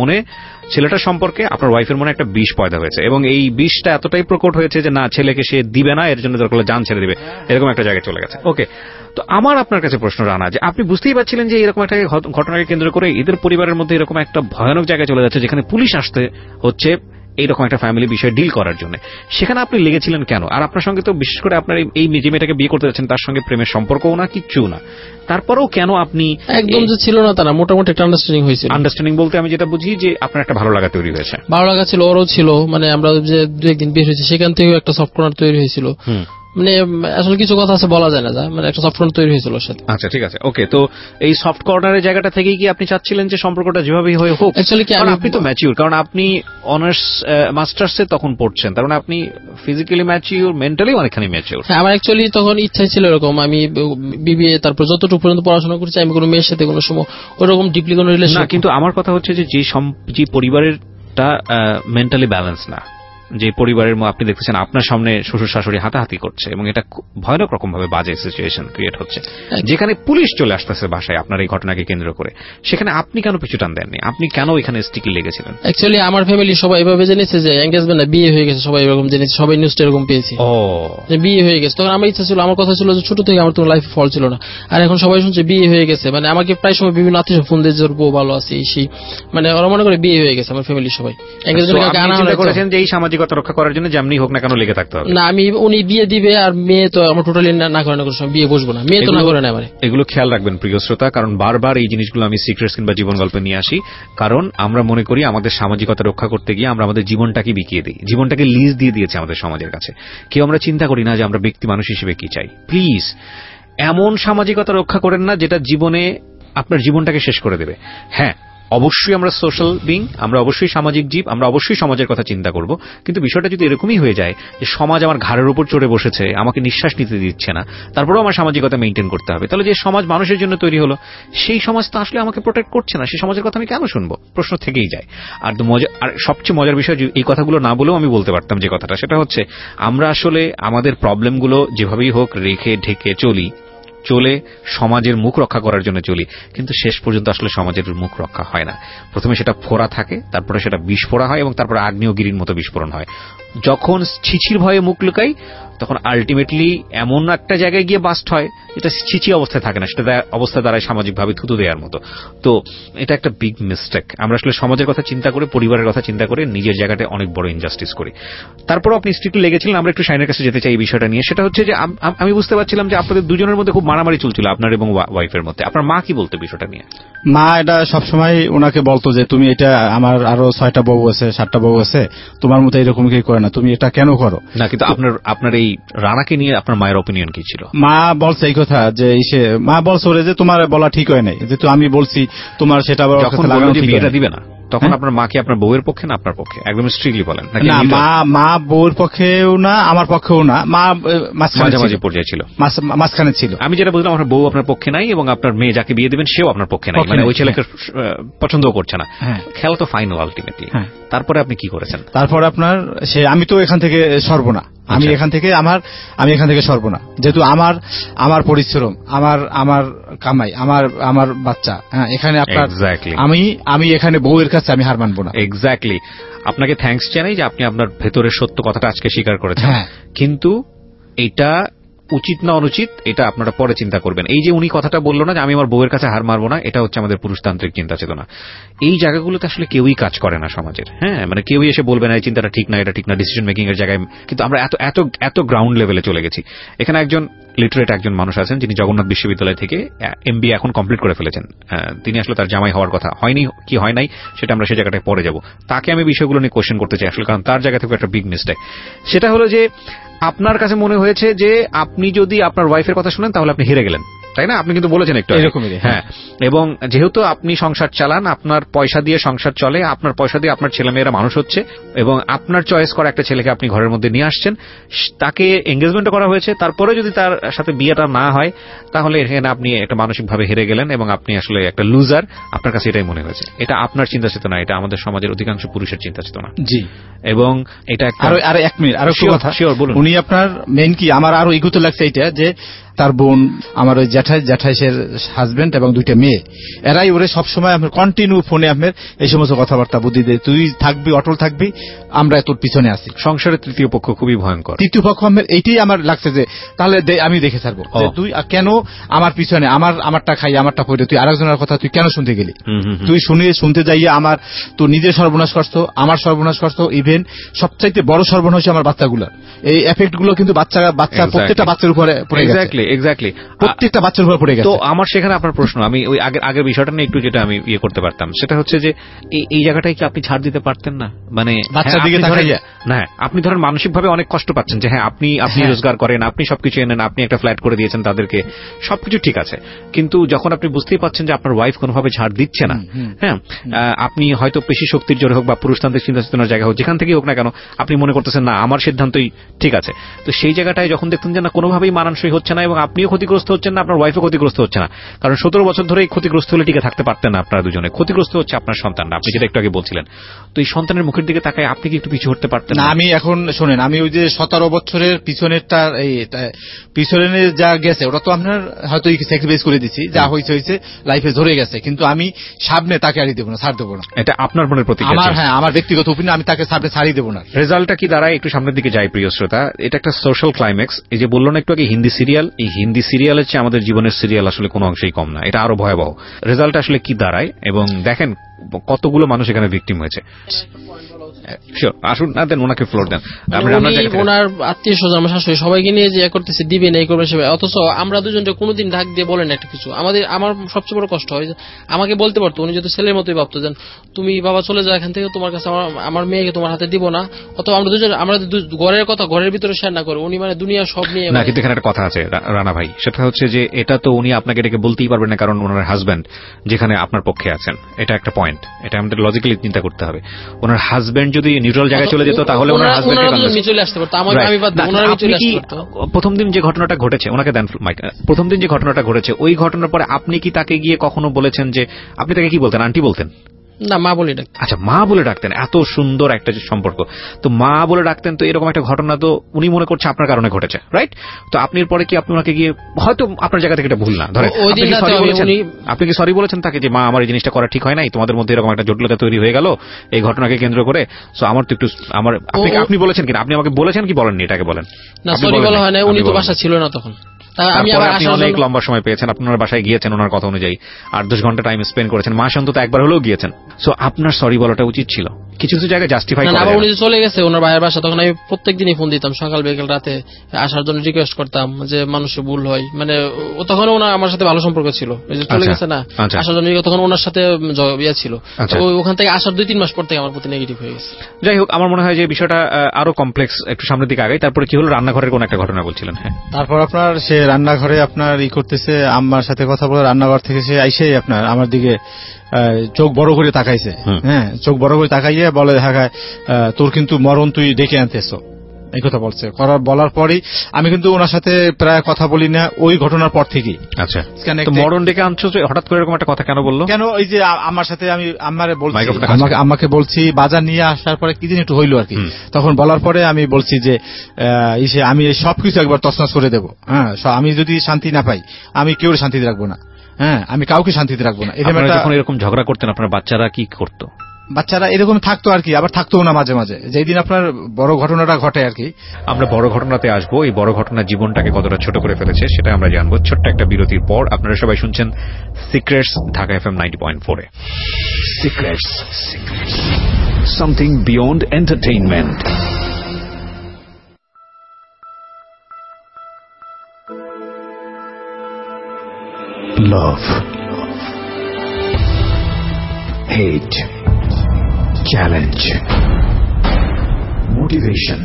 ছেলেটার সম্পর্কে আপনার ওয়াইফের মনে একটা বিষ পয়দা হয়েছে, এবং এই বিষটা এতটাই প্রকট হয়েছে যে না, ছেলেকে সে দিবে না, এর জন্য দরকার হলে জান ছেড়ে দিবে, এরকম একটা জায়গায় চলে গেছে। ওকে, তো আমার আপনার কাছে প্রশ্ন রানা, যে আপনি বুঝতেই পারছিলেন যে এরকম একটা ঘটনাকে কেন্দ্র করে এদের পরিবারের মধ্যে এরকম একটা ভয়ানক জায়গায় চলে যাচ্ছে, যেখানে পুলিশ আসতে হচ্ছে এইরকম একটা ফ্যামিলি বিষয় ডিল করার জন্য, সেখানে আপনি লেগেছিলেন কেন? আর আপনার সঙ্গে তো বিশেষ করে আপনার এই যে মেয়েটাকে বিয়ে করতে যাচ্ছেন, তার সঙ্গে প্রেমের সম্পর্কও না, কিচ্ছু না, তারপরেও কেন আপনি?
একদম যে ছিল না তা না, মোটামুটি একটা আন্ডারস্ট্যান্ডিং হয়েছিল।
আন্ডারস্ট্যান্ডিং বলতে আমি যেটা বুঝি যে আপনার একটা ভালো লাগা তৈরি হয়েছে।
ভালো লাগা ছিল, ওরও ছিল, মানে আমরা যে 2-1 দিন বের হয়েছি সেখান থেকেও একটা সফট কর্নার তৈরি হয়েছিল। মানে আসলে কিছু কথা আছে বলা যায় না, মানে একটা সফট কর্নার তৈরি হয়েছিল ওর সাথে।
আচ্ছা, ঠিক আছে, ওকে। তো এই সফট কর্নারের জায়গাটা থেকেই কি আপনি চাচ্ছিলেন যে সম্পর্কটা যেভাবেই হয়ে হোক?
অ্যাকচুয়ালি কি
আপনি তো ম্যাচিউর, কারণ আপনি অনার্স মাস্টার্সে তখন পড়ছেন, তার মানে আপনি ফিজিক্যালি ম্যাচিউর, মেন্টালি অনেকখানি ম্যাচিউর।
আমার অ্যাকচুয়ালি তখন ইচ্ছা ছিল এরকম, আমি বিবিএ তারপর যতটুকু পর্যন্ত পড়াশোনা করছি, আমি কোনো মেয়ের সাথে কোনো সময় ওরকম ডিপলি কোনো রিলেশন না।
কিন্তু আমার কথা হচ্ছে যে পরিবারেরটা মেন্টালি ব্যালেন্স না, যে পরিবারের আপনি দেখতেছেন আপনার সামনে শ্বশুর শাশুড়ি হাতাহাতি করছে, এবং এটা ভয়ানক রকম ভাবে বাজে সিচুয়েশন ক্রিয়েট হচ্ছে, যেখানে পুলিশ চলে আসতেছে বাসায় আপনার এই ঘটনাকে কেন্দ্র করে, সেখানে আপনি কেন পিছু টান দেননি? আপনি কেন এখানে স্টিকি লেগেছিলেন?
অ্যাকচুয়ালি আমার ফ্যামিলি সবাই এভাবে জেনেছে যে এঙ্গেজমেন্ট না, বিয়ে হয়ে গেছে, সবাই এরকম জেনেছে, সবাই নিউজটা এরকম পেয়েছে যে বিয়ে হয়ে গেছে। তখন আমার ইচ্ছা ছিল, আমার কথা ছিল যে ছোট থেকে আমার তো লাইফে ফল ছিল না, আর এখন সবাই শুনছে বিয়ে হয়ে গেছে, মানে আমাকে প্রায় সময় বিভিন্ন আত্মীয় ফোন দিয়ে বউ ভালো আছে, সেই মানে ওরা মনে করে বিয়ে হয়ে গেছে আমার ফ্যামিলি সবাই।
এঙ্গেজমেন্ট করেছেন যে এই সামাজিক সামাজিকতা রক্ষা করার জন্য যেমনি হোক না কেন লেগে থাকতে হবে।
না, আমি উনি বিয়ে দিবে আর মেয়ে তো আমার টোটালি না করে না কোনো সময় বিয়ে বসবো না, মেয়ে তো না করে না।
এগুলো খেয়াল রাখবেন প্রিয় শ্রোতা, কারণ বারবার এই জিনিসগুলো আমি সিক্রেটস কিংবা জীবন গল্পে নিয়ে আসি, কারণ আমরা মনে করি আমাদের সামাজিকতা রক্ষা করতে গিয়ে আমরা আমাদের জীবনটাকে বিকিয়ে দিই, জীবনটাকে লিজ দিয়ে দিয়েছে আমাদের সমাজের কাছে। কেউ আমরা চিন্তা করি না যে আমরা ব্যক্তি মানুষ হিসেবে কি চাই। প্লিজ এমন সামাজিকতা রক্ষা করেন না যেটা জীবনে আপনার জীবনটাকে শেষ করে দেবে। হ্যাঁ, অবশ্যই আমরা সোশ্যাল বিং, আমরা অবশ্যই সামাজিক জীব, আমরা অবশ্যই সমাজের কথা চিন্তা করব, কিন্তু বিষয়টা যদি এরকমই হয়ে যায় যে সমাজ আমার ঘাড়ের উপর চড়ে বসেছে, আমাকে নিঃশ্বাস নিতে দিচ্ছে না, তারপরেও আমার সামাজিকতা মেইনটেইন করতে হবে, তাহলে যে সমাজ মানুষের জন্য তৈরি হলো সেই সমাজ তো আসলে আমাকে প্রোটেক্ট করছে না, সেই সমাজের কথা আমি কেন শুনবো? প্রশ্ন থেকেই যায়। আর সবচেয়ে মজার বিষয়, এই কথাগুলো না বলেও আমি বলতে পারতাম যে কথাটা, সেটা হচ্ছে আমরা আসলে আমাদের প্রবলেমগুলো যেভাবেই হোক রেখে ঢেকে চলে সমাজের মুখ রক্ষা করার জন্য চলি, কিন্তু শেষ পর্যন্ত আসলে সমাজের মুখ রক্ষা হয় না। প্রথমে সেটা ফোড়া থাকে, তারপরে সেটা বিস্ফোরা হয়, এবং তারপরে আগ্নেয়গিরির মতো বিস্ফোরণ হয়। যখন ছিছির ভয়ে মুখ লুকাই তখন আলটিমেটলি এমন একটা জায়গায় গিয়ে বাস্ট হয় যেটা ছিছি অবস্থায় থাকে না, সেটা অবস্থা দাঁড়ায় সামাজিকভাবে থুতু দেওয়ার মতো। তো এটা একটা বিগ মিস্টেক। আমরা আসলে সমাজের কথা চিন্তা করে, পরিবারের কথা চিন্তা করে নিজের জায়গাটা অনেক বড় ইনজাস্টিস করি। তারপরও আপনি স্ট্রিক্টলি লেগেছিলেন, আমরা একটু শাইনের কাছে যেতে চাই এই বিষয়টা নিয়ে। সেটা হচ্ছে যে আমি বুঝতে পারছিলাম যে আপনাদের দুজনের মধ্যে খুব মারামারি চলছিল, আপনার এবং ওয়াইফের মধ্যে। আপনার মা কি বলতো বিষয়টা নিয়ে?
মা এটা সবসময় ওনাকে বলতো যে তুমি এটা, আমার আরো 6টা বউ আছে, 7টা বউ আছে, তোমার মতো এরকম কি করে না, তুমি এটা কেন করো
না। কিন্তু আপনার এই রানাকে নিয়ে আপনার মায়ের অপিনিয়ন কি ছিল?
মা বলছে এই কথা যে মা বলছে ওরে যে তোমার বলা ঠিক হয় নাই, যেহেতু আমি বলছি তোমার সেটা
বিয়েটা দিবে না, তখন আপনার মা কি আপনার বউয়ের পক্ষে না আপনার পক্ষে? একদম স্ট্রিক্টলি বলেন।
না, মা বউয়ের পক্ষেও না, আমার পক্ষেও না, মা
মাঝামাঝি পর্যায়ে ছিল,
মাঝখানে ছিল।
আমি যেটা বুঝলাম আপনার বউ আপনার পক্ষে নাই এবং আপনার মেয়ে যাকে বিয়ে দেবেন সেও আপনার পক্ষে নাই, মানে ওই ছেলেকে পছন্দও করছে না। খেলা তো ফাইনাল আলটিমেটলি। তারপরে আপনি কি করেছেন?
তারপর আপনার আমি তো এখান থেকে সরব না, আমি এখান থেকে সরব না, যেহেতু আমার পরিশ্রম, আমার কামাই, আমার বাচ্চা, হ্যাঁ, এখানে আপনার আমি এখানে বউয়ের কাছে আমি হার মানবো না।
এক্স্যাক্টলি। আপনাকে থ্যাঙ্কস জানাই যে আপনি আপনার ভেতরের সত্য কথাটা আজকে স্বীকার করেছেন, কিন্তু এটা উচিত না অনুচিত এটা আপনারা পরে চিন্তা করবেন। এই যে উনি কথাটা বললো না যে আমি আমার বউয়ের কাছে হার মারবো না, এটা হচ্ছে আমাদের পুরুষতান্ত্রিক চিন্তা চেতনা। এই জায়গাগুলোতে আসলে কেউই কাজ করে না সমাজের। হ্যাঁ, মানে কেউই এসে বলবে না এই চিন্তাটা ঠিক না, এটা ঠিক না, ডিসিশন মেকিং এর জায়গায়। কিন্তু আমরা এত গ্রাউন্ড লেভেলে চলে গেছি। এখানে একজন লিটারেট একজন মানুষ আছেন যিনি জগন্নাথ বিশ্ববিদ্যালয় থেকে MBA এখন কমপ্লিট করে ফেলেছেন। তিনি আসলে তার জামাই হওয়ার কথা হয়নি, কি হয় নাই সেটা আমরা সেই জায়গাটায় পরে যাব। তাকে আমি বিষয়গুলো নিয়ে কোয়েশ্চেন করতে চাই আসলে, কারণ তার জায়গা থেকে একটা বিগ মিস্টেক। সেটা হলো যে আপনার কাছে মনে হয়েছে যে আপনি যদি আপনার ওয়াইফের কথা শুনেন তাহলে আপনি হেরে গেলেন, তাই না? আপনি কিন্তু বলেছেন একটু এরকমই। হ্যাঁ, এবং যেহেতু আপনি সংসার চালান, আপনার পয়সা দিয়ে সংসার চলে, আপনার পয়সা দিয়ে আপনার ছেলেমেয়েরা মানুষ হচ্ছে, এবং আপনার চয়েস করা একটা ছেলেকে আপনি ঘরের মধ্যে নিয়ে আসছেন, তাকে এঙ্গেজমেন্ট করা হয়েছে, তারপরে যদি তার সাথে বিয়েটা না হয় তাহলে এখানে আপনি একটা মানসিকভাবে হেরে গেলেন এবং আপনি আসলে একটা লুজার। আপনার কাছে এটাই মনে হয়েছে। এটা আপনার চিন্তা চেতনা, এটা আমাদের সমাজের অধিকাংশ পুরুষের চিন্তা চেতনা। জি। এবং এটা
আর এক মিনিট আরো কথা, উনি আপনার মেইন কি আমার আরো ইগোতে লাগছে এটা যে তার বোন, আমার ওই জ্যাঠাইশের হাজবেন্ড এবং 2টা মেয়ে, এরাই ওরে সবসময় আপনার কন্টিনিউ ফোনে আপনার এই সমস্ত কথাবার্তা বুদ্ধি দেয়, তুই থাকবি, অটল থাকবি, আমরা তোর পিছনে আছি।
সংসারের তৃতীয় পক্ষ খুবই ভয়ঙ্কর।
তৃতীয় পক্ষ এইটাই আমার লাগছে যে তাহলে আমি দেখে ছাড়বো তুই কেন আমার পিছনে, আমারটা খাই, আমারটা পড়ে তুই আরেকজনের কথা তুই কেন শুনতে গেলি? তুই শুনতে যাইয়া আমার তোর নিজের সর্বনাশ করছো, আমার সর্বনাশ করছো, ইভেন সবচাইতে বড় সর্বনাশ হচ্ছে আমার বাচ্চাগুলোর। এই এফেক্ট গুলো কিন্তু বাচ্চা প্রত্যেকটা বাচ্চার উপরে পড়ে গেছে। এক্স্যাক্টলি, প্রত্যেকটা বাচ্চার উপর পড়ে গেছে।
তো আমার সেখানে আপনার প্রশ্ন, আমি ওই আগের বিষয়টা নিয়ে একটু যেটা আমি করতে পারতাম সেটা হচ্ছে যে এই জায়গাটায় কি আপনি ছাড় দিতে পারতেন না? মানে
বাচ্চার দিকে তাকাইয়া
না, আপনি ধরেন মানসিকভাবে অনেক কষ্ট পাচ্ছেন যে হ্যাঁ আপনি রোজগার করেন, আপনি সবকিছু এনেন, আপনি একটা ফ্ল্যাট করে দিয়েছেন তাদেরকে, সবকিছু ঠিক আছে, কিন্তু যখন আপনি বুঝতেই পাচ্ছেন যে আপনার ওয়াইফ কোনোভাবে ছাড় দিচ্ছে না, হ্যাঁ, আপনি হয়তো পেশি শক্তির জোরে হোক বা পুরুষতান্ত্রিক চিন্তা চেতনার জায়গা হোক, যেখান থেকেই হোক না কেন, আপনি মনে করতেছেন না আমার সিদ্ধান্তই ঠিক আছে। তো সেই জায়গাটায় যখন দেখতেন যে না কোনোভাবেই মানানসই হচ্ছে না এবং আপনিও ক্ষতিগ্রস্ত হচ্ছেন না, আপনার ওয়াইফও ক্ষতিগ্রস্ত হচ্ছে না, কারণ 17 বছর ধরে ক্ষতিগ্রস্ত হলে টিকে থাকতে পারতেন না আপনারা দুজনে, ক্ষতিগ্রস্ত হচ্ছে আপনার সন্তানরা, আপনি যেটা একটু আগে বলছিলেন। তো এই সন্তানের মুখের দিকে তাকায় আপনি কি একটু পিছু হতে পারতেন না?
আমি এখন শোনেন, আমি ওই যে 17 বছরের পিছনেরটা পিছনে যা গেছে ওটা তো আপনার হয়তো স্যাক্রিফাইস করে দিচ্ছি, যা হয়েছে লাইফে ধরে গেছে, কিন্তু আমি সামনে তাকে হারিয়ে দেবো না, ছাড় দেবো না।
এটা আপনার মনের প্রতি
আমার ব্যক্তিগত ওপিনিয়ন, আমি তাকে সামনে ছাড়িয়ে দেবো না।
রেজাল্টটা কি দাঁড়ায় একটু সামনের দিকে যাই প্রিয় শ্রোতা। এটা একটা সোশ্যাল ক্লাইম্যাক্স। এই যে বললো না একটু আগে হিন্দি সিরিয়াল, এই হিন্দি সিরিয়ালের চেয়ে আমাদের জীবনের সিরিয়াল আসলে কোনো অংশেই কম না, এটা আরো ভয়াবহ। রেজাল্ট আসলে কি দাঁড়ায় এবং দেখেন কতগুলো মানুষ এখানে ভিকটিম হয়েছে। শিওর আসুন না, দেন ওনাকে ফ্লোর দেন।
ওনার আত্মীয় স্বজন আমার শাশুড়ি সবাইকে নিয়ে যে করতেছে দিবে না এই করবে সে, অথচ আমরা দুজনকে কোনোদিন ঢাক দিয়ে বলেন একটা কিছু। আমার সবচেয়ে বড় কষ্ট হয় আমাকে বলতে পারতো, উনি যদি ছেলের মতোই ভাবতো যে তুমি বাবা চলে যাও এখান থেকে, তোমার কাছে আমার মেয়েকে তোমার হাতে দিব না, অথবা আমরা দুজন আমরা ঘরের কথা ঘরের ভিতরে শেয়ার না করে উনি মানে দুনিয়া সব নিয়ে
না। কিন্তু এখানে একটা কথা আছে রানা ভাই, সেটা হচ্ছে যে এটা তো উনি আপনাকে এটাকে বলতেই পারবেন না, কারণ ওনার হাজব্যান্ড যেখানে আপনার পক্ষে আছেন, এটা একটা পয়েন্ট, এটা আমাদের লজিক্যালি চিন্তা করতে হবে। ওনার হাজব্যান্ড যদি নিউট্রাল জায়গায় চলে যেত তাহলে ওনার হাজব্যান্ডকে চলে আসতে পারতো। প্রথম দিন যে ঘটনাটা ঘটেছে, ওনাকে দেন মাইক, প্রথম দিন যে ঘটনাটা ঘটেছে ওই ঘটনার পরে আপনি কি তাকে গিয়ে কখনো বলেছেন যে, আপনি তাকে কি বলতেন, আন্টি বলতেন?
না, মা বলে ডাকতেন।
আচ্ছা, মা বলে ডাকতেন। এত সুন্দর একটা সম্পর্ক, তো মা বলে ডাকতেন। তো এরকম একটা ঘটনা তো উনি মনে করছে আপনার কারণে ঘটেছে, রাইট? তো আপনি পরে কি আপনি ওনাকে গিয়ে, হয়তো আপনার জায়গা থেকে এটা ভুল না, ধরেন আপনি কি সরি বলেছেন তাকে যে মা আমার এই জিনিসটা করা ঠিক হয় নাই, তোমাদের মধ্যে এরকম একটা জটিলতা তৈরি হয়ে গেল এই ঘটনাকে কেন্দ্র করে, সো আমার তো একটু আমার আপনি বলেছেন কিনা, আপনি আমাকে বলেছেন কি বলেননি, এটাকে বলেন।
না, সরি বলা হয় না, উনি তো বাসা ছিল না তখন।
আপনি অনেক লম্বা সময় পেয়েছেন, আপনার বাসায় গিয়েছেন ওনার কথা অনুযায়ী 8-10 ঘন্টা টাইম স্পেন্ড করেছেন, মাসে অন্তত একবার হলেও গিয়েছেন। সো আপনার সরি বলাটা উচিত ছিল। কিছু কিছু জায়গায় জাস্টিফাই করা যায়।
উনি চলে গেছে ওনার ভাইয়ের বাসা, তখন আমি প্রত্যেকদিনই ফোন দিতাম, সকাল বিকেল রাতে আসার জন্য রিকোয়েস্ট করতাম যে মানুষের ভুল হয়, মানে তখন ওনার আমার সাথে ভালো সম্পর্ক ছিল, চলে গেছে না আসার জন্য, তখন ওনার সাথে ইয়ে ছিল। ওখান থেকে আসার 2-3 মাস পর থেকে আমার প্রতি নেগেটিভ হয়ে গেছে।
যাই হোক, আমার মনে হয় যে বিষয়টা আরো কমপ্লেক্স, একটু সামনের দিকে আগে। তারপরে কি হলো, রান্নাঘরের কোন একটা ঘটনা বলছিলেন? হ্যাঁ,
তারপর আপনার সে রান্নাঘরে আপনার করতেছে, আম্মার সাথে কথা বলে রান্নাঘর থেকে সে আইসেই আপনার আমার দিকে চোখ বড় করে তাকাইছে। হ্যাঁ, চোখ বড় করে তাকাইয়ে বলে, দেখা তোর কিন্তু মরণ তুই ডেকে আনতেছো, এই কথা বলছে। বলার পরই আমি কিন্তু ওনার সাথে প্রায় কথা বলি না ওই ঘটনার পর থেকেই।
আচ্ছা, তো মরণ ডেকে আনছো, হঠাৎ করে এরকম একটা কথা কেন বললো?
কেন, ওই যে আমার সাথে আমি আমাকে বলছি বাজার নিয়ে আসার পরে কি দিন একটু হইলো আর কি, তখন বলার পরে আমি বলছি যে আমি সবকিছু একবার তছনছ করে দেবো। হ্যাঁ, আমি যদি শান্তি না পাই আমি কেউ শান্তিতে রাখবো না। হ্যাঁ, আমি কাউকে শান্তিতে রাখবো না।
যখন এরকম ঝগড়া করতেন আপনার বাচ্চারা কি করতো?
বাচ্চারা এরকম থাকতো আর কি, আবার থাকতো না মাঝে মাঝে, যেই দিন আপনার বড় ঘটনাটা ঘটে আর কি।
আমরা বড় ঘটনাতে আসবো, এই বড় ঘটনা জীবনটাকে কতটা ছোট করে ফেলেছে সেটা আমরা জানবো ছোট্ট একটা বিরতির পর। আপনারা সবাই শুনছেন সিক্রেটস, ঢাকা FM 90.4 এ।
Secrets, something beyond entertainment. Love, hate, challenge, motivation,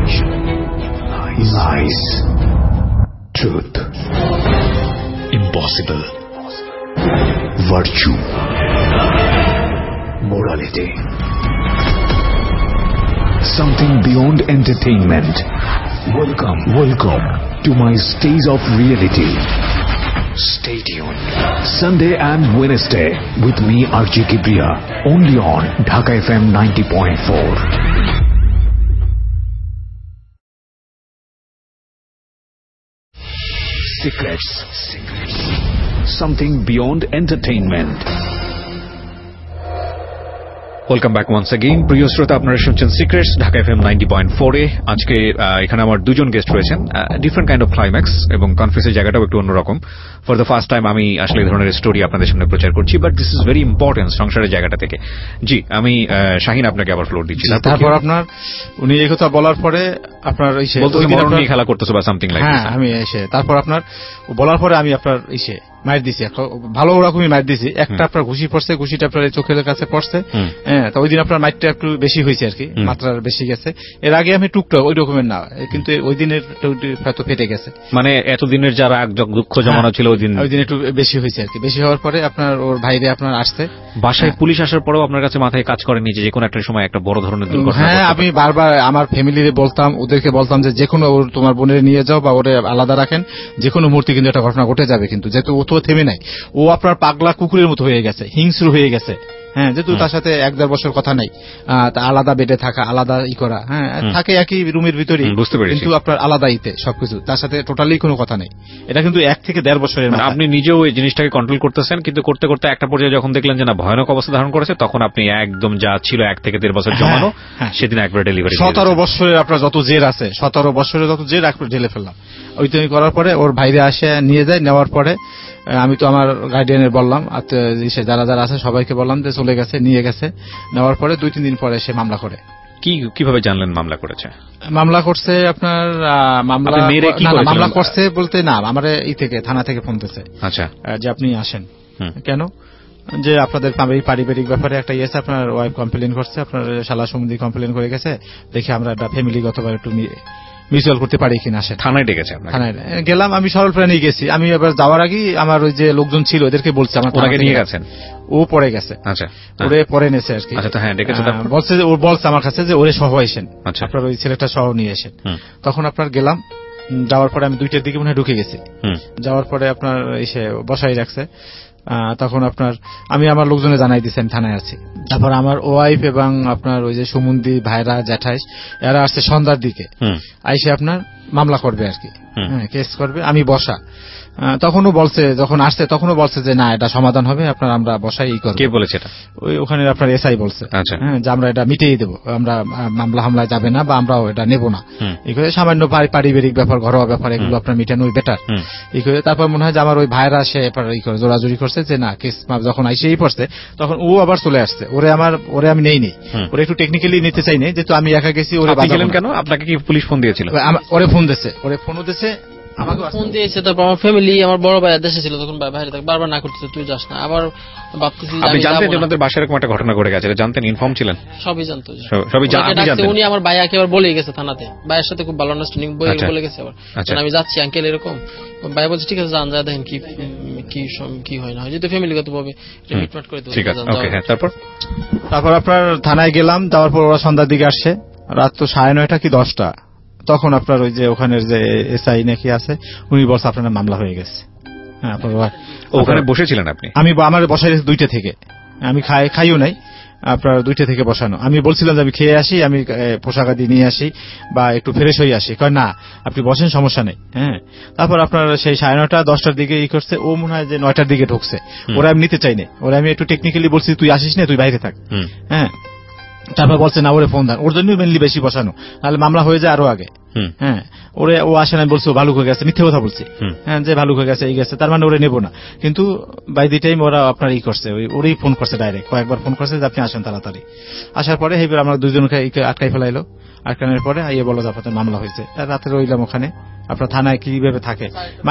lies, truth, impossible, virtue, morality. Something beyond entertainment. Welcome to my stage of reality. Stay tuned. Sunday and Wednesday with me RJ Kibriya, only on Dhaka FM 90.4. Secrets. Something beyond entertainment.
Welcome back once again. প্রিয় শ্রোতা, আপনারা শুনছেন সিক্রেটস, ঢাকা FM 90.4 এ। আজকে এখানে আমার দুজন গেস্ট রয়েছেন, ডিফারেন্ট কাইন্ড অফ ক্লাইম্যাক্স, এবং কনফিউজের জায়গাটাও একটু অন্যরকম। ফর দ্য ফার্স্ট টাইম আমি আসলে এই ধরনের স্টোরি আপনাদের সামনে প্রচার করছি, but this is very important সংসারের জায়গাটা থেকে। জি, আমি শাহিন আপনাকে আবার ফ্লোর দিচ্ছি।
তারপর আপনার উনি এই কথা বলার পরে আপনার
খেলা করতেছে বা সামথিং লাইক।
হ্যাঁ, আমি এসে তারপর আপনার বলার পরে আমি আপনার এসে মাইর দিছি, ভালো রকমই মাইর দিছি। একটা আপনার ঘুষি পড়ছে, ঘুষিটা আপনার চোখের কাছে পড়ছে। হ্যাঁ, তো ওই দিন আপনার মাইরটা একটু বেশি হয়েছে আর কি, মাত্রার বেশি গেছে। এর আগে আমি টুকটাক ওই রকমের না, কিন্তু ওই দিনের হয়তো ফেটে গেছে,
মানে এতদিনের যারা দুঃখ জমানো ছিল ওই দিন
একটু বেশি হয়েছে আর কি। বেশি হওয়ার পরে আপনার ওর ভাইরে আপনার আসছে
বাসায়, পুলিশ আসার পরেও আপনার কাছে মাথায় কাজ করেনি যে কোনো একটা সময় একটা বড় ধরনের দুর্ঘটনা?
হ্যাঁ, আমি বারবার আমার ফ্যামিলিতে বলতাম, ওদেরকে বলতাম যে কোনো তোমার বোনের নিয়ে যাও বা ওরে আলাদা রাখেন, যে কোনো মুহূর্তে কিন্তু একটা ঘটনা ঘটে যাবে। কিন্তু যেহেতু ও তো থেমে নাই, ও আপনার পাগলা কুকুরের মতো হয়ে গেছে, হিংস্র হয়ে গেছে। হ্যাঁ, যেহেতু তার সাথে 1-1.5 বছর কথা নাই, আলাদা বেডে থাকা, আলাদা করা, হ্যাঁ থাকে একই রুমের ভিতরে, কিন্তু আপনার আলাদা সবকিছু, তার সাথে টোটালি কোনো কথা নেই। এটা কিন্তু 1 থেকে 1.5 বছরের।
আপনি নিজেও এই জিনিসটাকে কন্ট্রোল করতেছেন, কিন্তু করতে করতে একটা পর্যায়ে যখন দেখলেন যে না ভয়ানক অবস্থা ধারণ করেছে, তখন আপনি একদম যা ছিল 1 থেকে 1.5 বছর জমানো, সেদিন একবার ডেলিভারি।
17 বছরের আপনার যত জের আছে, 17 বছরের যত জের একবার ঢেলে ফেললাম। ওইটাই করার পরে ওর ভাইরে আসে নিয়ে যায়, নেওয়ার পরে আমি তো আমার গার্ডিয়ানের বললাম, যারা যারা আছে সবাইকে বললাম যে চলে গেছে, নিয়ে গেছে। নেওয়ার পরে 2-3 দিন পরে সে মামলা করে।
কিভাবে জানলেন মামলা করেছে?
মামলা করছে আপনার মামলা করছে বলতে না, আমার এই থেকে থানা থেকে ফোন দিয়েছে।
আচ্ছা,
যে আপনি আসেন। কেন? যে আপনাদের পারিবারিক ব্যাপারে একটা ইয়েছে, আপনার ওয়াইফ কমপ্লেন করছে, আপনার শালা সম্বন্ধে কমপ্লেন করে গেছে, দেখি আমরা একটা ফ্যামিলিগতভাবে একটু মিউচুয়াল করতে পারি কিনা। আসেন।
থানায় ডেকেছে? থানায়
গেলাম, আমি সরল প্রাণী গেছি। আমি এবার যাওয়ার আগে আমার ওই যে লোকজন ছিল ওদেরকে বলছে আমার
ওনাকে নিয়ে গেছেন।
ও পরে গেছে।
আচ্ছা,
ওরে পরে নেছে আর কি।
আচ্ছা, হ্যাঁ ডেকেছে।
বলছে ও বলছে আমার কাছে যে ওরে সহ আসেন, আপনার ওই ছেলেটা সহ নিয়ে আসেন। তখন আপনার গেলাম, যাওয়ার পরে আমি 2টার দিকে মনে হয় ঢুকে গেছি। যাওয়ার পরে আপনার এসে বসাই রাখছে। তখন আপনার আমি আমার লোকজনে জানাই দিচ্ছেন থানায় আছি। তারপর আমার ওয়াইফ এবং আপনার ওই যে সুমন্দি ভাইরা জ্যাঠাইশ এরা আসছে সন্ধ্যার দিকে, আইসে আপনার মামলা করবে আর কি, কেস করবে। আমি বসা তখনও বলছে, যখন আসছে তখনও বলছে যে না এটা সমাধান হবে, আপনার আমরা বসাই করব।
কে বলেছে এটা?
ওই ওখানে আপনার এসআই বলছে যে আমরা এটা মিটিয়ে দেবো, আমরা মামলা হামলায় যাবে না বা আমরাও এটা নেব না। এই করে সামান্য পারিবারিক ব্যাপার, ঘরোয়া ব্যাপার এগুলো আপনার মিটানোই বেটার। এই করে তারপর মনে হয় যে আমার ওই ভাইরা সে জোরাজুরি করছে যে না কেস যখন আইসেই পড়ছে তখন ও আবার চলে আসছে। ওরে আমি নেই ওরে একটু টেকনিক্যালি নিতে চাই নাই, যেহেতু আমি একা গেছি। ওরে
গেলেন কেন? আপনাকে কি পুলিশ ফোন দিয়েছিল?
ওরে ফোন দিয়েছে, ওরে ফোনও দিয়েছে, আমাকে
ফোন দিয়েছে। তারপর আমার ফ্যামিলি, আমার বড় ভাই দেশে ছিল তখন, বাইরে থাকে বারবার না করতেছে তুই যাস না। আবার ভাবতেছি
আপনি জানতেন যে আপনাদের বাসায় এরকম একটা ঘটনা ঘটে গেছে? জানতেন? ইনফর্ম ছিলেন?
সবই জানতো।
উনি
আমার ভাই একেবারে বলে গেছে থানাতে, ভাইয়ের সাথে খুব ভালো আন্ডারস্ট্যান্ডিং, বলে গেছে আবার আমি যাচ্ছি আঙ্কেল এরকম। ভাই বলছে ঠিক আছে যান, যা দেখেন কি হয় না হয়, যেহেতু ফ্যামিলিগত ভাবে মিটমাট করে দেবো।
তারপর আপনার থানায় গেলাম, যাওয়ার পর ওরা সন্ধ্যার দিকে আসছে, রাত তো 9:30 কি 10টা। তখন আপনার ওই যে ওখানের যে এসআই নাকি আছে উনি বলছে আপনার মামলা হয়ে গেছে। হ্যাঁ,
ওখানে বসেছিলেন আপনি?
আমি আমার বসাই 2টা থেকে, আমি খাইও নাই, আপনার 2টা থেকে বসানো। আমি বলছিলাম যে আমি খেয়ে আসি, আমি পোশাক আদি নিয়ে আসি বা একটু ফ্রেশ হয়ে আসি। কয় না আপনি বসেন, সমস্যা নেই। হ্যাঁ, তারপর আপনার সেই 9:30 10টার দিকে ই করছে। ও মনে হয় যে 9টার দিকে ঢুকছে। ওরা আমি নিতে চাই না, ওরা আমি একটু টেকনিক্যালি বলছি তুই আসিস না, তুই বাইরে থাক। হ্যাঁ, তারপর বলছে না ওরে ফোন দেন, ওর জন্য মেনলি বেশি বসানো, তাহলে মামলা হয়ে যায় আরো আগে। হ্যাঁ, ও আসে না, বলছে ভালুক হয়ে গেছে, মিথ্যে কথা বলছি। হ্যাঁ, যে ভালুক হয়ে গেছে এই গেছে, তার মানে ওরে নেবো না। কিন্তু বাই দি টাইম ওরা আপনার ই করছে, ওরই ফোন করছে ডাইরেক্ট, কয়েকবার ফোন করছে যে আপনি আসেন তাড়াতাড়ি। আসার পরে এইবার আমরা দুজনকে আটকাই ফেলাইলো। আটকানোর পরে আইয়ে বলো যে আপনাদের মামলা হয়েছে। রাতে রইলাম ওখানে। আপনার থানায় কিভাবে থাকে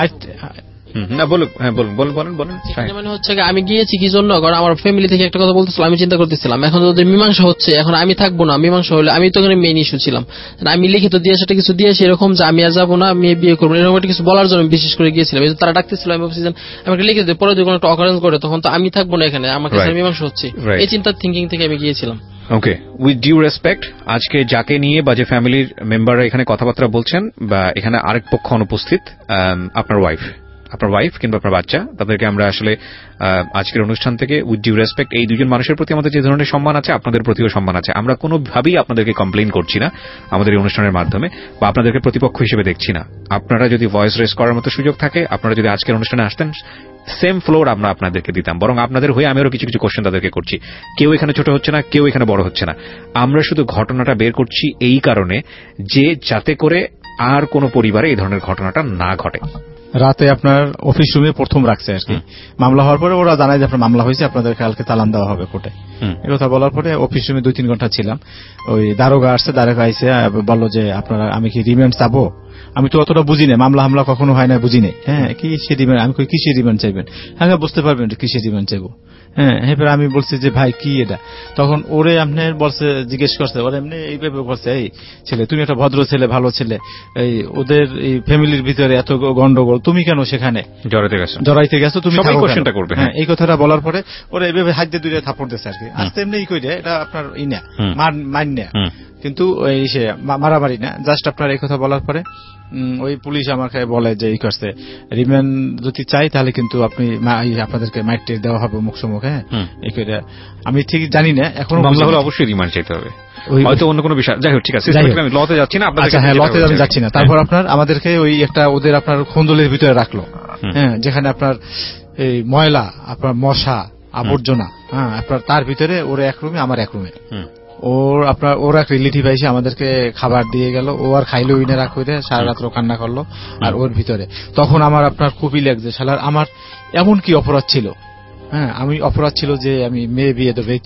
মানে হচ্ছে আমি গিয়েছি কি জন্য, কারণ আমার ফ্যামিলি থেকে একটা কথা বলতেছিল, আমি চিন্তা করতেছিলাম এখন যদি মীমাংসা হচ্ছে, এখন আমি থাকবো না, মীমাংসা হলে আমি তো এখানে মেইন ইস্যু ছিলাম, আমি লিখিত দিয়ে সেটা কিছু দিয়েছি এরকম যে আমি আর যাবো না, আমি বিয়ে করবো এরকম একটা কিছু বলার জন্য বিশেষ করে গিয়েছিলাম। তারা ডাকতেছিল, আমি ভাবছি আমাকে লিখে দিতে, পরে যদি কোনো একটা অকারেন্স করে তখন তো আমি থাকবো না এখানে, আমাকে মীমাংসা হচ্ছে, এই চিন্তার থিঙ্কিং থেকে আমি গিয়েছিলাম।
ওকে, উইথ ডিউ রেসপেক্ট, আজকে যাকে নিয়ে বা যে ফ্যামিলির মেম্বাররা এখানে কথাবার্তা বলছেন বা এখানে আরেক পক্ষ অনুপস্থিত, আপনার ওয়াইফ কিংবা আপনার বাচ্চা, তাদেরকে আমরা আসলে আজকের অনুষ্ঠান থেকে উইথ ডিউ রেসপেক্ট, এই দুজন মানুষের প্রতি আমাদের যে ধরনের সম্মান আছে আপনাদের প্রতিও সম্মান আছে। আমরা কোনোভাবেই আপনাদেরকে কমপ্লেইন করছি না আমাদের এই অনুষ্ঠানের মাধ্যমে, বা আপনাদেরকে প্রতিপক্ষ হিসেবে দেখছি না। আপনারা যদি ভয়েস রেজ করার মতো সুযোগ থাকে, আপনারা যদি আজকের অনুষ্ঠানে আসতেন, সেম ফ্লোর আমরা আপনাদেরকে দিতাম। বরং আপনাদের হয়ে আমি আরো কিছু কোশ্চেন তাদেরকে করছি। কেউ এখানে ছোট হচ্ছে না, কেউ এখানে বড় হচ্ছে না। আমরা শুধু ঘটনাটা বের করছি এই কারণে যে যাতে করে আর কোন পরিবারে এই ধরনের ঘটনাটা না ঘটে।
রাতে আপনার অফিস রুমে প্রথম রাখছে আর কি, মামলা হওয়ার পরে ওরা জানায় যে আপনার মামলা হয়েছে, আপনাদের কালকে চালান দেওয়া হবে কোর্টে। এই কথা বলার পরে অফিস রুমে 2-3 ঘন্টা ছিলাম। ওই দারোগা আসছে, দারোগা আইসে বললো যে আপনারা আমি কি রিমান্ড চাবো। আমি তো অতটা বুঝি না, মামলা হামলা কখনো হয় না, বুঝি নাই। হ্যাঁ, কি সে রিমান্ড, আমি কি সে রিমান্ড চাইবেন? হ্যাঁ, বুঝতে পারবেন কি সে রিমান্ড চাইবো। হ্যাঁ, এবার আমি বলছি যে ভাই কি এটা, তখন ওরে আপনার বলছে, জিজ্ঞেস করছে ওরা এমনি এইভাবে বলছে, এই ছেলে তুমি একটা ভদ্র ছেলে, ভালো ছেলে, এই ওদের এই ফ্যামিলির ভিতরে এত গন্ডগোল, তুমি কেন সেখানে জড়াইতে গেছো, তুমি কোশ্চেনটা করবে। হ্যাঁ, এই কথাটা বলার পরে ওরা এইভাবে হাত দিয়ে 2টা থাপ্পড় দিচ্ছে আর কি। আস্তে এমনি ই করে, এটা আপনার ই না মার না, কিন্তু এই সে মারামারি না, জাস্ট আপনার এই কথা বলার পরে ওই পুলিশ আমাকে বলে যে এই করছে রিমান্ড যদি চাই তাহলে কিন্তু আপনি আপনাদেরকে মাইট দেওয়া হবে মুখ সমুখ। হ্যাঁ, এই করে আমি ঠিক জানি না, এখন
মামলা হলে অবশ্যই রিমান্ড চাইতে হবে, হয়তো অন্য কোনো বিষয়। যাই হোক, ঠিক আছে, আমি লতে যাচ্ছি না,
লতে যাচ্ছি না। তারপর আপনার আমাদেরকে ওই একটা ওদের আপনার খন্দলের ভিতরে রাখলো। হ্যাঁ, যেখানে আপনার এই ময়লা, আপনার মশা আবর্জনা, হ্যাঁ, আপনার তার ভিতরে ওর এক রুমে, আমার এক রুমে। ওর এক রিলেটিভ এসে আমাদেরকে খাবার দিয়ে গেল, ও আর খাইলো ইনে রাখ করে, সারা রাত্র কান্না করলো। আর ওর ভিতরে তখন আমার আপনার খুবই লাগছে, শালার আমার এমন কি অপরাধ ছিল। হ্যাঁ, আমি অপরাধ ছিল যে আমি মেয়ে বিয়ে দেবো, এই তো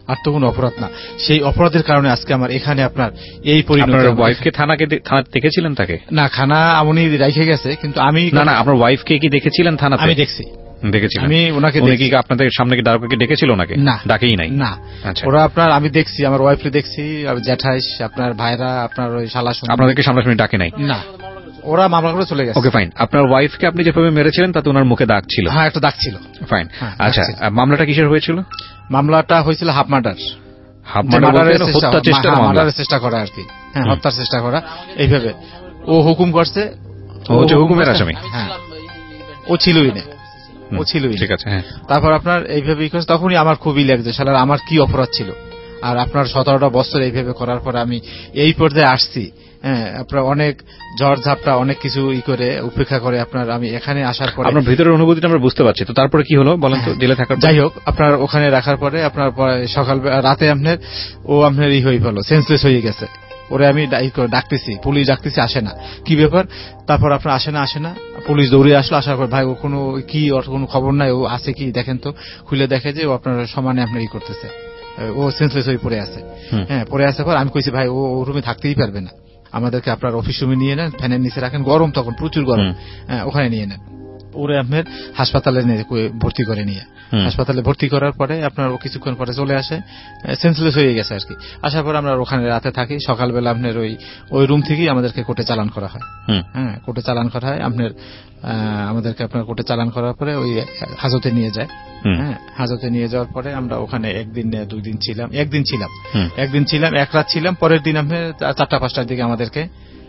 আর তো কোনো অপরাধ না। সেই অপরাধের কারণে আজকে আমার এখানে আপনার এই পরিণতি।
আপনার ওয়াইফকে থানা দেখেছিলেন তাকে?
না, খানা উনি রেখে গেছে, কিন্তু আমি
না আপনার ওয়াইফকে কি দেখেছিলেন থানাতে?
আমি দেখছি।
দেখেছিলেন?
আমি ওনাকে
কি আপনাদের সামনে কি ডাকে ডেকেছিল ওনাকে?
না,
ডাকেই নাই।
না,
আচ্ছা।
ওরা আপনার আমি দেখছি, আমার ওয়াইফকে দেখছি, জ্যাঠাইশ, আপনার ভাইরা, আপনার ওই শালা,
আপনাদেরকে সামনাসামনি ডাকে নাই?
না, ওরা মামলা করে চলে গেছে।
Okay, fine. আপনার ওয়াইফকে আপনি যেভাবে মেরেছিলেন তাতে ওনার মুখে দাগ ছিল?
হ্যাঁ, একটা দাগ ছিল।
ফাইন। আচ্ছা, মামলাটা কিসের হয়েছিল?
মামলাটা হয়েছিল হাফ মার্ডার। মার্ডারের চেষ্টা করা আর কি। হ্যাঁ, হত্যার চেষ্টা করা। এইভাবে ও হুকুম করছে,
হুকুমের আসামি।
হ্যাঁ, ও ছিলই না, ও ছিলই।
ঠিক আছে। হ্যাঁ।
তারপর আপনার এইভাবে তখনই আমার খুবই লাগছে, শালার আমার কি অপরাধ ছিল। আর আপনার 17টা বছর এইভাবে করার পর আমি এই পর্যায়ে আসছি। হ্যাঁ, আপনার অনেক ঝড় ঝাপটা, অনেক কিছু করে উপেক্ষা করে আপনার আমি এখানে আসার পরে
আপনার ভিতরের অনুভূতিটা আমরা বুঝতে পারছি। তো তারপরে কি হলো বলেন তো? জেলে থাকার
যাই হোক, আপনার ওখানে রাখার পরে আপনার সকাল রাতে আপনার হয়ে গেল, সেন্সলেস হয়ে গেছে। ওরে আমি ডাকতেছি, পুলিশ ডাকতেছি, আসে না। কি ব্যাপার? তারপর আপনার আসে না, পুলিশ দৌড়ে আসলো। আসার পর ভাই ও কোনো কি, ওর কোনো খবর নাই, ও আছে কি দেখেন তো। খুলে দেখে যে ও আপনার সমানে আপনার করতেছে, ও সেন্সলেস হয়ে পড়ে আছে। হ্যাঁ, পড়ে আসার পর আমি কইছি ভাই ও রুমে থাকতেই পারবে না, আমাদেরকে আপনার অফিস রুমে নিয়ে নেন, ফ্যানের নিচে রাখেন, গরম তখন প্রচুর গরম। হ্যাঁ, ওখানে নিয়ে নেন। ওরে আপনার হাসপাতালে ভর্তি করে নিয়ে, হাসপাতালে ভর্তি করার পরে আপনার ও কিছুক্ষণ পরে চলে আসে, সেন্সলেস হয়ে গেছে আর কি। আসার পর আমরা ওখানে রাতে থাকি। সকালবেলা আপনার ওই রুম থেকেই আমাদেরকে কোর্টে চালান করা হয়। হ্যাঁ, কোর্টে চালান করা হয় আপনার, আমাদেরকে আপনার কোর্টে চালান করার পরে ওই হাজতে নিয়ে যায়। হ্যাঁ, হাজতে নিয়ে যাওয়ার পরে আমরা ওখানে একদিন 2 দিন ছিলাম। একদিন ছিলাম, এক রাত ছিলাম। পরের দিন আপনার 4টা-5টার দিকে আমাদেরকে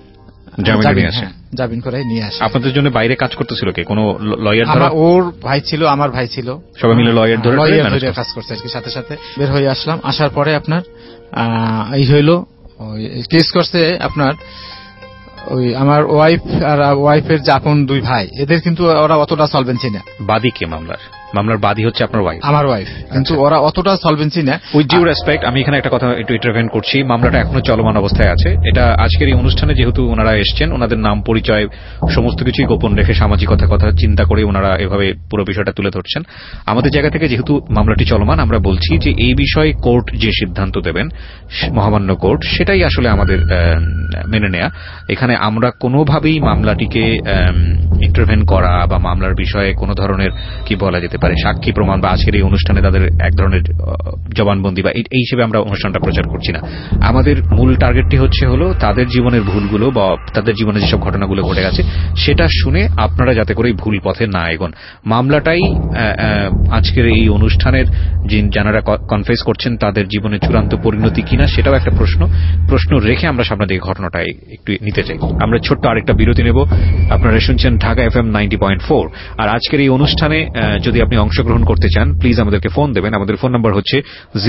জামিন করে নিয়ে আসে।
আপনাদের জন্য বাইরে কাজ করতেছিল কে? কোন লয়ার?
ওর ভাই ছিল, আমার ভাই ছিল,
সবাই মিলে লয়ার ধরে
কাজ করছে আর কি। সাথে সাথে বের হয়ে আসলাম। আসার পরে আপনার এই হইল, কেস করছে আপনার ওই আমার ওয়াইফ আর ওয়াইফের যে আপন 2 ভাই, এদের কিন্তু ওরা অতটা সলভেন্সি না।
বাদী কে? মামলার বাদী হচ্ছে আপনার ওয়াইফ?
আমার ওয়াইফ, কিন্তু ওরা অতটা সলভেন্সি না।
উইথ ডিউ রেসপেক্ট, আমি এখানে একটা কথা একটু ইন্টারভেন করছি। মামলাটা এখনো চলমান অবস্থায় আছে। এটা আজকের এই অনুষ্ঠানে যেহেতু ওনারা এসছেন, ওনাদের নাম পরিচয় সমস্ত কিছুই গোপন রেখে সামাজিকতা কথা চিন্তা করে ওনারা এভাবে পুরো বিষয়টা তুলে ধরছেন। আমাদের জায়গা থেকে যেহেতু মামলাটি চলমান, আমরা বলছি যে এই বিষয়ে কোর্ট যে সিদ্ধান্ত দেবেন, মহামান্য কোর্ট, সেটাই আসলে আমাদের মেনে নেয়া। এখানে আমরা কোনোভাবেই মামলাটিকে ইন্টারভেন করা বা মামলার বিষয়ে কোনো ধরনের কি বলা যেতে পারে সাক্ষী প্রমাণ বা আজকের এই অনুষ্ঠানে তাদের এক ধরনের জবানবন্দি বা এই হিসেবে আমরা অনুষ্ঠানটা প্রচার করছি না। আমাদের মূল টার্গেটটি হলো তাদের জীবনের ভুলগুলো বা তাদের জীবনে যেসব ঘটনাগুলো ঘটে গেছে সেটা শুনে আপনারা যাতে করে ভুল পথে না এগোন। মামলাটাই আজকের এই অনুষ্ঠানের যারা কনফেস করছেন তাদের জীবনে চূড়ান্ত পরিণতি কিনা সেটাও একটা প্রশ্ন রেখে আমরা সামনে দিকে ঘটনাটা একটু নিতে চাই। আমরা ছোট্ট আরেকটা বিরতি নেব। আপনারা শুনছেন ঢাকা FM 90.4। আর আজকের এই অনুষ্ঠানে যদি আপনি অংশগ্রহণ করতে চান, প্লিজ আমাদেরকে ফোন দেবেন। আমাদের ফোন নাম্বার হচ্ছে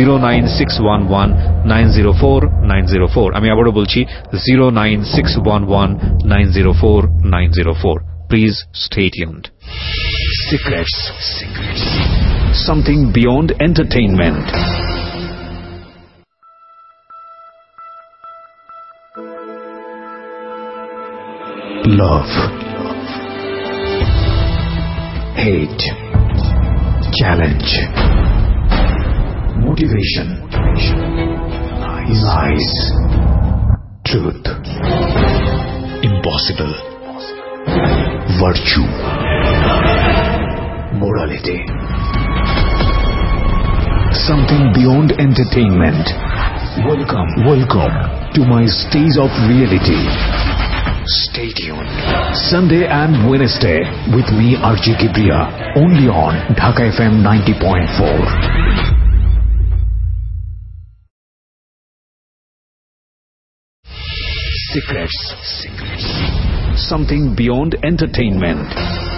09611904904। আমি আবারও বলছি 09611904904। Please stay tuned.
Secrets. Something beyond entertainment. Love, hate, challenge, motivation, lies, truth, impossible, virtue, morality. Something beyond entertainment. Welcome to my stage of reality. Stay tuned. Sunday and Wednesday with me RJ Kibriya, only on Dhaka FM 90.4. Secrets. Something beyond entertainment.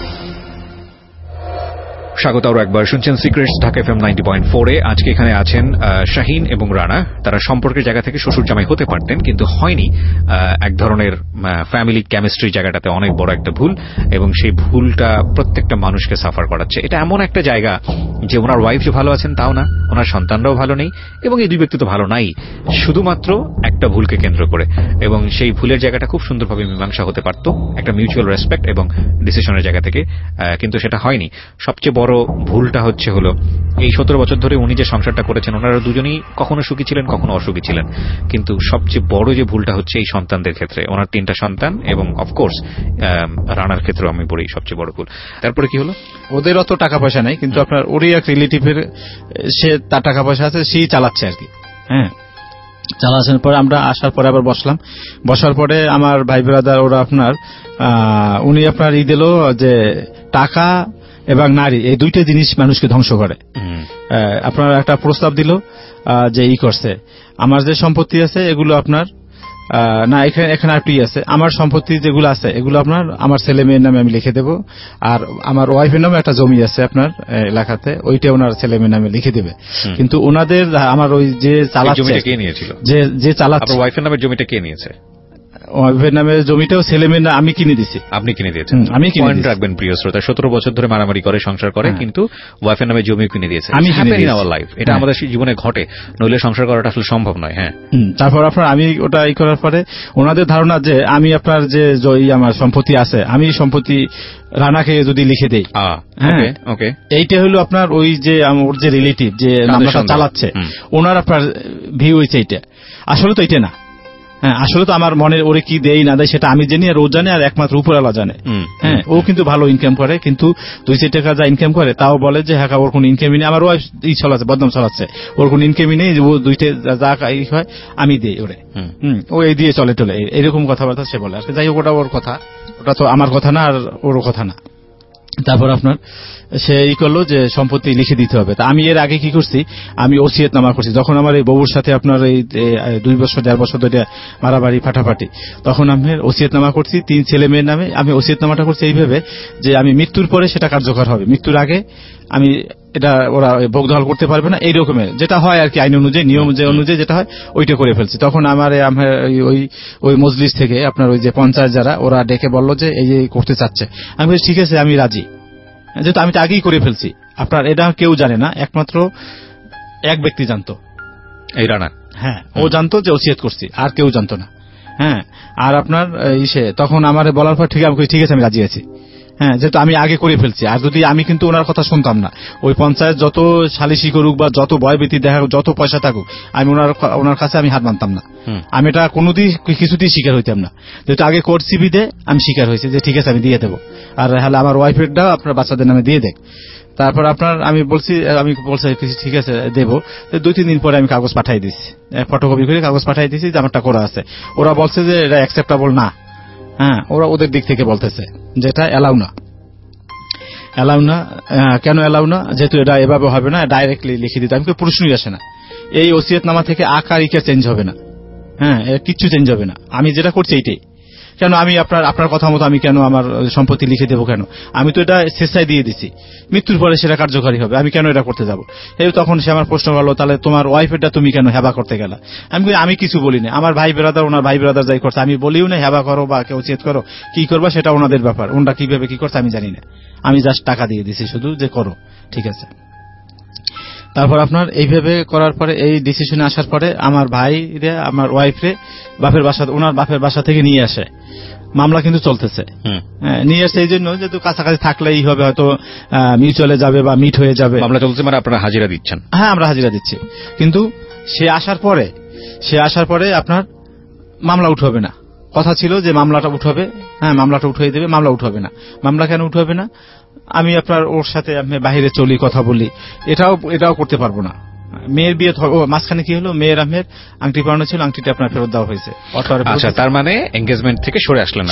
স্বাগত আরো একবার। শুনছেন সিক্রেটস ঢাকা FM 90.4-এ। আজকে এখানে আছেন শাহিন এবং রানা। তারা সম্পর্কের জায়গা থেকে শ্বশুর জামাই হতে পারতেন, কিন্তু হয়নি। এক ধরনের ফ্যামিলি কেমিস্ট্রি জায়গাটাতে অনেক বড় একটা ভুল, এবং সেই ভুলটা প্রত্যেকটা মানুষকে সাফার করাচ্ছে। এটা এমন একটা জায়গা যে ওনার ওয়াইফ যে ভালো আছেন তাও না, ওনার সন্তানরাও ভালো নেই, এবং এই 2 ব্যক্তি তো ভালো নাই, শুধুমাত্র একটা ভুলকে কেন্দ্র করে। এবং সেই ভুলের জায়গাটা খুব সুন্দরভাবে মীমাংসা হতে পারত একটা মিউচুয়াল রেসপেক্ট এবং ডিসিশনের জায়গা থেকে, কিন্তু সেটা হয়নি। সবচেয়ে বড় বড় ভুলটা হলো এই 17 বছর ধরে উনি যে সংসারটা করেছেন, ওনারা দুজনেই কখনো সুখী ছিলেন, কখনো অসুখী ছিলেন, কিন্তু সবচেয়ে বড় যে ভুলটা হচ্ছে এই সন্তানদের ক্ষেত্রে, ওনার 3টা সন্তান এবং অফকোর্স রানার ক্ষেত্রে আমি বলি সবচেয়ে বড় ভুল। তারপরে কি হলো?
ওদের অত টাকা পয়সা নাই, কিন্তু আপনার ওরই এক রিলেটিভের, সে তার টাকা পয়সা আছে, সেই চালাচ্ছে আর কি। হ্যাঁ, চালানোর পরে আমরা আসার পরে আবার বসার পরে আমার ভাই ব্রাদার ওরা আপনার উনি আপনার দিল যে টাকা এবং নারী এই দুইটা জিনিস মানুষকে ধ্বংস করে। আপনার একটা প্রস্তাব দিল যে করছে, আমার যে সম্পত্তি আছে এগুলো আপনার না, এখানে আর আছে, আমার সম্পত্তি যেগুলো আছে এগুলো আপনার আমার ছেলে মেয়ের নামে আমি লিখে দেব, আর আমার ওয়াইফের নামে একটা জমি আছে আপনার এলাকাতে, ওইটা ওনার ছেলে মেয়ের নামে লিখে দেবে। কিন্তু ওনাদের আমার ওই যে চালাচ্ছে, যে চালাচ্ছে,
ওয়াইফের নামে জমিটা কে নিয়েছে?
ওয়াইফের নামে জমিটাও ছেলে মেয়ের নামে আমি কিনে দিছি।
আপনি কিনে দিয়েছেন? আমি কিনে দিয়েছি। রাখবেন প্রিয় শ্রোতা, 17 বছর ধরে মারামারি করে সংসার করে, কিন্তু ওয়াইফের নামে জমিও কিনে দিয়েছে।
আমি কিনে দিয়েছি।
এটা আমাদের জীবনে ঘটে, নইলে সংসার করাটা আসলে সম্ভব নয়। হ্যাঁ,
তারপর আপনার আমি ওটা করার পরে ওনাদের ধারণা যে আমি আপনার যে আমার সম্পত্তি আছে, আমি সম্পত্তি রানাকে যদি লিখে দেই, এইটা হলো আপনার ওই যে ওর যে রিলেটিভ যে নামটা চালাচ্ছে, ওনার আপনার ভিউ হয়েছে এইটা। আসলে তো এইটা না। হ্যাঁ, আসলে তো আমার মনে ওরে কি দেই না দেয় সেটা আমি জানি, আর ও জানে, আর একমাত্র উপরওয়ালা জানে। হ্যাঁ, ও কিন্তু ভালো ইনকাম করে, কিন্তু 200 টাকা যা ইনকাম করে তাও বলে যে হ্যাঁ ওর কোন ইনকামই নেই, আমার ওয়াইফ চলাচ্ছে, বদনাম চলাচ্ছে, ওর কোন ইনকামই নেই, ও দুইটা যা হয় আমি দেই ওরে, ও এই দিয়ে চলে টলে, এরকম কথাবার্তা সে বলে। যাই হোক, ওটা ওর কথা, ওটা তো আমার কথা না আর ওর কথা না। তারপর আপনার সে করলো যে সম্পত্তি লিখে দিতে হবে। তা আমি এর আগে কি করছি, আমি ওসিয়তনামা করছি। যখন আমার এই বউর সাথে আপনার এই 2 বছর 1.5 বছর ধরে মারামারি ফাটাফাটি, তখন আমি ওসিয়তনামা করছি 3 ছেলে মেয়ের নামে। আমি ওসিয়তনামাটা করছি এইভাবে যে আমি মৃত্যুর পরে সেটা কার্যকর হবে, মৃত্যুর আগে আমি এটা ওরা ভোগ দখল করতে পারবে না, এই রকমের যেটা হয় আর কি, আইন অনুযায়ী নিয়ম যে অনুযায়ী যেটা হয় ওইটা করে ফেলছি। তখন আমার ওই মজলিস থেকে আপনার ওই যে পঞ্চায়েত যারা, ওরা ডেকে বললো যে এই যে করতে চাচ্ছে। আমি বলছি ঠিক আছে, আমি রাজি, যেহেতু আমি তো আগেই করে ফেলছি। আপনার এটা কেউ জানে না, একমাত্র এক ব্যক্তি জানতো,
এই রানা।
হ্যাঁ, ও জানতো যে ওসিয়ত করছি, আর কেউ জানতো না। হ্যাঁ, আর আপনার তখন আমার বলার পর ঠিক আছে আমি রাজি আছি। হ্যাঁ, যেহেতু আমি আগে করে ফেলছি। আর যদি আমি কিন্তু ওনার কথা শুনতাম না, ওই পঞ্চায়েত যত সালিশি করুক বা যত ভয়ভীতি দেখা, যত পয়সা থাকুক, আমি ওনার কাছে আমি হাত মানতাম না। আমি এটা কোনোদিন কিছুতেই শিকার হইতাম না, যেহেতু আগে করছি বিদে আমি শিকার হয়েছি যে ঠিক আছে আমি দিয়ে দেবো, আর হলে আমার ওয়াইফেরটাও আপনার বাচ্চাদের নামে দিয়ে দেখ। তারপর আপনার আমি বলছি ঠিক আছে দেবো। 2-3 দিন পরে আমি কাগজ পাঠাই দিচ্ছি, ফটোকপি করে কাগজ পাঠাই দিচ্ছি যে আমারটা করা আছে। ওরা বলছে যে এটা অ্যাকসেপ্টেবল না। হ্যাঁ, ওরা ওদের দিক থেকে বলতেছে যেটা এলাও না। কেন এলাও না? যেহেতু এটা এভাবে হবে না, ডাইরেক্টলি লিখে দিতে আমি প্রশ্নই আসে না। এই ওসিয়তনামা থেকে আকার ইকা চেঞ্জ হবে না। হ্যাঁ, কিচ্ছু চেঞ্জ হবে না। আমি যেটা করছি এইটাই। কেন আমি আপনার কথা মতো আমি কেন আমার সম্পত্তি লিখে দেবো? কেন? আমি তো এটা স্বেচ্ছায় দিয়ে দিচ্ছি, মৃত্যুর পরে সেটা কার্যকারী হবে, আমি কেন এটা করতে যাবো? তখন সে আমার প্রশ্ন করলো, তাহলে তোমার ওয়াইফেরটা তুমি কেন হেবা করতে গেলা? আমি কিছু বলি না, আমার ভাই ব্রাদার, ওনার ভাই ব্রাদার যাই করছে, আমি বলিও না হেবা করো বা কেউ চেত করো, কি করবা সেটা ওনাদের ব্যাপার, ওনারা কিভাবে কি করছে আমি জানি না। আমি জাস্ট টাকা দিয়ে দিছি শুধু যে করো, ঠিক আছে। তারপর আপনার এইভাবে করার পরে, এই ডিসিশনে আসার পরে আমার ভাইরে, আমার ওয়াইফরে ওনার বাপের বাসা থেকে নিয়ে আসে। মামলা কিন্তু চলতেছে, নিয়ে আসছে এই জন্য যেহেতু কাছাকাছি থাকলেই হবে, হয়তো মিউচুয়ালে যাবে বা মিট হয়ে যাবে।
মামলা চলছে মানে আপনারা হাজিরা দিচ্ছেন?
হ্যাঁ, আমরা হাজিরা দিচ্ছি। কিন্তু সে আসার পরে আপনার মামলা উঠবে না। কথা ছিল যে মামলাটা উঠবে, হ্যাঁ মামলাটা উঠিয়ে দেবে, মামলা উঠবে না। মামলা কেন উঠবে না? আমি আপনার ওর সাথে আমি বাইরে চলি, কথা বলি, এটাও করতে পারবো না। মেয়ের বিয়ে মাঝখানে কি হলো, মেয়ের আমের আংটি পরানো ছিল, আংটিটা আপনার ফেরত দেওয়া হয়েছে।
আচ্ছা, তার মানে এঙ্গেজমেন্ট থেকে সরে আসলাম।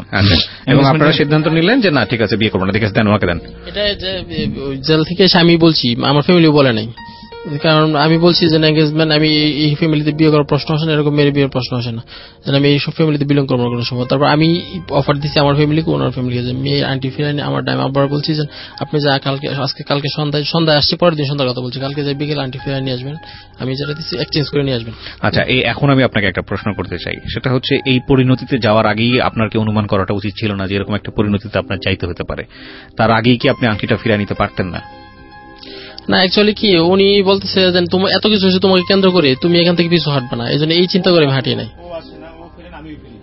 এবং আপনারা সিদ্ধান্ত নিলেন যে না ঠিক আছে বিয়ে করবো না, ঠিক আছে দেন, ওনাকে দেন।
এটা যে জেল থেকে এসে আমি বলছি, আমার ফ্যামিলিও বলে নাই, কারণ আমি বলছি যে এঙ্গেজমেন্ট, আমি এই ফ্যামিলিতে বিয়ে করার প্রশ্ন আসে না, এরকম মেয়ের বিয়ের প্রশ্ন আসে না, আমি এইসব ফ্যামিলিতে বিলং করবো না কোনো সময়। তারপর আমি অফার দিচ্ছি আমার ফ্যামিলিকে, ওনার ফ্যামিলিকে, যে মেয়ে আন্টি ফিরাইনি আমার টাইম। আবার বলছি যে আপনি যা কালকে সন্ধ্যায় আসছে, পরের দিন সন্ধ্যার কথা বলছি, কালকে যাই বিকেল আন্টি ফিরাই নিয়ে আসবেন, আমি যেটা দিচ্ছি এক্সচেঞ্জ করে নিয়ে আসবেন।
আচ্ছা, এখন আমি আপনাকে একটা প্রশ্ন করতে চাই, সেটা হচ্ছে এই পরিণতিতে যাওয়ার আগেই আপনার কি অনুমান করাটা উচিত ছিল না যে এরকম একটা পরিণতিতে আপনার চাইতে হতে পারে? তার আগেই কি আপনি আংটিটা ফিরিয়ে নিতে পারতেন না?
না, অ্যাকচুয়ালি কি উনি বলতেছে যে তোমার এত কিছু হচ্ছে, তোমাকে কেন্দ্র করে তুমি এখান থেকে পিছু হাঁটবে না, এই জন্য এই চিন্তা করে আমি হাঁটি নাই।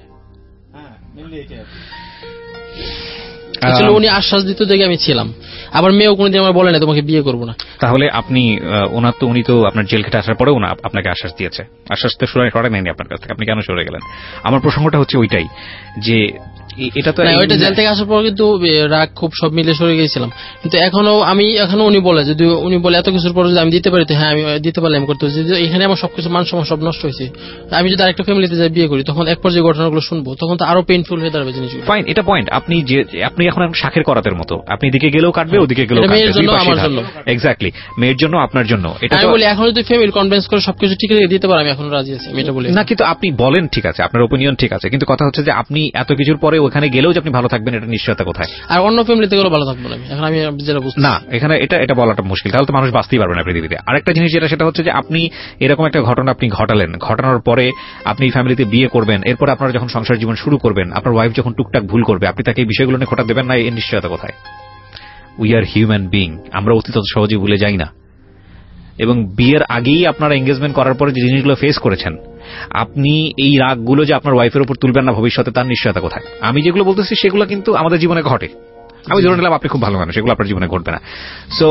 উনি আশ্বাস দিতে দেখে আমি ছিলাম। আবার মেয়েও কোনোদিন আমার বলে না তোমাকে বিয়ে করবো না।
তাহলে আপনি উনি তো আপনার জেল খেটে আসার পরেও না আপনাকে আশ্বাস দিয়েছে, আশ্বাস তো সরে নেয়নি আপনার কাছ থেকে, আপনি কেন সরে গেলেন? আমার প্রসঙ্গটা হচ্ছে ওইটাই যে এটা তো
ওইটা জেল থেকে আসার পর কিন্তু রাগ খুব সব মিলে সরে গেছিলাম, কিন্তু এখনো উনি বলে যদি উনি বলে এত কিছুর পর যদি আমি দিতে পারি তো হ্যাঁ আমি দিতে পারলে আমি করতে হচ্ছে। এখানে আমার সবকিছু মান সম্মান সব নষ্ট হয়েছে, আমি যদি আরেকটা ফ্যামিলিতে যাই বিয়ে করি তখন এক পর্যায়ে ঘটনাগুলো শুনবো, তখন তো আরো পেইনফুল হয়ে দাঁড়াবে জিনিসগুলো।
ফাইন, এটা পয়েন্ট। আপনি এখন শাখের করাতের মতো, আপনি এদিকে গেলেও কাটবে ওদিকে গেলেও কাটবে,
মেয়ের জন্য আমার জন্য,
এক্স্যাক্টলি মেয়ের জন্য আপনার জন্য। এটা
আমি বলি এখন যদি ফ্যামিলি কনভিন্স করে সবকিছু ঠিক রেখে দিতে পারে আমি এখন রাজি আছি, আমি এটা বলি
না। কিন্তু আপনি বলেন ঠিক আছে, আপনার ওপিনিয়ন ঠিক আছে, কিন্তু কথা হচ্ছে যে আপনি এত কিছুর পরে ওখানে গেলেও যে আপনি ভালো থাকবেন এটা নিশ্চয়তা কোথায়?
আর অন্য ফ্যামিলিতে গেলেও ভালো থাকবো না এখন আমি যেটা বুঝছি
না, এখানে এটা বলাটা মুশকিল, তাহলে তো মানুষ বাঁচতেই পারবে না পৃথিবীতে। আরেকটা জিনিস সেটা হচ্ছে যে আপনি এরকম একটা ঘটনা আপনি ঘটানোর পরে আপনি ফ্যামিলিতে বিয়ে করবেন, এরপরে আপনারা যখন সংসার জীবন শুরু করবেন, আপনার ওয়াইফ যখন টুকটাক ভুল করবে আপনি তাকে এই বিষয়গুলো নিয়ে খোটা দেবেন না, এর নিশ্চয়তা কোথায়? উই আর হিউম্যান বিইং, আমরা অতীত সহজে ভুলে যাই না। এবং বিয়ের আগেই আপনারা এঙ্গেজমেন্ট করার পরে যে জিনিসগুলো ফেস করেছেন, আপনি এই রাগগুলো যে আপনার ওয়াইফের উপর তুলবেন না ভবিষ্যতে তার নিশ্চয়তা কোথায়? আমি যেগুলো বলতেছি সেগুলো কিন্তু আমাদের জীবনে ঘটে, আমি ধরে নিলাম আপনি খুব ভালো মানুষ, এগুলো আপনার জীবনে ঘটবে না। সো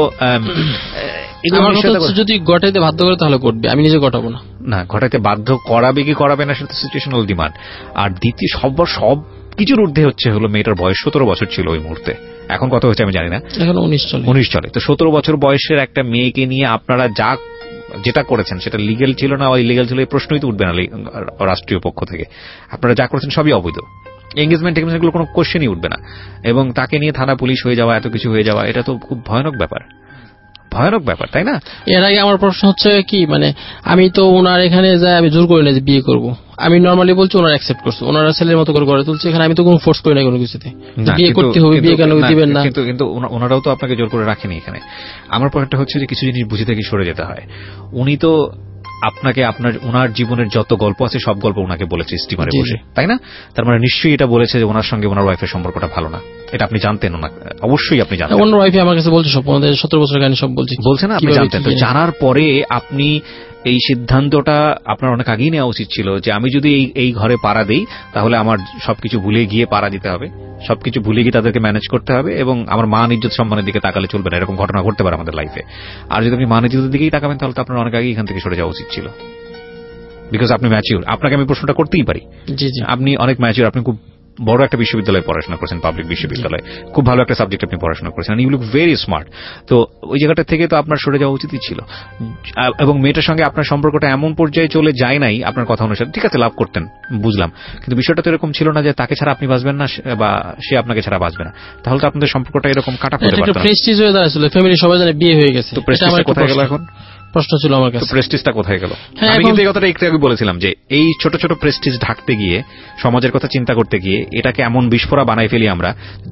যদি ঘটাইতে বাধ্য করে তাহলে ঘটবে, আমি নিজে ঘটাবো না।
না, ঘটাইতে বাধ্য করাবে কি করাবে না সেটা সিচুয়েশনাল ডিমান্ড। আর দ্বিতীয় সব কিছুর ঊর্ধ্বে হলো মেয়েটার বয়স 17 বছর ছিল ওই মুহূর্তে, এখন কত হচ্ছে আমি জানি না,
এখন 19
চলে। তো 17 বছর বয়সের একটা মেয়েকে নিয়ে আপনারা যেটা করেছেন সেটা লিগেল ছিল না ইলিগেল ছিল এই প্রশ্নই তো উঠবে না রাষ্ট্রীয় পক্ষ থেকে। আপনারা যা করেছেন সবই অবৈধ, এঙ্গেজমেন্ট গুলো কোনো কোশ্চেনই উঠবে না। এবং তাকে নিয়ে থানা পুলিশ হয়ে যাওয়া, এত কিছু হয়ে যাওয়া, এটা তো খুব ভয়ানক ব্যাপার, তাই না?
এর আগে আমার প্রশ্ন হচ্ছে কি, মানে আমি তো ওনার এখানে যাই আমি জোর করি না যে বিয়ে করবো, আমি নর্মালি বলছি ওনারা অ্যাকসেপ্ট করছে, ওনারা ছেলের মতো করে গড়ে তুলছে, এখানে আমি তো কোনো ফোর্স করি না কোনো কিছুতে বিয়ে করতে হবে, বিয়ে কেন দিবেন না।
কিন্তু ওনারাও তো আপনাকে জোর করে রাখেনি এখানে। আমার পয়েন্টটা হচ্ছে যে কিছু জিনিস বুঝে থেকে সরে যেতে হয়। উনি তো আপনাকে ওনার জীবনের যত গল্প আছে সব গল্প ওনাকে বলেছে স্টিমারে বসে, তাই না? তার মানে নিশ্চয়ই এটা বলেছে যে ওনার সঙ্গে ওনার ওয়াইফের সম্পর্কটা ভালো না, এটা আপনি জানতেন না? অবশ্যই আপনি জানতেন।
ওনার ওয়াইফ আমার কাছে বলছে সব, আমাদের 17 বছরের কাহিনী সব বলছে
না, আপনি জানতেন। তো জানার পরে আপনি এই সিদ্ধান্তটা আপনার অনেক আগেই নেওয়া উচিত ছিল যে আমি যদি এই ঘরে পাড়া দেই তাহলে আমার সবকিছু ভুলে গিয়ে পাড়া দিতে হবে, সবকিছু ভুলে গিয়ে তাদেরকে ম্যানেজ করতে হবে, এবং আমার মান ইজ্জত সম্মানের দিকে তাকালে চলবে না। এরকম ঘটনা ঘটতে পারে আমাদের লাইফে। আর যদি আপনি মান ইজ্জতের দিকেই তাকাবেন তাহলে তো আপনার অনেক আগেই এখান থেকে সরে যাওয়া উচিত ছিল, বিকজ আপনি ম্যাচিউর। আপনাকে আমি প্রশ্নটা করতেই পারি, আপনি অনেক ম্যাচিউর, আপনি খুব বড় একটা বিশ্ববিদ্যালয়ে পড়াশোনা করেছেন, পাবলিক বিশ্ববিদ্যালয়ে, খুব ভালো একটা সাবজেক্ট আপনি পড়াশোনা করেছেন, ইউ লুক ভেরি স্মার্ট। তো ওই জায়গাটা থেকে তো আপনার সরে যাওয়া উচিতই ছিল। এবং মেয়েটার সঙ্গে আপনার সম্পর্কটা এমন পর্যায়ে চলে যায় নাই আপনার কথা অনুসারে, ঠিক আছে লাভ করতেন বুঝলাম, কিন্তু বিষয়টা তো এরকম ছিল না যে তাকে ছাড়া আপনি বাঁচবেন না বা সে আপনাকে ছাড়া বাঁচবে না, তাহলে তো আপনাদের সম্পর্কটা এরকম কাটা পড়তে পারত না।
প্রেস্টিজ হয়ে দাঁড়াছিল, ফ্যামিলি সবাই জানে বিয়ে হয়ে গেছে,
তো প্রেস্টিজটা কোথায় গেল এখন?
প্রশ্ন ছিল আমার কাছে,
প্রেস্টিজটা কোথায় গেল? আমি কিন্তু এই কথাটা একটু আগে বলেছিলাম যে এই ছোট ছোট প্রেস্টিজ ঢাকতে গিয়ে, সমাজের কথা চিন্তা করতে গিয়ে এটাকে এমন বিস্ফোরা বানাই ফেলি আমরা,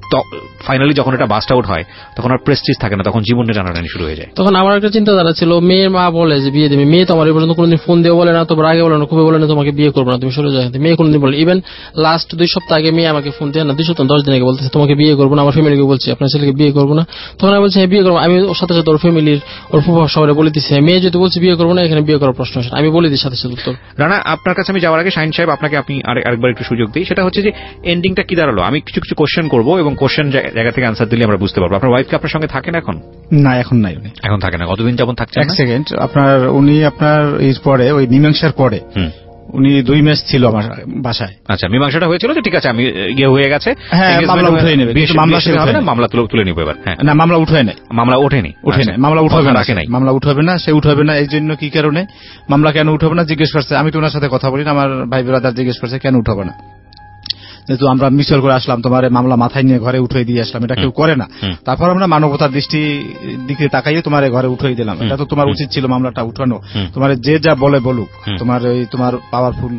ফাইনালি যখন এটা বাস্ট আউট হয় তখন আর প্রেস্টিজ থাকে না, তখন জীবনে টানাটানি শুরু হয়ে যায়।
তখন আমার একটা চিন্তাধারা ছিল, মেয়ের মা বলে যে বিয়ে দেবে, মেয়ে তো আমার এই পর্যন্ত কোনোদিন ফোন দিয়ে বলে না, তোমার আগে বলে না, খুবই বলে না তোমাকে বিয়ে করবো না, তুমি সরে যাও। মেয়ে কোনোদিন বলে, ইভেন লাস্ট 2 সপ্তাহ আগে মেয়ে আমাকে ফোন দিয়ে না, 2 সপ্তাহ 10 দিন আগে বলতেছে তোমাকে বিয়ে করবো না, আমার ফ্যামিলিকে বলছি আপনার ছেলেকে বিয়ে করবো না, তখন আমি বলছি হ্যাঁ বিয়ে করবো। আমি ওর সাথে সাথে ওর ফ্যামিলির ওর ফুফা সবাই বলে দিচ্ছে মেয়ে যদি বলছি বিয়ে করবো না, এখানে বিয়ে করার প্রশ্ন আসে, আমি বলে দিই সাথে সাথে উত্তর।
রানা, আপনার কাছে আমি যাওয়ার আগে শাহিন সাহেব আপনাকে আরেকবার একটু সুযোগ দিই, সেটা হচ্ছে যে এন্ডিংটা কি দাঁড়ালো। আমি কিছু কিছু কোশ্চেন করবো এবং কোশ্চেন জায়গা থেকে আনসার দিলে আমরা বুঝতে পারবো। আপনার ওয়াইফ কি আপনার সঙ্গে থাকেন এখন?
না, এখন নাই,
এখন থাকে না। কতদিন যাবত থাকছেন?
এক সেকেন্ড, উনি এর পরে ওই মীমাংসার পরে উনি 2 মাস ছিল আমার বাসায়।
আচ্ছা, মীমাংসাটা হয়েছিল যে ঠিক আছে আমি ইয়ে হয়ে গেছে,
হ্যাঁ মামলা উঠে নেবে, মামলা শেষ হবে না,
মামলা তুলে নিব এবার। হ্যাঁ
না, মামলা উঠে নেয়,
মামলা ওঠেনি,
মামলা উঠাবে না, মামলা উঠাবে না, সে উঠাবে না। এই জন্য কি কারণে মামলা কেন উঠাবে না জিজ্ঞেস করছে, আমি তো ওনার সাথে কথা বলি না, আমার ভাই ব্রাদার জিজ্ঞেস করছে কেন উঠাবে না, যেহেতু আমরা মিউচুয়াল করে আসলাম, তোমার মামলা মাথায় নিয়ে ঘরে উঠিয়ে দিয়ে আসলাম, এটা কেউ করে না। তারপর আমরা মানবতার দিকে তাকাইয়ে তোমার ঘরে উঠিয়ে দিলাম, এটা তো তোমার উচিত ছিল মামলাটা উঠানো। তোমার যে যা বলে বলুক, তোমার পাওয়ারফুল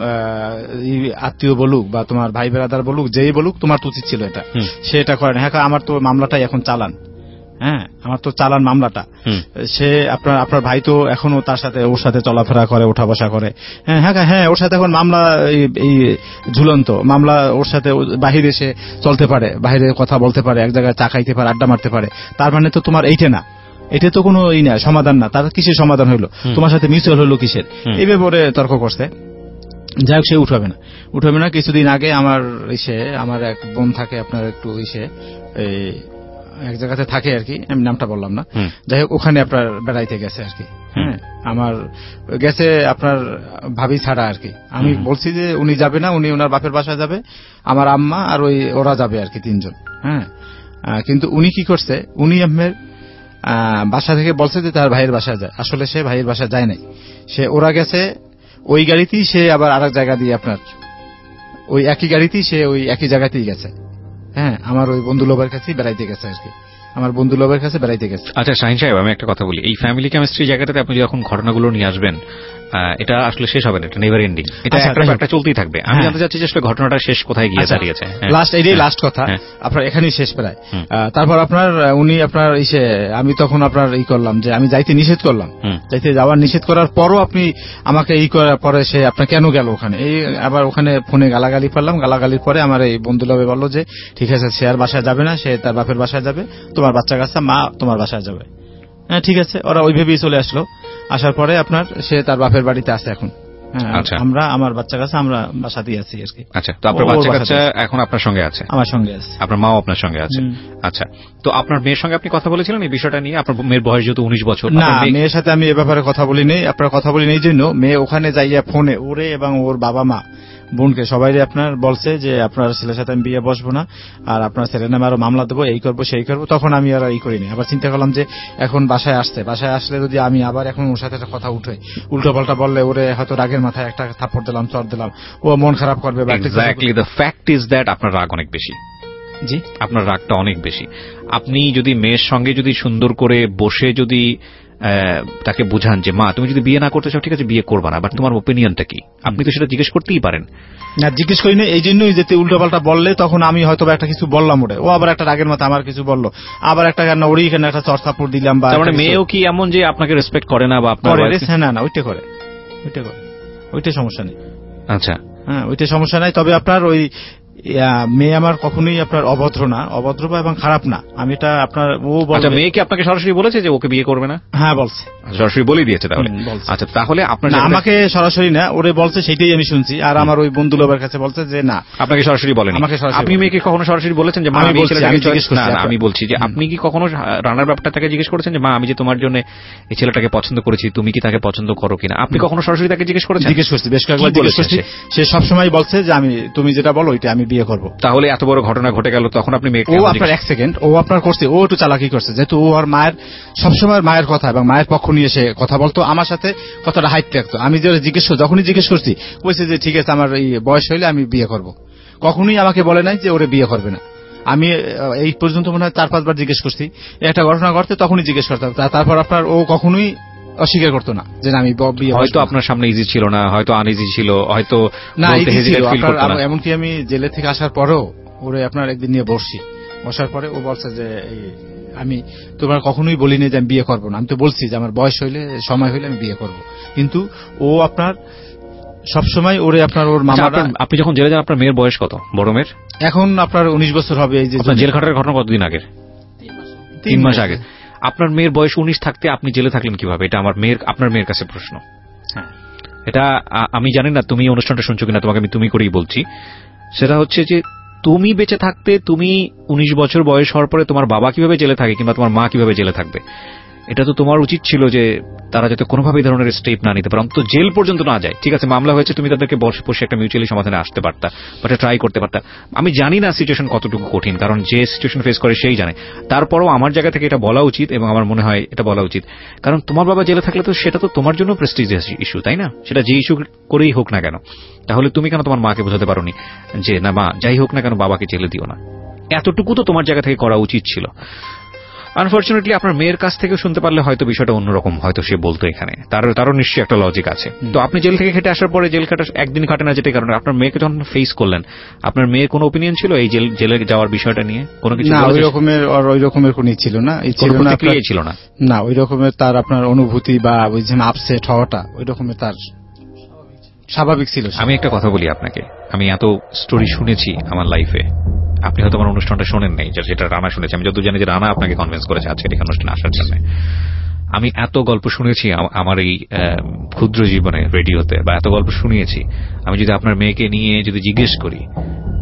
আত্মীয় বলুক বা তোমার ভাই ব্রাদার বলুক, যেই বলুক, তোমার তো উচিত ছিল এটা, সে এটা করে না। হ্যাঁ, আমার তো মামলাটাই এখন চালান, হ্যাঁ আমার তো চালান মামলাটা। সে আপনার ভাই তো এখনো তার সাথে ওর সাথে চলাফেরা করে, ওঠা বসা করে। হ্যাঁ ওর সাথে এখন মামলা এই ঝুলন্ত মামলা, ওর সাথে বাহিরে সে চলতে পারে, বাহিরে কথা বলতে পারে, এক জায়গায় চা খাইতে পারে, আড্ডা মারতে পারে। তার মানে তো তোমার এইটা না, এটা তো কোনো না সমাধান না। তার কিসের সমাধান হইলো? তোমার সাথে মিউচুয়াল হইলো কিসের? এই ব্যাপারে তর্ক করছে। যাই হোক, সে উঠাবে না। কিছুদিন আগে আমার এক বোন থাকে আপনার একটু এক জায়গাতে থাকে আর কি, আমি নামটা বললাম না, যাই হোক ওখানে আপনার বেড়াইতে গেছে আর কি। হ্যাঁ, আমার গেছে আপনার ভাবি ছাড়া আর কি। আমি বলছি যে উনি যাবে না, উনি ওনার বাপের বাসায় যাবে, আমার আম্মা আর ওরা যাবে আর কি, 3 জন। হ্যাঁ, কিন্তু উনি কি করছে, উনি আপনার বাসা থেকে বলছে যে তার ভাইয়ের বাসায় যায়, আসলে সে ভাইয়ের বাসায় যায় নাই, সে ওরা গেছে ওই গাড়িতেই, সে আবার আরেক জায়গা দিয়ে আপনার ওই একই গাড়িতেই সে ওই একই জায়গাতেই গেছে। হ্যাঁ, আমার ওই বন্ধু লোকের কাছেই বেড়াইতে গেছে আর কি, আমার বন্ধু লোকের কাছে বেড়াইতে গেছে।
আচ্ছা শাহিন সাহেব, আমি একটা কথা বলি, এই ফ্যামিলি কেমিস্ট্রি জায়গাটাতে আপনি যখন ঘটনাগুলো নিয়ে আসবেন, এটা আসলে শেষ হবে না, এটা নেভার এন্ডিং, এটা একটা চলতেই থাকবে। আমি জানতে চাচ্ছি যে আসলে ঘটনাটা শেষ কোথায় গিয়ে দাঁড়িয়েছে।
এটাই লাস্ট কথা, আপনার এখানেই শেষ প্রায়। তারপর আপনার উনি আপনার আমি তখন আপনার করলাম যে আমি যাইতে নিষেধ করলাম, যাইতে যাওয়ার নিষেধ করার পরও আপনি আমাকে করার পরে সে আপনার কেন গেল ওখানে, আবার ওখানে ফোনে গালাগালি পারলাম। গালাগালির পরে আমার এই বন্ধু লোভে বললো যে ঠিক আছে, সে আর বাসায় যাবে না, সে তার বাপের বাসায় যাবে, তোমার বাচ্চা কাচ্চা মা তোমার বাসায় যাবে। হ্যাঁ ঠিক আছে, ওরা ওইভাবেই চলে আসলো। আসার পরে আপনার সে তার বাপের বাড়িতে আছে এখন। আমরা আমার বাচ্চা কাছে আমরা বাসাতেই আছি আর কি।
আচ্ছা, তো আপনার বাচ্চা কাচ্চা এখন আপনার সঙ্গে আছে?
আমার সঙ্গে আছে।
আপনার মাও আপনার সঙ্গে আছে? আচ্ছা, তো আপনার মেয়ের সঙ্গে আপনি কথা বলেছিলেন এই বিষয়টা নিয়ে? আপনার মেয়ের বয়স যেহেতু 19 বছর।
না, মেয়ের সাথে আমি এ ব্যাপারে কথা বলি নেই। আপনার কথা বলি নেই জন্য মেয়ে ওখানে যাইয়া ফোনে ওরে এবং ওর বাবা মা বোনকে সবাই আপনার বলছে যে আপনার ছেলের সাথে আমি বিয়ে বসবো না, আর আপনার ছেলের নামে আরো মামলা দেবো, এই করবো সেই করবো। তখন আমি আর করিনি। আবার চিন্তা করলাম যে এখন বাসায় আসলে যদি আমি আবার এখন ওর সাথে একটা কথা উঠে উল্টো পাল্টা বললে ওরে হয়তো রাগের মাথায় একটা থাপ্পড় দিলাম, চড় দিলাম, ও মন খারাপ করবে।
Exactly, the fact is that আপনার রাগ অনেক বেশি।
জি,
আপনার রাগটা অনেক বেশি। আপনি যদি মেয়ের সঙ্গে যদি সুন্দর করে বসে যদি তাকে বুঝান যে মা তুমি যদি বিয়ে না করতে চাও ঠিক আছে বিয়ে করবা না, বাট তোমার ওপিনিয়নটা কি, আপনি তো সেটা জিজ্ঞেস করতেই পারেন।
না, জিজ্ঞেস করি না, এই জন্যই যেতে উল্টো পাল্টা বললে তখন আমি হয়তো একটা কিছু বললাম, ওরে ও আবার একটা রাগের মাথা আমার কিছু বললো, আবার একটা কেন ওরই এখানে একটা চড়থাপ্পড় দিলাম। বা
মানে মেয়েও কি এমন যে আপনাকে রেসপেক্ট করে না বা আপনার?
না, ওইটা করে, ওইটা সমস্যা নেই।
আচ্ছা,
হ্যাঁ, ওইটা সমস্যা নাই। তবে আপনার ওই মেয়ে আমার কখনোই আপনার অভদ্র না, অভদ্র এবং খারাপ না। আমি এটা আপনার
আচ্ছা, মেয়ে কি আপনাকে সরাসরি বলেছে যে ওকে বিয়ে করবে না?
হ্যাঁ বলছে,
সরাসরি বলে দিয়েছে তাহলে? আচ্ছা, তাহলে আপনার
আমাকে সরাসরি না, ওরে বলছে, সেইটাই আমি শুনছি। আর আমার ওই বন্ধু লোকের কাছে বলছে যে না,
আপনাকে সরাসরি বলেন। আপনি মেয়েকে কখনো সরাসরি বলেছেন যে মা আমি আমি বলছি যে আপনি কি কখনো রানার ব্যাপারটা তাকে জিজ্ঞেস করেছেন যে মা আমি যে তোমার জন্য এই ছেলেটাকে পছন্দ করেছি, তুমি কি তাকে পছন্দ করো কিনা? আপনি কখনো সরাসরি তাকে জিজ্ঞেস করেছেন?
জিজ্ঞেস করছি, বেশ কয়েকবার জিজ্ঞেস করছি। সে সবসময় বলছে যে তুমি যেটা বলো ওইটা আমি বিয়ে করবো।
তাহলে এত বড় ঘটনা ঘটে গেল, তখন আপনি মেয়েকে
আপনার এক সেকেন্ড ও আপনার করছে, ও একটু চালাকি করছে, যেহেতু ও আর মায়ের সবসময় মায়ের কথা এবং মায়ের পক্ষ নিয়ে এসে কথা বলতো, আমার সাথে কথাটা হাইট রাখতো। আমি যখনই জিজ্ঞেস করছি বলছে যে ঠিক আছে আমার এই বয়স হইলে আমি বিয়ে করব। কখনোই আমাকে বলে নাই যে ওরে বিয়ে করবে না। আমি এই পর্যন্ত মনে হয় 4-5 বার জিজ্ঞেস করছি, একটা ঘটনা ঘটতে তখনই জিজ্ঞেস করতাম। তারপর আপনার ও কখনোই অস্বীকার করতো না যে আমি বিয়ে।
হয়তো আপনার সামনে ইজি ছিল না, হয়তো আনইজি ছিল, হয়তো
না, এমনকি আমি জেলে থেকে আসার পরেও ওরে আপনার একদিন নিয়ে বসার পরে ও বলছে যে আমি তোমার কখনোই বলিনি যে আমি বিয়ে করবো না। আমি তো বলছি যে আমার বয়স হইলে সময় হইলে আমি বিয়ে করব, কিন্তু ও আপনার সবসময় ওরে আপনার ওর মামা।
আপনি যখন জেলে যান আপনার মেয়ের বয়স কত? বড় মেয়ের এখন
আপনার 19 বছর হবে। এই যে
জেল খাটার ঘটনা কতদিন আগের? 3 মাস আগে। আপনার মেয়ের বয়স 19 থাকতে আপনি জেলে থাকলেন কিভাবে? এটা আপনার মেয়ের কাছে প্রশ্ন। হ্যাঁ, এটা আমি জানি না তুমি অনুষ্ঠানটা শুনছো কিনা, তোমাকে আমি তুমি করেই বলছি। সেটা হচ্ছে যে তুমি বেঁচে থাকতে, তুমি 19 বছর বয়স হওয়ার পরে তোমার বাবা কিভাবে জেলে থাকে কিংবা তোমার মা কিভাবে জেলে থাকবে, এটা তো তোমার উচিত ছিল যে তারা যাতে কোনোভাবে এই ধরনের স্টেপ না নিতে পারে, অন্তত জেল পর্যন্ত না যায়। ঠিক আছে, মামলা হয়েছে, তুমি তাদেরকে বসে একটা মিউচুয়ালি সমাধানে আসতে পারতা, বাট ট্রাই করতে পারতা। আমি জানি না সিচুয়েশন কতটুকু কঠিন, কারণ যে সিচুয়েশন ফেস করে সেই জানে। তারপরও আমার জায়গা থেকে এটা বলা উচিত এবং আমার মনে হয় এটা বলা উচিত, কারণ তোমার বাবা জেলে থাকলে তো সেটা তো তোমার জন্য প্রেস্টিজিয়াস ইস্যু, তাই না? সেটা যে ইস্যু করেই হোক না কেন, তাহলে তুমি কেন তোমার মাকে বোঝাতে পারোনি যে না মা যাই হোক না কেন বাবাকে জেলে দিও না? এতটুকু তো তোমার জায়গা থেকে করা উচিত ছিল। আনফরচুনেটলি আপনার মেয়ের কাছ থেকে শুনতে পারলে হয়তো বিষয়টা অন্যরকম, হয়তো সে বলতো এখানে তারও নিশ্চয়ই একটা লজিক আছে। তো আপনি জেল থেকে খেটে আসার পরে, জেল কাটা একদিন কাটে না, যেটা কারণে আপনার মেয়েকে যখন ফেস করলেন, আপনার মেয়ের কোনো ওপিনিয়ন ছিল এই জেলে যাওয়ার বিষয়টা নিয়ে? কোনো কিছু
না, ওই রকমের কোনো ছিল না,
ছিল না।
না, ওই রকমের তার আপনার অনুভূতি বা ওই যে আপসেট হওয়াটা ওই রকমের তার স্বাভাবিক ছিল।
আমি একটা কথা বলি আপনাকে, আমি এত স্টোরি শুনেছি আমার লাইফে, আপনি হয়তো আমার অনুষ্ঠানটা শোনেন নাই, যেটা রানা শুনেছে। আমি যতদূর জানি যে রানা আপনাকে কনভিন্স করেছে আজকে এখানে অনুষ্ঠানে আসার জন্য। আমি এত গল্প শুনেছি আমার এই ক্ষুদ্র জীবনে রেডিওতে, বা এত গল্প শুনিয়েছি। আমি যদি আপনার মেয়েকে নিয়ে যদি জিজ্ঞেস করি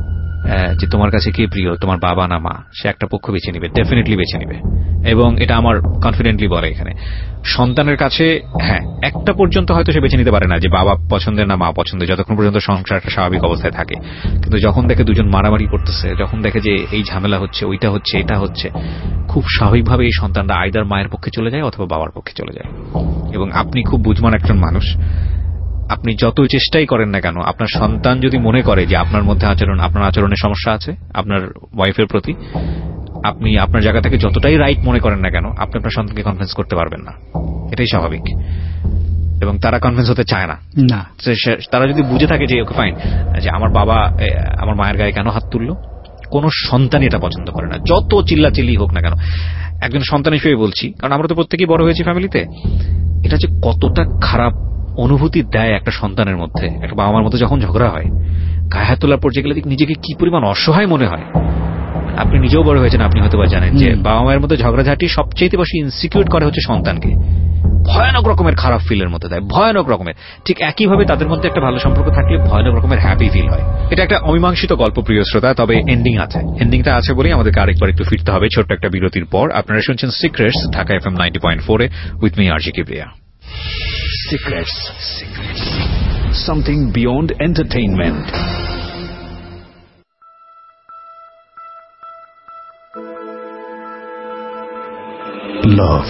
যে তোমার কাছে কে প্রিয়, তোমার বাবা না মা, সে একটা পক্ষ বেছে নিবে, ডেফিনেটলি বেছে নিবে। এবং এটা আমার কনফিডেন্টলি বলে এখানে সন্তানের কাছে, হ্যাঁ একটা পর্যন্ত হয়তো সে বেছে নিতে পারে না যে বাবা পছন্দের না মা পছন্দের, যতক্ষণ পর্যন্ত সংসারটা স্বাভাবিক অবস্থায় থাকে। কিন্তু যখন দেখে দুজন মারামারি করতেছে, যখন দেখে যে এই ঝামেলা হচ্ছে, ওইটা হচ্ছে, এটা হচ্ছে, খুব স্বাভাবিকভাবে এই সন্তানরা আইদার মায়ের পক্ষে চলে যায় অথবা বাবার পক্ষে চলে যায়। এবং আপনি খুব বুঝমান একজন মানুষ, আপনি যত চেষ্টাই করেন না কেন, আপনার সন্তান যদি মনে করে যে আপনার মধ্যে আপনার আচরণের সমস্যা আছে আপনার ওয়াইফের প্রতি, আপনি আপনার জায়গা থেকে যতটাই রাইট মনে করেন না কেন, আপনি আপনার সন্তানকে কনভিন্স করতে পারবেন না। এটাই স্বাভাবিক। এবং তারা কনভিন্স হতে চায় না। তারা যদি বুঝে থাকে যে ওকে ফাইন, যে আমার বাবা আমার মায়ের গায়ে কেন হাত তুললো, কোন সন্তানই এটা পছন্দ করে না, যত চিল্লাচিল্লি হোক না কেন। একজন সন্তান হিসেবে বলছি, কারণ আমরা তো প্রত্যেকেই বড় হয়েছি ফ্যামিলিতে, এটা যে কতটা খারাপ অনুভূতি দেয় একটা সন্তানের মধ্যে। একটা বাবা মার মধ্যে যখন ঝগড়া হয়, গায়ে হাত তোলার পর যেগুলো নিজেকে কি পরিমাণ অসহায় মনে হয়। আপনি নিজেও বড় হয়েছেন, আপনি হয়তো জানেন যে বাবা মায়ের মধ্যে ঝগড়াঝাটি সবচেয়ে বেশি ইনসিকিউর করে হচ্ছে সন্তানকে, ভয়ানক রকমের খারাপ ফিলের মধ্যে দেয়, ভয়ানক রকমের। ঠিক একইভাবে তাদের মধ্যে একটা ভালো সম্পর্ক থাকলে ভয়ানক রকমের হ্যাপি ফিল হয়। এটা একটা অমীমাংসিত গল্প প্রিয় শ্রোতা, তবে এন্ডিং আছে। এন্ডিংটা আছে বলেই আমাদেরকে আরেকবার একটু ফিরতে হবে ছোট্ট একটা বিরতির পর। আপনারা শুনছেন সিক্রেটস, ঢাকা FM 90.4 এ with me RJ Kibria.
Secrets. Something beyond entertainment. Love,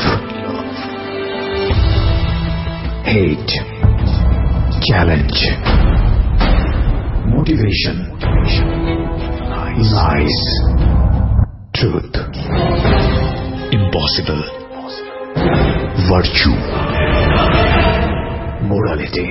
hate, challenge, motivation, lies, truth, impossible, virtue, morality.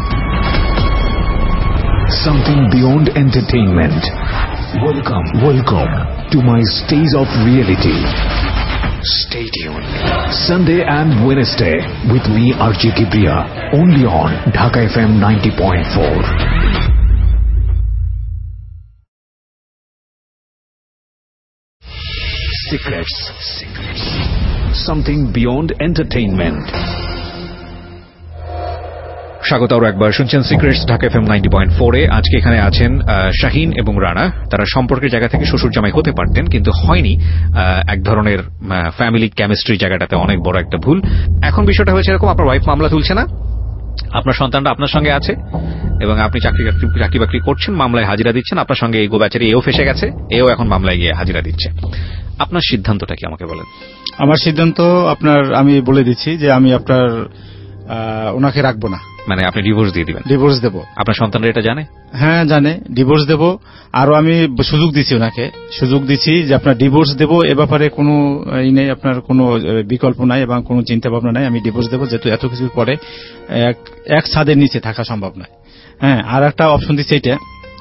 Something beyond entertainment. Welcome to my stage of reality. Stay tuned. Sunday and Wednesday with me RJ Kibriya, only on Dhaka FM 90.4. Secrets. Something beyond entertainment.
স্বাগত আরো একবার, শুনছেন সিক্রেটস, ঢাকা FM 90.4 এ। আজকে এখানে আছেন শাহিন এবং রানা। তারা সম্পর্কের জায়গা থেকে শ্বশুর জামাই হতে পারতেন, কিন্তু হয়নি। এক ধরনের ফ্যামিলি কেমিস্ট্রি জায়গাটাতে অনেক বড় একটা ভুল। এখন বিষয়টা হয়েছে এরকম, আপনার ওয়াইফ মামলা তুলছে না, আপনার সন্তানটা আপনার সঙ্গে আছে এবং আপনি চাকরি বাকরি করছেন, মামলায় হাজিরা দিচ্ছেন। আপনার সঙ্গে এই গোবাচারি এও ফেসে গেছে, এও এখন মামলায় গিয়ে হাজিরা দিচ্ছে। আপনার সিদ্ধান্তটা কি আমাকে বলেন?
আমার সিদ্ধান্ত আমি বলে দিচ্ছি যে আমি আপনার ওনাকে রাখবো না।
মানে আপনি ডিভোর্স দিয়ে দিবেন? ডিভোর্স দেব। আপনার সন্তানরা এটা জানে?
হ্যাঁ জানে, ডিভোর্স দেব। আরো আমি সুযোগ দিচ্ছি ওনাকে, সুযোগ দিচ্ছি যে আপনার ডিভোর্স দেব, এ ব্যাপারে কোনো নেই, আপনার কোনো বিকল্প নাই এবং কোনো চিন্তা ভাবনা নাই। আমি ডিভোর্স দেব, যেহেতু এত কিছুর পরে এক ছাদের নিচে থাকা সম্ভব নয়। হ্যাঁ, আর একটা অপশন দিচ্ছে, এটা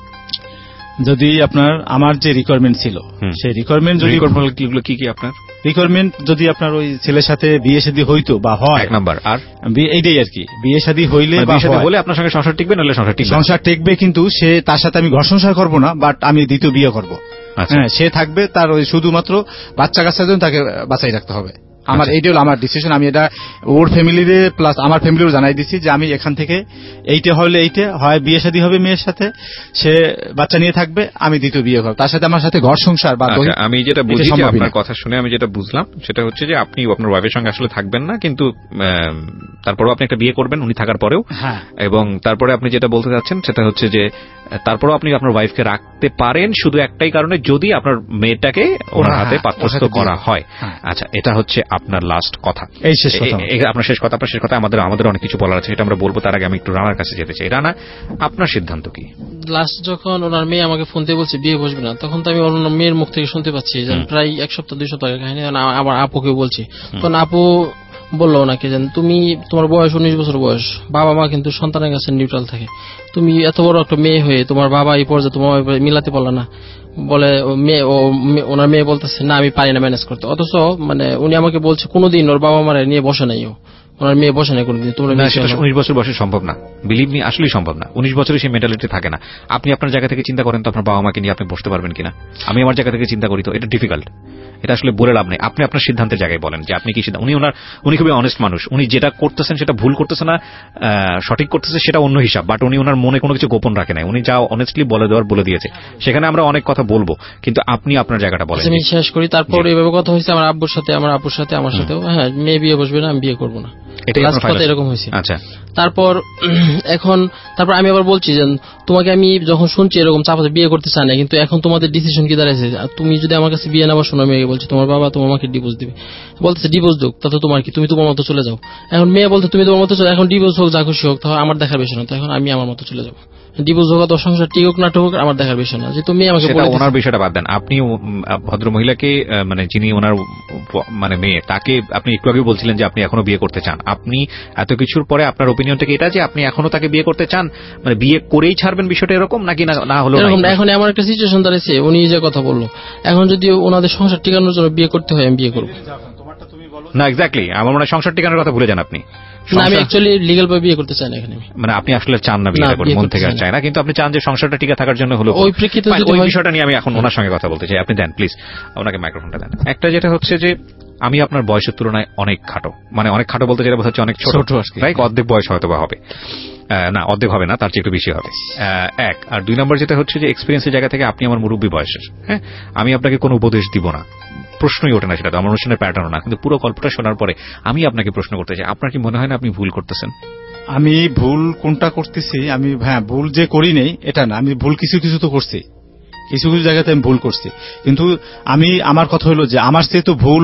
যদি আপনার আমার যে রিকোয়ারমেন্ট ছিল সেই রিকোয়ারমেন্ট যদি
কি আপনার
রিকোয়ারমেন্ট যদি আপনার ওই ছেলের সাথে বিয়ে শাদী হইতো বা হয়, এক নাম্বার, আর এইটাই আর কি, বিয়ে শাদী হইলে
হলে আপনার সঙ্গে সংসার টিকবে, নাহলে
সংসার টিকবে, কিন্তু সে তার সাথে আমি ঘর সংসার করবো না, বাট আমি দ্বিতীয় বিয়ে করবো। হ্যাঁ, সে থাকবে, তার ওই শুধুমাত্র বাচ্চা কাচ্চার জন্য তাকে বাঁচাই রাখতে হবে। আমার এইটা হলো আমার ডিসিশন। আমি এটা ওর ফ্যামিলিতে প্লাস আমার ফ্যামিলিও জানাই দিচ্ছি যে আমি এখান থেকে এইটা হলে এইটা হয়, বিয়ে শাদী হবে মেয়ের সাথে, সে বাচ্চা নিয়ে থাকবে, আমি দ্বিতীয় বিয়ে করব, তার সাথে আমার সাথে ঘর সংসার বা
আমি যেটা বুঝি, আপনার কথা শুনে আমি যেটা বুঝলাম সেটা হচ্ছে যে আপনি আপনার ওয়াইফের সঙ্গে আসলে থাকবেন না, কিন্তু তারপরেও আপনি একটা বিয়ে করবেন উনি থাকার পরেও। এবং তারপরে আপনি যেটা বলতে চাচ্ছেন সেটা হচ্ছে যে তারপরেও আপনি আপনার ওয়াইফকে রাখতে পারেন শুধু একটাই কারণে, যদি আপনার মেয়েটাকে ওনার হাতে পাত্রস্থ করা হয়। আচ্ছা, এটা হচ্ছে আপনার লাস্ট কথা, এই শেষ কথা, আপনার শেষ কথা। আপনার শেষ কথা আমাদের অনেক কিছু বলার আছে, সেটা আমরা বলবো। তার আগে আমি একটু রানার কাছে যেতে চাই। রানা, আপনার সিদ্ধান্ত কি?
লাস্ট যখন ওনার মেয়ে আমাকে ফোন দিয়ে বলছে বিয়ে বসবে না, তখন তো আমি ওনার মেয়ের মুখ থেকে শুনতে পাচ্ছি যে প্রায় 1 সপ্তাহ 2 সপ্তাহ কাহিনী। আবার আপুকে বলছি, তখন আপু বললো ওনাকে যে তুমি, তোমার বয়স 19 বছর বয়স, বাবা মা কিন্তু সন্তানের কাছে নিউট্রাল থাকে, তুমি এত বড় একটা মেয়ে হয়ে তোমার বাবা এই পর্যায়ে তোমার মিলাতে পারলো না, বলে ওনার মেয়ে বলতেছে না আমি পারি না ম্যানেজ করতে। অথচ মানে উনি আমাকে বলছে কোনোদিন ওর বাবা মারা নিয়ে বসে নাই, ওনার মেয়ে বসে নাই কোনোদিন। তোমরা
19 বছর বয়সে সম্ভব না, বিলিভ মি, আসলেই সম্ভব না। 19 বছরে সেই মেন্টালিটি থাকে না। আপনি আপনার জায়গা থেকে চিন্তা করেন তো আপনার বাবা মাকে নিয়ে আপনি বসতে পারবেন কিনা। আমি আমার জায়গা থেকে চিন্তা করি তো এটা ডিফিকাল্ট। এটা আসলে বলে লাভ নেই। আপনি আপনার সিদ্ধান্তের জায়গায় বলেন যে আপনি কি সিদ্ধান্ত। উনি খুবই অনেস্ট মানুষ, উনি যেটা করতেছেন সেটা ভুল করতেছে না, সঠিক করতেছে সেটা অন্য হিসাব, বাট উনি ওনার মনে কোনো কিছু গোপন রাখে নাই, উনি যা অনেস্টলি বলে দেওয়ার বলে দিয়েছে। সেখানে আমরা অনেক কথা বলবো, কিন্তু আপনি আপনার জায়গাটা বলেন।
আমি শেষ করি। তারপর এইভাবে কথা হয়েছে আমার আব্বুর সাথে, আমার আপুর সাথে, আমার সাথেও। হ্যাঁ, মেয়ে বিয়ে বসবে না, আমি বিয়ে করবো না, এরকম হয়েছে।
আচ্ছা,
তারপর আমি আবার বলছি যে তোমাকে আমি যখন শুনছি এরকম চাপাতে বিয়ে করতে চাই না, কিন্তু এখন তোমাদের ডিসিশন কি দাঁড়াইছে, তুমি যদি আমার কাছে বিয়ে না বসো, মেয়েকে বলছি তোমার বাবা তোমার মাকে ডিভোর্স দিবে, বলতেছে ডিভোর্স হোক, তাতে তোমার কি, তুমি তোমার মতো চলে যাও। এখন মেয়ে বলতে তুমি তোমার মতো চলে, এখন ডিভোর্স হোক যা খুশি হোক, তাহলে আমার দেখার বিষয় না, এখন আমি আমার মতো চলে যাবো। ডিভোর্স হোক অথবা সংসার ঠিক হোক না হোক আমার দেখার বিষয় না, যে তুমি আমাকে
ওনার বিষয়টা বাদ দেন। আপনি ভদ্র মহিলাকে মানে যিনি ওনার মানে মেয়ে, তাকে আপনি একটু আগে বলছিলেন যে আপনি এখনো বিয়ে করতে চান। আপনি এত কিছুর পরে আপনার ওপিনিয়নটা কি এটা যে আপনি এখনো তাকে বিয়ে করতে চান, মানে বিয়ে করেই ছাড়বেন বিষয়টা এরকম নাকি না হলো এরকম?
এখন এমন একটা সিচুয়েশন দাঁড়িয়েছে, উনি যে কথা বললো, এখন যদি ওনাদের সংসার টিকানোর জন্য বিয়ে করতে হয় আমি বিয়ে করবো
না। এক্স্যাক্টলি, আমার মনে হয় সংসার টিকানোর কথা ভুলে যান আপনি।
আমি অ্যাকচুয়ালি লিগ্যাল ভাবে বিয়ে করতে চাই না এখানে,
মানে আপনি আসলে চান না বিয়ে করতে, মন থেকে চায় না, কিন্তু আপনি চান যে সংসারটা টিকে থাকার জন্য হলো। ওই প্রেক্ষিতে ওই বিষয়টা নিয়ে আমি এখন ওনার সঙ্গে কথা বলতে চাই। আপনি দেন প্লিজ, ওনাকে মাইক্রোফোনটা দেন। একটা যেটা হচ্ছে যে আমি আপনার বয়সের তুলনায় অনেক খাটো, মানে অনেক খাটো বলতে যেটা হচ্ছে অনেক ছোট, রাইট? অর্ধেক বয়স হয়তো বা হবে না, অর্ধেক হবে না, তার চেয়ে একটু বেশি হবে। এক আর দুই নম্বর যেটা হচ্ছে যে এক্সপিরিয়েন্সের জায়গা থেকে আপনি আমার মুরব্বী বয়সের। হ্যাঁ, আমি আপনাকে কোনো উপদেশ দিব না, প্রশ্নই ওঠে না, সেটা তো আমার অনুষ্ঠানের প্যাটার্ন না। কিন্তু পুরো গল্পটা শোনার পরে আমি আপনাকে প্রশ্ন করতে চাই, আপনার কি মনে হয় না আপনি ভুল করতেছেন?
আমি ভুল কোনটা করতেছি, আমি ভুল যে করি নেই এটা না, আমি ভুল কিছু কিছু তো করছি, কিছু কিছু জায়গাতে আমি ভুল করছি, কিন্তু আমার কথা হলো যে আমার চেয়ে তো ভুল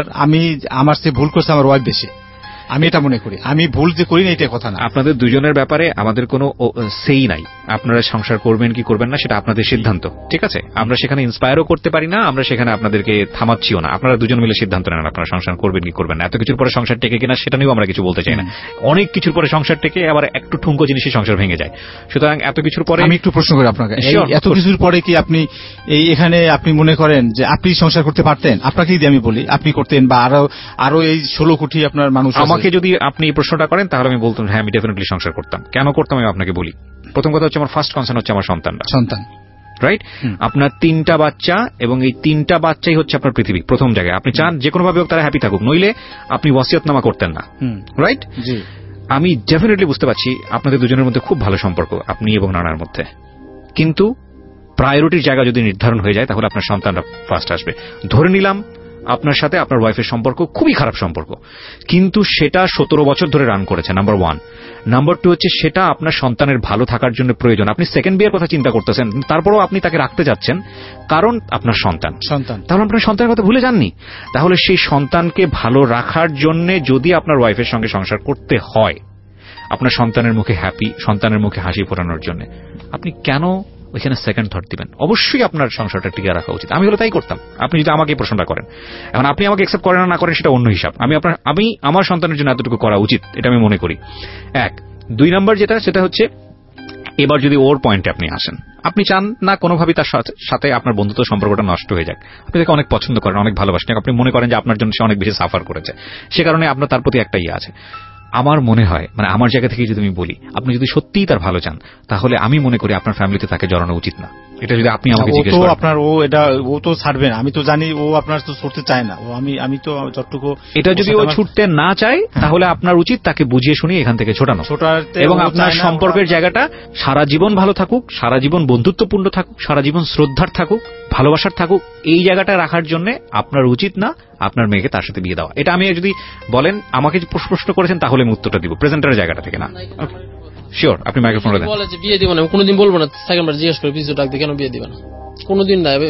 আমার চেয়ে ভুল করছে আমার ওয়াইফ বেশি, আমি এটা মনে করি। আমি ভুল যে করি না এটা কথা না।
আপনাদের দুজনের ব্যাপারে আমাদের কোনো সেই নাই, আপনারা সংসার করবেন কি করবেন না সেটা আপনাদের সিদ্ধান্ত, ঠিক আছে? আমরা সেখানে ইন্সপায়ারও করতে পারি না, আমরা সেখানে আপনাদেরকে থামাচ্ছিও না। আপনারা দুজন মিলে সিদ্ধান্ত নেন আপনারা সংসার করবেন কি করবেন না। এত কিছুর পরে সংসার টেকে কিনা সেটা নিয়েও আমরা কিছু বলতে চাই না। অনেক কিছুর পরে সংসার টেকে আবার একটু ঠুঙ্কো জিনিসই সংসার ভেঙে যায়। সুতরাং এত কিছুর পরে
আমি একটু প্রশ্ন করি আপনাকে, এত কিছুর পরে কি আপনি এখানে আপনি মনে করেন যে আপনি সংসার করতে পারতেন? আপনাকে যদি আমি বলি আপনি করতেন, বা আরো এই 16 কোটি আপনার মানুষ,
আমাকে যদি আপনি প্রশ্নটা করেন তাহলে আমি বলতাম হ্যাঁ আমি ডেফিনেটলি সংসার করতাম। কেন করতাম আমি আপনাকে বলি। প্রথম কথা হচ্ছে আমার ফার্স্ট কনসার্ন হচ্ছে আমার সন্তান, রাইট? আপনার 3টা বাচ্চা এবং এই 3টা বাচ্চাই হচ্ছে আপনার পৃথিবী। প্রথম জায়গায় আপনি চান যে কোনো ভাবে হোক তারা হ্যাপি থাকুক, নইলে আপনি ওয়াসিয়তনামা করতেন না, রাইট? আমি ডেফিনেটলি বুঝতে পারছি আপনাদের দুজনের মধ্যে খুব ভালো সম্পর্ক আপনি এবং নানার মধ্যে, কিন্তু প্রায়োরিটির জায়গা যদি নির্ধারণ হয়ে যায় তাহলে আপনার সন্তানরা ফার্স্ট আসবে। ধরে নিলাম আপনার সাথে আপনার ওয়াইফের সম্পর্ক খুবই খারাপ সম্পর্ক, কিন্তু সেটা 17 বছর ধরে রান করেছে, নাম্বার 1। নাম্বার 2 হচ্ছে সেটা আপনার সন্তানের ভালো থাকার জন্য প্রয়োজন। আপনি সেকেন্ড বিয়ের কথা চিন্তা করতেছেন, তারপরেও আপনি তাকে রাখতে যাচ্ছেন কারণ আপনার সন্তান। তাহলে আপনার সন্তানের কথা ভুলে যাননি? তাহলে সেই সন্তানকে ভালো রাখার জন্য যদি আপনার ওয়াইফের সঙ্গে সংসার করতে হয়, আপনার সন্তানের মুখে সন্তানের মুখে হাসি ফোটানোর জন্য, আপনি কেন ওইখানে সেকেন্ড থট দিবেন? অবশ্যই আপনার সংসারটা টিকে রাখা উচিত। আমি হলে তাই করতাম, আপনি যদি আমাকে প্রশ্নটা করেন। এখন আপনি আমাকে অ্যাকসেপ্ট করেন না করেন সেটা অন্য হিসাব। আমি আমার সন্তানের জন্য এতটুকু করা উচিত, এটা আমি মনে করি। 1 2 নম্বর যেটা সেটা হচ্ছে, এবার যদি ওর পয়েন্টে আপনি আসেন, আপনি চান না কোনোভাবেই তার সাথে আপনার বন্ধুত্ব সম্পর্কটা নষ্ট হয়ে যাক, আপনি তাকে অনেক পছন্দ করেন, অনেক ভালোবাসেন, আপনি মনে করেন যে আপনার জন্য সে অনেক বেশি সাফার করেছে, সে কারণে আপনার তার প্রতি একটা আছে। আমার মনে হয়, মানে আমার জায়গা থেকে যদি আমি বলি, আপনি যদি সত্যিই তার ভালো চান তাহলে আমি মনে করি আপনার ফ্যামিলিতে তাকে জড়ানো উচিত না। এটা যদি আপনি আমাকে জিজ্ঞেস করেন,
ও তো ছাড়বে না, আমি তো জানি ও আপনার তো ছুটতে চায় না, আমি তো যতটুকু,
এটা যদি ও ছুটতে না চায় তাহলে আপনার উচিত তাকে বুঝিয়ে শুনিয়ে এখান থেকে ছোটানো, এবং আপনার সম্পর্কের জায়গাটা সারা জীবন ভালো থাকুক, সারা জীবন বন্ধুত্বপূর্ণ থাকুক, সারা জীবন শ্রদ্ধার থাকুক, ভালোবাসার থাকুক। এই জায়গাটা রাখার জন্য আপনার উচিত না আপনার মেয়েকে তার সাথে বিয়ে দেওয়া। এটা আমি যদি বলেন আমাকে প্রশ্ন করেছেন তাহলে আমি উত্তরটা দিব, প্রেজেন্টারের জায়গাটা থেকে না। শিওর, আপনি মাইক্রোফোনটা দেন।
বলে যে বিয়ে দিব না, কোনোদিন বলবো না, সেকেন্ডবার জিজ্ঞেস করে পিছু ডাক দিয়ে কেন বিয়ে দিবে না, কোনোদিন না,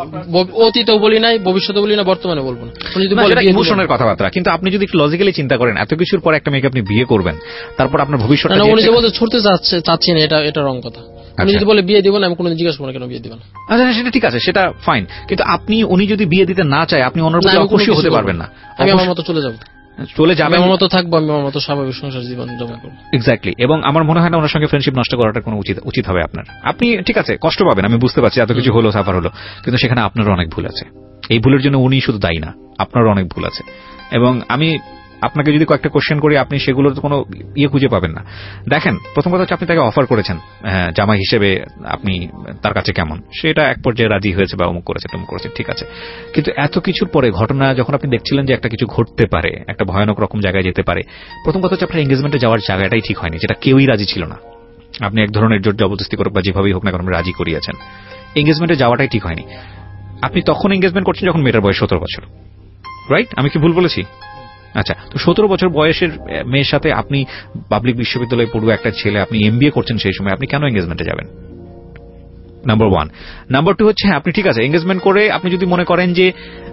অতীতেও বলি নাই, ভবিষ্যতে বলি না, বর্তমানে বলবো না।
ইমোশনের কথাবার্তা, কিন্তু আপনি যদি একটু লজিক্যালি চিন্তা করেন, এত কিছুর পর একটা মেয়েকে আপনি বিয়ে করবেন, তারপর আপনার ভবিষ্যৎ,
উনি যে বলতে ছুটতে চাচ্ছি না, এটা রং কথা। উনি যদি বলে বিয়ে দিব না, আমি কোনোদিন জিজ্ঞাসা করবো না কেন বিয়ে দিবেন।
আচ্ছা সেটা ঠিক আছে, সেটা ফাইন, কিন্তু উনি যদি বিয়ে দিতে না চায় আপনি অন্য খুশি হতে পারবেন না।
আমি আমার মতো চলে যাবো, আমার মতো থাকবো, আমি আমার মতো স্বাভাবিক সংসার জীবন যাপন করবো।
এক্স্যাক্টলি, এবং আমার মনে হয় না ওনার সঙ্গে ফ্রেন্ডশিপ নষ্ট করাটা কোনো উচিত হবে আপনার। আপনি ঠিক আছে কষ্ট পাবেন, আমি বুঝতে পারছি, এত কিছু হলো, সাফার হলো, কিন্তু সেখানে আপনারও অনেক ভুল আছে। এই ভুলের জন্য উনি শুধু দায়ী না, আপনারও অনেক ভুল আছে। এবং আপনাকে যদি কয়েকটা কোশ্চেন করি আপনি সেগুলোর কোনো ইয়ে খুঁজে পাবেন না। দেখেন, প্রথম কথা হচ্ছে আপনি তাকে অফার করেছেন জামাই হিসেবে, আপনি তার কাছে কেমন, সেটা এক পর্যায়ে রাজি হয়েছে বা অমুক করেছে টুমুক করেছে, ঠিক আছে। কিন্তু এত কিছুর পরে ঘটনা যখন আপনি দেখছিলেন যে একটা কিছু ঘটতে পারে, একটা ভয়ানক রকম জায়গায় যেতে পারে, প্রথম কথা হচ্ছে আপনার এঙ্গেজমেন্টে যাওয়ার জায়গাটাই ঠিক হয়নি, যেটা কেউই রাজি ছিল না। আপনি এক ধরনের জোর জবরদস্তি করে বা যেভাবেই হোক না কারণ রাজি করিয়েছেন, এঙ্গেজমেন্টে যাওয়াটাই ঠিক হয়নি। আপনি তখন এঙ্গেজমেন্ট করছেন যখন মেয়েটার বয়স 17 বছর, রাইট? আমি কি ভুল বলেছি? আচ্ছা, তো 17 বছর বয়সের মেয়ের সাথে আপনি পাবলিক বিশ্ববিদ্যালয়ে পড়ুয়া একটা ছেলে, আপনি এমবিএ করছেন সেই সময়, আপনি কেন এঙ্গেজমেন্টে যাবেন? নাম্বার 1। নাম্বার 2 হচ্ছে আপনি ঠিক আছে এঙ্গেজমেন্ট করে আপনি যদি মনে করেন যে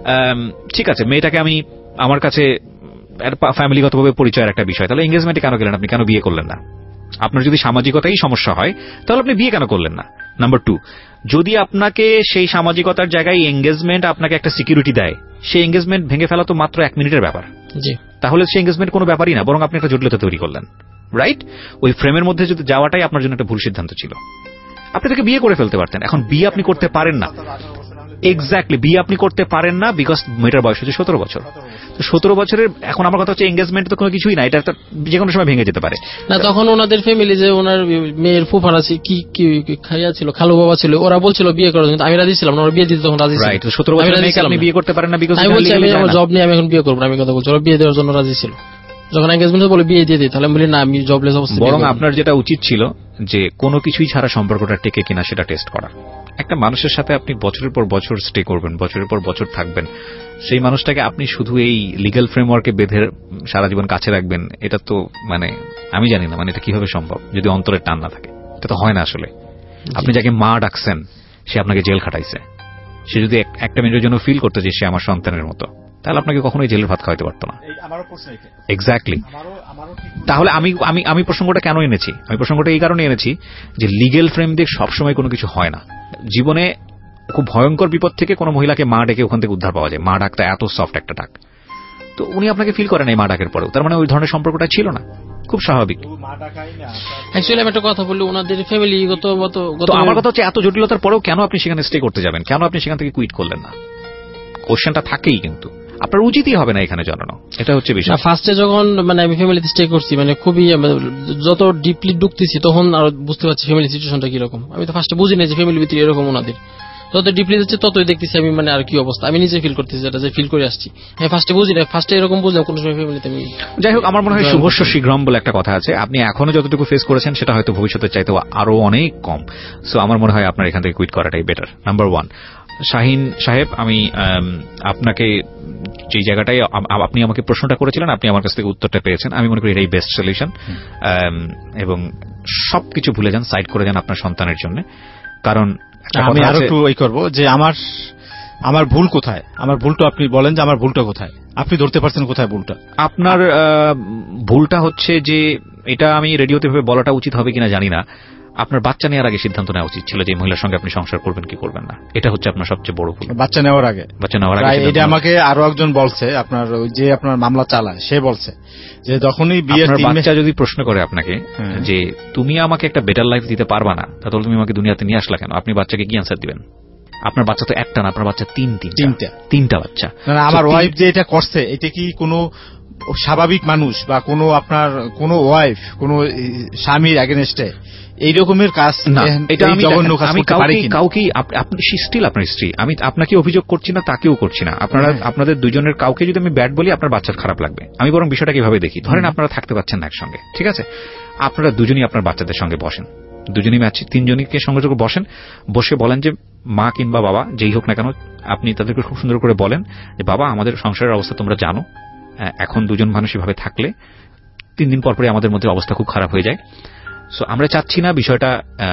ঠিক আছে মেয়েটাকে আমি আমার কাছে ফ্যামিলিগতভাবে পরিচয়ের একটা বিষয়, তাহলে এঙ্গেজমেন্টে কেন গেলেন? আপনি কেন বিয়ে করলেন না? আপনার যদি সামাজিকতাই সমস্যা হয় তাহলে আপনি বিয়ে কেন করলেন না? নাম্বার 2, যদি আপনাকে সেই সামাজিকতার জায়গায় এঙ্গেজমেন্ট আপনাকে একটা সিকিউরিটি দেয়, সেই এঙ্গেজমেন্ট ভেঙে ফেলা তো মাত্র 1 মিনিটের ব্যাপার, তাহলে সেই এঙ্গেজমেন্ট কোনো ব্যাপারই না, বরং আপনি একটা জটিলতা তৈরি করলেন, রাইট? ওই ফ্রেমের মধ্যে যদি যাওয়াটাই আপনার জন্য একটা ভুল সিদ্ধান্ত ছিল। আপনি তাকে বিয়ে করে ফেলতে পারতেন। এখন বিয়ে আপনি করতে পারেন না, এক্স্যাক্টলি বিয়ে আপনি করতে পারেন না বিকজ মেয়েটার বয়স হচ্ছে 17 বছর। তো 17 বছরের এখন আমার কথা হচ্ছে এঙ্গেজমেন্ট তো কোনো কিছুই না, এটা যে কোনো সময় ভেঙে যেতে পারে
না। তখন ওনাদের ফ্যামিলি যে ওনার মেয়ের ফুফারা কি খাইয়া ছিল, খালু বাবা ছিল, ওরা বলছিল বিয়ে করার জন্য, আমি রাজি ছিলাম না, ওরা বিয়ে দিতে তখন রাজি ছিল।
রাইট, 17 বছরের মেয়েকে আপনি বিয়ে করতে পারেন না বিকজ
আমি বলছি আমি আমার জব নিয়ে আমি এখন বিয়ে করব না, আমি কথা বলছি ওরা বিয়ে দেওয়ার জন্য রাজি ছিল। যখন এঙ্গেজমেন্ট বলে বিয়ে দিয়ে দিই, তাহলে আমি বলি না আমি জবলেস অবস্থা।
বরং আপনার যেটা উচিত ছিল যে কোনো কিছুই ছাড়া সম্পর্কটা টেকে কিনা সেটা টেস্ট করা। একটা মানুষের সাথে আপনি বছরের পর বছর স্টে করবেন, বছরের পর বছর থাকবেন, সেই মানুষটাকে আপনি শুধু এই লিগ্যাল ফ্রেমওয়ার্কে বেঁধে সারা জীবন কাছে রাখবেন, এটা তো মানে আমি জানি না মানে এটা কিভাবে সম্ভব যদি অন্তরের টান না থাকে। এটা তো হয় না আসলে। আপনি যাকে মা ডাকছেন সে আপনাকে জেল খাটাইছে, সে যদি একটা মিনিটের জন্য ফিল করতে যে সে আমার সন্তানের মতো, তাহলে আপনাকে কখনোই জেলের ভাত খাওয়াতে পারতো না। এক্স্যাক্টলি। তাহলে আমি প্রসঙ্গটা কেন এনেছি? আমি প্রসঙ্গটা এই কারণে এনেছি যে লিগ্যাল ফ্রেম দিয়ে সবসময় কোনো কিছু হয় না। জীবনে খুব ভয়ঙ্কর বিপদ থেকে কোনো মহিলাকে মা ডেকে ওখান থেকে উদ্ধার পাওয়া যায়। মা ডাকটা এত সফট একটা ডাক, তো উনি আপনাকে ফিল করেন এই মা ডাকের পরেও, তার মানে ওই ধরনের সম্পর্কটা ছিল না, খুব স্বাভাবিক।
অ্যাকচুয়ালি আমি একটা কথা বলি, ওনাদের ফ্যামিলিগত
তো আমার কথা হচ্ছে এত জটিলতার পরেও কেন আপনি সেখানে স্টে করতে যাবেন? কেন আপনি সেখান থেকে কুইট করলেন না? কোশ্চেনটা থাকেই, কিন্তু আপনার উচিতই হবে না এখানে জানানো, এটা হচ্ছে বিষয়।
ফার্স্টে যখন মানে আমি ফ্যামিলিতে স্টে করছি, মানে খুবই যত ডিপলি ঢুকতেছি তখন আর বুঝতে পারছি ফ্যামিলি সিচুয়েশনটা কিরকম। আমি তো ফার্স্টে বুঝি না যে ফ্যামিলির ভিতরে এরকম ওনাদের, যত ডিপলি যাচ্ছে ততই দেখতেছি আমি মানে আর কি অবস্থা আমি নিজে ফিল করতেছি, যেটা যে ফিল করে আসছি। হ্যাঁ ফার্স্টে বুঝি না, ফার্স্টে এরকম বুঝলাম কোন সময় ফ্যামিলিতে আমি।
যাই হোক, আমার মনে হয় শুভস্য শীঘ্রম বলে একটা কথা আছে। আপনি এখনো যতটুকু ফেস করেছেন সেটা হয়তো ভবিষ্যতের চাইতেও আরো অনেক কম। সো আমার মনে হয় আপনার এখান থেকে কুইট করাটাই বেটার। নাম্বার 1, শাহিন সাহেব, আমি আপনাকে যে জায়গাটায় আপনি আমাকে প্রশ্নটা করেছিলেন আপনি আমার কাছ থেকে উত্তরটা পেয়েছেন, আমি মনে করি এটাই বেস্ট সলিউশন। এবং সবকিছু ভুলে যান, সাইড করে যান আপনার সন্তানের জন্য। কারণ
আমি আরো একটু ওই করবো যে আমার ভুল কোথায়, আমার ভুলটা আপনি বলেন যে আমার ভুলটা কোথায়, আপনি ধরতে পারছেন কোথায় ভুলটা।
আপনার ভুলটা হচ্ছে যে, এটা আমি রেডিওতে ভাবে বলাটা উচিত হবে কিনা জানি না, আপনার বাচ্চা নেওয়ার আগে সিদ্ধান্ত নেওয়া উচিত ছিল যে মহিলার সঙ্গে আপনি সংসার করবেন কি করবেন না। এটা হচ্ছে আপনার সবচেয়ে বড় ভুল।
বাচ্চা নেওয়ার আগে এটা আমাকে আরো একজন বলছে, আপনার যে আপনার মামলা চালায় সে বলছে যে যখনই বিয়ের
বাচ্চা যদি প্রশ্ন করে আপনাকে যে তুমি আমাকে একটা বেটার লাইফ দিতে পারবা না, তাহলে তুমি আমাকে দুনিয়াতে নিয়ে আসলা কেন, আপনি বাচ্চাকে কি অ্যান্সার দিবেন? আপনার বাচ্চা তো একটা না, আপনার বাচ্চা তিনটা বাচ্চা।
আমার ওয়াইফ যে এটা করছে এটা কি কোনো স্বাভাবিক মানুষ বা কোনো আপনার কোনো ওয়াইফ কোনো স্বামীর এগেনস্টে এই রকমের কাজ না? এটা আমি
কাউকে আপনি স্টিল আপনার স্ত্রী, আমি আপনাকে অভিযোগ করছি না, তাকেও করছি না। আপনাদের দুজনের কাউকে যদি আমি ব্যাড বলি আপনার বাচ্চার খারাপ লাগবে। আমি বরং বিষয়টা কিভাবে দেখি, ধরেন আপনারা থাকতে পারছেন না একসঙ্গে, ঠিক আছে, আপনারা দুজনই আপনার বাচ্চাদের সঙ্গে বসেন, দুজনই ম্যাচ 3 জনকে সঙ্গে সঙ্গে বসেন, বসে বলেন যে মা কিংবা বাবা যেই হোক না কেন, আপনি তাদেরকে খুব সুন্দর করে বলেন যে বাবা আমাদের সংসারের অবস্থা তোমরা জানো, এখন দুজন মানুষ এভাবে থাকলে 3 দিন পর পরে আমাদের মধ্যে অবস্থা খুব খারাপ হয়ে যায়। সো আমরা চাচ্ছি না বিষয়টা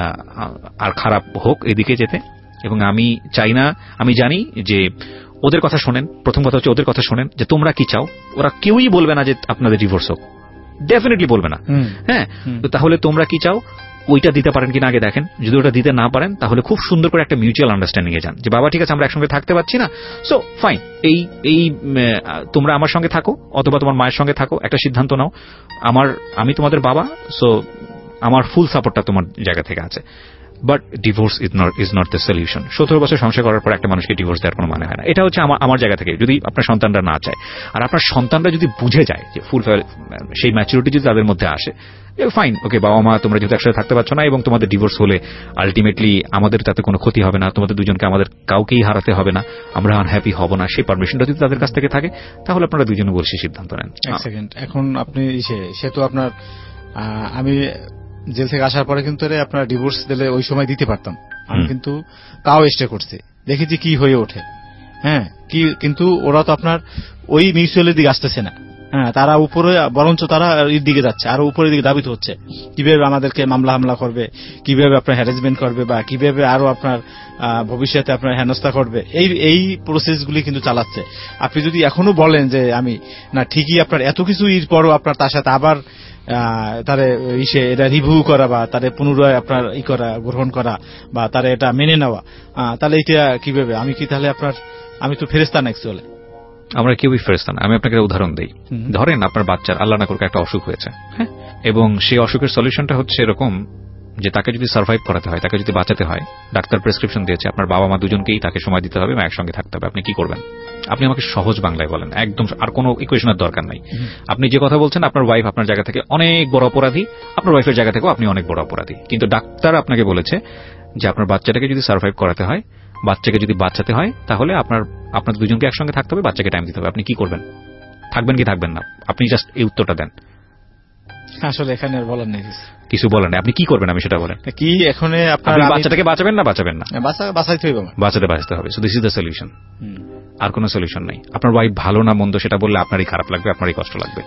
আর খারাপ হোক এদিকে যেতে, এবং আমি চাই না, আমি জানি যে ওদের কথা শোনেন। প্রথম কথা হচ্ছে ওদের কথা শোনেন যে তোমরা কি চাও। ওরা কেউই বলবে না যে আপনাদের ডিভোর্স হোক, ডেফিনেটলি বলবে না। হ্যাঁ, তো তাহলে তোমরা কি চাও ওইটা দিতে পারেন কিনা আগে দেখেন। যদি ওটা দিতে না পারেন তাহলে খুব সুন্দর করে একটা মিউচুয়াল আন্ডারস্ট্যান্ডিং এ যান যে বাবা ঠিক আছে আমরা একসঙ্গে থাকতে পারছি না, সো ফাইন, এই তোমরা আমার সঙ্গে থাকো অথবা তোমার মায়ের সঙ্গে থাকো, একটা সিদ্ধান্ত নাও, আমি তোমাদের বাবা, সো আমার ফুল সাপোর্টটা তোমার জায়গা থেকে আছে। But divorce is not the solution. 17 বছর সংসার করার পর একটা মানুষকে ডিভোর্স দেওয়ার কোনো মানে হয় না। এটা হচ্ছে আমার জায়গা থেকে, যদি আপনার সন্তানরা না চায় আর আপনার সন্তানরা যদি বুঝে যায় যে ফুল সেই ম্যাচুরিটি যদি তাদের মধ্যে আসে, ফাইন, ওকে বাবা মা তোমরা যেহেতু একসাথে থাকতে পারছো না এবং তোমাদের ডিভোর্স হলে আলটিমেটলি আমাদের তাতে কোনো ক্ষতি হবে না, তোমাদের দুজনকে আমাদের কাউকেই হারাতে হবে না, আমরা আনহ্যাপি হব না, সেই পারমিশনটা যদি তাদের কাছ থেকে থাকে তাহলে আপনারা দুজনে বসে সিদ্ধান্ত নেন।
এক সেকেন্ড, এখন আপনি সে তো আপনার আমি জেল থেকে আসার পরে কিন্তু আপনার ডিভোর্স দিলে ওই সময় দিতে পারতাম, আমি কিন্তু তাও স্টে করছি, দেখেছি কি হয়ে ওঠে। হ্যাঁ, কিন্তু ওরা তো আপনার ওই মিউচুয়ালের দিকে আসতেছে না। হ্যাঁ, তারা উপরে বরঞ্চ তারা এর দিকে যাচ্ছে, আরো উপরের দিকে ধাবিত হচ্ছে, কিভাবে আমাদেরকে মামলা হামলা করবে, কিভাবে আপনার হ্যারাসমেন্ট করবে, বা কিভাবে আরো আপনার ভবিষ্যতে আপনার হেনস্থা করবে, এই প্রসেসগুলি কিন্তু চালাচ্ছে। আপনি যদি এখনো বলেন যে আমি না ঠিকই আপনার এত কিছু পরও আপনার তার সাথে আবার তারে এটা রিভিউ করা বা তারে পুনরায় আপনার গ্রহণ করা বা তারে এটা মেনে নেওয়া, তাহলে এটা কিভাবে? আমি কি তাহলে আমি তো ফেরেশতা না অ্যাকচুয়ালি?
আমরা কেউই ফেরেশতা না। আমি আপনাকে উদাহরণ দেই। ধরেন আপনার বাচ্চার আল্লাহ না করুক একটা অসুখ হয়েছে, হ্যাঁ, এবং সেই অসুখের সলিউশনটা হচ্ছে এরকম যে তাকে যদি সার্ভাইভ করাতে হয়, তাকে যদি বাঁচাতে হয়, ডাক্তার প্রেসক্রিপশন দিয়েছে, আপনার বাবা মা দুজনকেই তাকে সময় দিতে হবে এবং একসঙ্গে থাকতে হবে, আপনি কি করবেন? আপনি আমাকে সহজ বাংলায় বলেন, একদম আর কোনো ইকুয়েশনের দরকার নাই। আপনি যে কথা বলছেন আপনার ওয়াইফ আপনার জায়গা থেকে অনেক বড় অপরাধী, আপনার ওয়াইফের জায়গা থেকেও আপনি অনেক বড় অপরাধী, কিন্তু ডাক্তার আপনাকে বলেছে যে আপনার বাচ্চাটাকে যদি সার্ভাইভ করাতে হয়, বাচ্চাকে যদি বাঁচাতে হয়, তাহলে আপনার দুজনকে একসঙ্গে থাকতে হবে, বাচ্চাকে টাইম দিতে হবে, আপনি কি করবেন? থাকবেন কি থাকবেন না? আপনি জাস্ট এই উত্তরটা দেন।
আসলে এখানে আর বলার নেই,
কিছু বলেন না, আপনি কি করবেন আমি সেটা বলেন।
কি এখানে আপনার
বাচ্চাটাকে বাঁচাবেন না বাঁচাবেন না? বাঁচাতে হবে। So this is the solution, আর কোনো সলিউশন নাই। আপনার ওয়াইফ ভালো না মন্দ সেটা বললে আপনারই খারাপ লাগবে, আপনারই কষ্ট লাগবে।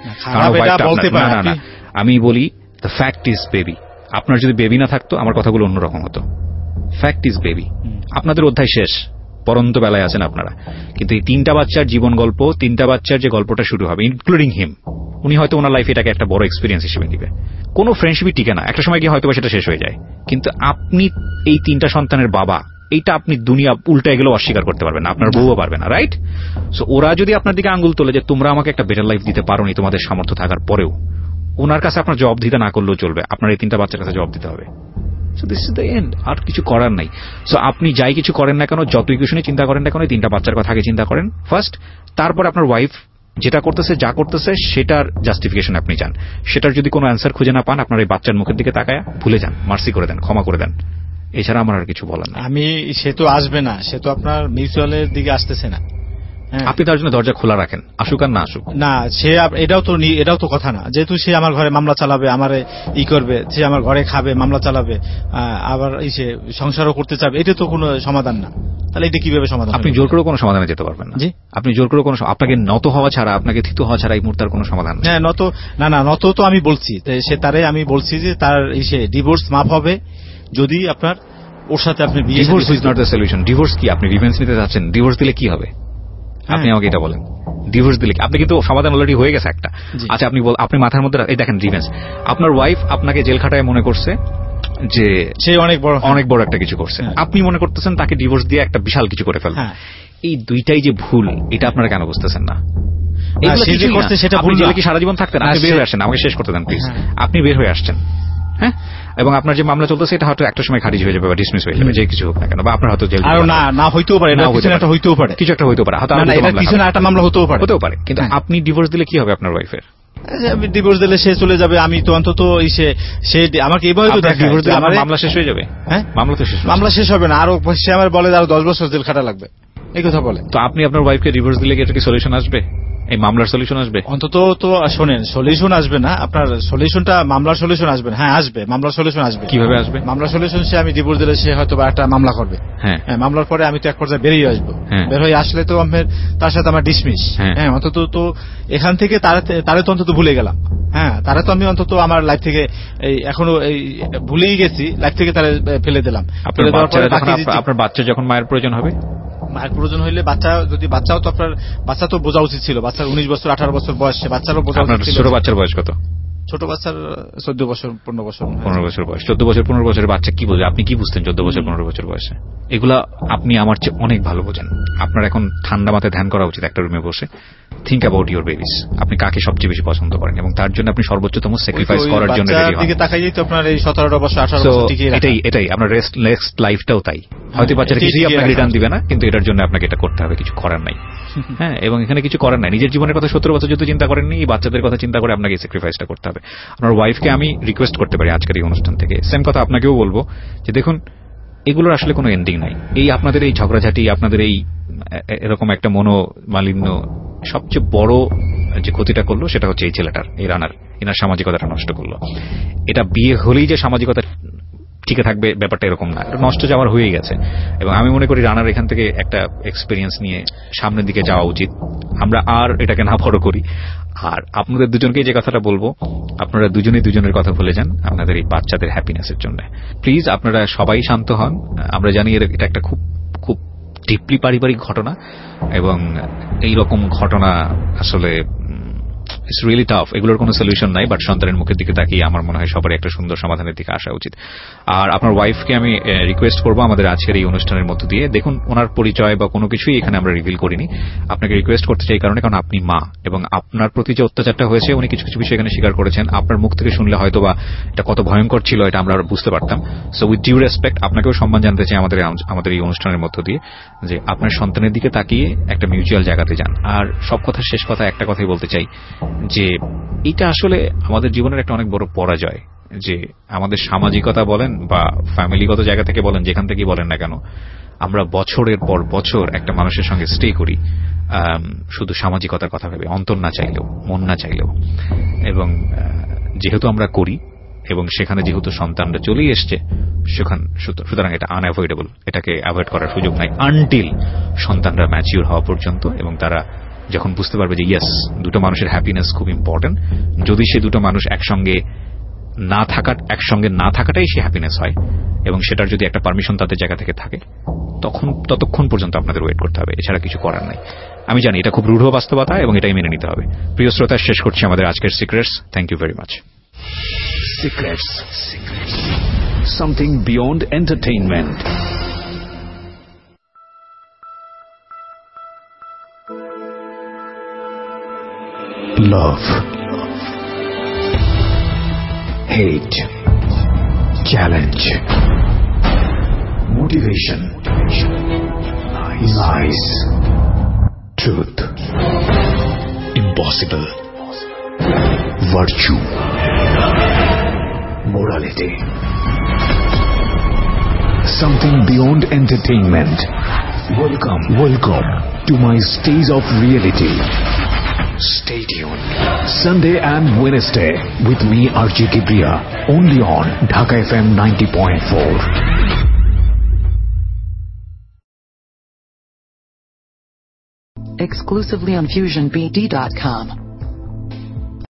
না, আমি বলি দ্য ফ্যাক্ট ইজ বেবি। আপনার যদি বেবি না থাকতো আমার কথাগুলো অন্যরকম হতো। Fact is baby. আপনাদের অধ্যায় শেষ, পরন্ত বেলায় আছেন আপনারা, কিন্তু এই 3টা বাচ্চার জীবন গল্প, 3টা বাচ্চার যে গল্পটা শুরু হবে, ইনক্লুডিং হিম, উনি হয়তো ওনার লাইফে এটাকে একটা বড় এক্সপিরিয়েন্স হিসেবে নিবে। কোনো ফ্রেন্ডশিপই টিকে না, একটা সময় গিয়ে হয়তো সেটা শেষ হয়ে যায়, কিন্তু আপনি এই 3টা সন্তানের বাবা, এইটা আপনি দুনিয়া উল্টায় গেলেও অস্বীকার করতে পারবেন না, আপনার বউও পারবে না, রাইট? সো ওরা যদি আপনার দিকে আঙ্গুল তোলে যে তোমরা আমাকে একটা বেটার লাইফ দিতে পারোনি তোমাদের সামর্থ্য থাকার পরেও, ওনার কাছে আপনার জবাব দিতে না করলেও চলবে, আপনার এই 3টা বাচ্চার কাছে জবাব দিতে হবে। So this is the end, আর কিছু করার নাই। সো আপনি যাই কিছু করেন না কেন, যত কিছু নিয়ে চিন্তা করেন না কেন, 3টা বাচ্চার কথা আগে চিন্তা করেন ফার্স্ট, তারপর আপনার ওয়াইফ যেটা করতেছে যা করতেছে সেটার জাস্টিফিকেশন আপনি চান, সেটার যদি কোনো অ্যান্সার খুঁজে না পান, আপনার এই বাচ্চার মুখের দিকে তাকায় ভুলে যান, মার্সি করে দেন, ক্ষমা করে দেন, এছাড়া আমার আর কিছু বলার না।
সে তো আসবে না, সে তো আপনার মিউচুয়ালের দিকে আসতেছে না,
আপনি তার জন্য দরজা খোলা রাখেন, আসুক আর না আসুক
না, সে এটাও তো কথা না, যেহেতু সে আমার ঘরে মামলা চালাবে, আমারে করবে, সে আমার ঘরে খাবে, মামলা চালাবে, আবার সে সংসারও করতে চাবে, এটা তো কোনো সমাধান না। তাহলে এটা কিভাবে সমাধান?
আপনি জোর করে কোনো সমাধানে যেতে পারবেন না। আপনি জোর করে কোনো, আপনাকে নত হওয়া ছাড়া, আপনাকে থিতু হওয়া ছাড়া এই মুহূর্তের কোনো সমাধান নেই।
হ্যাঁ, নত তো আমি বলছি, আমি বলছি যে তার ডিভোর্স মাফ হবে যদি আপনার ওর সাথে আপনি বিয়ে।
Divorce is not the solution. Divorce কি? আপনি রিভেঞ্জ নিতে যাচ্ছেন? ডিভোর্স দিলে কি হবে? আপনি আমাকে এটা বলেন, ডিভোর্স দিলে আপনি কিন্তু সমাধান অলরেডি হয়ে গেছে একটা। আচ্ছা, আপনি মাথার মধ্যে এই দেখেন রিভেঞ্জ, আপনার ওয়াইফ আপনাকে জেল খাটায় মনে করছে যে
সে
অনেক বড় একটা কিছু করছে, আপনি মনে করতেছেন তাকে ডিভোর্স দিয়ে একটা বিশাল কিছু করে ফেলবেন। এই দুইটাই যে ভুল, এটা আপনারা কেন বুঝতেছেন না? জেলে কি সারা জীবন থাকতেন? আপনি বের হয়ে আসেন, আমাকে শেষ করতে দেন প্লিজ। আপনি বের হয়ে আসছেন, হ্যাঁ, এবং আপনার যে মামলা চলতেছে এটা হয়তো একটা সময় খারিজ হয়ে যাবে বা ডিসমিস হয়ে যাবে, যে কিছু হোক না কেন, বা আপনার হয়তো জেল
না হইতেও পারে,
কিছু একটা হইতেও পারে,
একটা মামলা হতেও
পারে, কিন্তু আপনি ডিভোর্স দিলে কি হবে আপনার ওয়াইফের?
আমি ডিভোর্স দিলে সে চলে যাবে, আমি তো অন্তত সে আমাকে এইভাবে তো দেখে
আমার মামলা শেষ হয়ে যাবে। হ্যাঁ,
মামলা শেষ হবে না, আরো সে আমার বলে আরো 10 বছর জেল খাটা লাগবে, এই কথা বলে।
তো আপনি আপনার ওয়াইফকে ডিভোর্স দিলে কি এটা কি সলিউশন আসবে? এই মামলার সলিউশন আসবে?
অন্তত তো শোনেন, সলিউশন আসবে না আপনার, সলিউশনটা মামলার সলিউশন আসবে না। হ্যাঁ, আসবে, মামলার সলিউশন আসবে।
কিভাবে আসবে
মামলার সলিউশন? সে আমি ডিভোর্স দিলে সে হয়তো একটা মামলা করবে, হ্যাঁ, মামলার পরে আমি তো এক পর্যায়ে বেরিয়ে আসবো, বের হয়ে আসলে তো তার সাথে আমার ডিসমিস, হ্যাঁ, অন্তত তো এখান থেকে তারে তো অন্তত ভুলে গেলাম, হ্যাঁ, তারা তো আমি অন্তত আমার লাইফ থেকে এখনো ভুলেই গেছি, লাইফ থেকে তারা ফেলে দিলাম।
আপনার বাচ্চা যখন মায়ের প্রয়োজন হবে,
মায়ের প্রয়োজন হইলে বাচ্চাও তো আপনার, বাচ্চা তো বোঝা উচিত ছিল, বাচ্চার 19 বছর 18 বছর বয়স, সে বাচ্চারও বোঝা উচিত ছিল।
ছোট বাচ্চার বয়স কত?
ছোট বাচ্চার 14 বছর 15 বছর
15 বছর বয়স। 14 বছর 15 বছরের বাচ্চা কি বোঝে? আপনি কি বুঝতেন 14 বছর 15 বছর বয়সে? এগুলা আপনি আমার চেয়ে অনেক ভালো বোঝেন। আপনার এখন ঠান্ডা মাথায় ধ্যান করা উচিত একটা রুমে বসে। Think about your babies. আপনি কাকে সবচেয়ে বেশি পছন্দ করেন এবং তার জন্য আপনি সর্বোচ্চতম স্যাক্রিফাইস করার জন্য রেডি হন।
দিকে তাকাইলেই তো আপনার এই 17 বছর 18 বছর টিকে রাখা।
এটাই আপনার নেক্সট লাইফটাও তাই। হয়তো বাচ্চারা কিছুই আপনাকে রিটার্ন দিবে না, কিন্তু এটার জন্য আপনাকে এটা করতে হবে, কিছু করার নাই। হ্যাঁ, এবং এখানে কিছু করার নাই। নিজের জীবনের কথা 17 বছর যদি চিন্তা করেননি, এই বাচ্চাদের কথা চিন্তা করে আপনাকে স্যাক্রিফাইসটা করতে হবে। আপনার ওয়াইফকে আমি রিকোয়েস্ট করতে পারি আজকের এই অনুষ্ঠান থেকে, সেম কথা আপনাকেও বলবো যে দেখুন, এগুলোর আসলে কোনো এন্ডিং নাই। এই আপনাদের এই ঝগড়াঝাটি, আপনাদের এই এরকম একটা মনোমালিন্য, সবচেয়ে বড় যে ক্ষতিটা করলো সেটা হচ্ছে এই ছেলেটার, এই রানার, এনার সামাজিকতাটা নষ্ট করলো। এটা বিয়ে হলেই যে সামাজিকতা ঠিক থাকবে ব্যাপারটা এরকম না, এটা নষ্ট যাওয়ার হয়ে গেছে। এবং আমি মনে করি রানার এখান থেকে একটা এক্সপিরিয়েন্স নিয়ে সামনের দিকে যাওয়া উচিত। আমরা আর এটাকে না বড় করি। আর আপনাদের দুজনকে যে কথাটা বলবো, আপনারা দুজনেই দুজনের কথা ভুলে যান আপনাদের এই বাচ্চাদের হ্যাপিনেসের জন্য। প্লিজ আপনারা সবাই শান্ত হন। আমরা জানি এটা একটা খুব খুব ডিপলি পারিবারিক ঘটনা, এবং এইরকম ঘটনা আসলে ইটস রিয়েলি টাফ। এগুলোর কোনো সলিউশন নাই, বাট সন্তানের মুখের দিকে তাকিয়ে আমার মনে হয় সবারই একটা সুন্দর সমাধানের দিকে আসা উচিত। আর আপনার ওয়াইফকে আমি রিকোয়েস্ট করবো আমাদের আজকের এই অনুষ্ঠানের মধ্য দিয়ে, দেখুন ওনার পরিচয় বা কোনো কিছুই এখানে আমরা রিভিল করিনি, আপনাকে রিকোয়েস্ট করতে চাই কারণ আপনি মা, এবং আপনার প্রতি যে অত্যাচারটা হয়েছে উনি কিছু কিছু বিষয় এখানে স্বীকার করেছেন। আপনার মুখ থেকে শুনলে হয়তো বা এটা কত ভয়ঙ্কর ছিল এটা আমরা বুঝতে পারতাম। সো উইথ ডিউ রেসপেক্ট আপনাকেও সম্মান জানতে চাই আমাদের এই অনুষ্ঠানের মধ্য দিয়ে, যে আপনার সন্তানের দিকে তাকিয়ে একটা মিউচুয়াল জায়গাতে যান। আর সব কথা শেষ কথা একটা কথাই বলতে চাই, যে এটা আসলে আমাদের জীবনের একটা অনেক বড় পরাজয়, যে আমাদের সামাজিকতা বলেন বা ফ্যামিলিগত জায়গা থেকে বলেন, যেখান থেকেই বলেন না কেন, আমরা বছরের পর বছর একটা মানুষের সঙ্গে স্টে করি শুধু সামাজিকতার কথা ভেবে, অন্তর না চাইলেও, মন না চাইলেও। এবং যেহেতু আমরা করি এবং সেখানে যেহেতু সন্তানরা চলেই এসছে, সুতরাং এটা আনঅ্যাভয়েডেবল, এটাকে অ্যাভয়েড করার সুযোগ নাই আনটিল সন্তানরা ম্যাচিউর হওয়া পর্যন্ত, এবং তারা যখন বুঝতে পারবে যে ইয়েস, দুটো মানুষের হ্যাপিনেস খুব ইম্পর্টেন্ট। যদি সে দুটো মানুষ একসঙ্গে না থাকাটাই সে হ্যাপিনেস হয়, এবং সেটার যদি একটা পারমিশন তাদের জায়গা থেকে থাকে, ততক্ষণ পর্যন্ত আপনাদের ওয়েট করতে হবে, এছাড়া কিছু করার নাই। আমি জানি এটা খুব রূঢ় বাস্তবতা, এবং এটাই মেনে নিতে হবে। প্রিয় শ্রোতা, শেষ করছি আমাদের আজকের Secrets. Thank you very much.
Secrets. Something beyond entertainment. Love, hate, challenge, motivation, lies, truth, impossible, virtue, morality. Something beyond entertainment. Welcome to my stage of reality. Stay tuned. Sunday and Wednesday with me, RJ Kibriya, only on Dhaka FM 90.4.
Exclusively on FusionBD.com.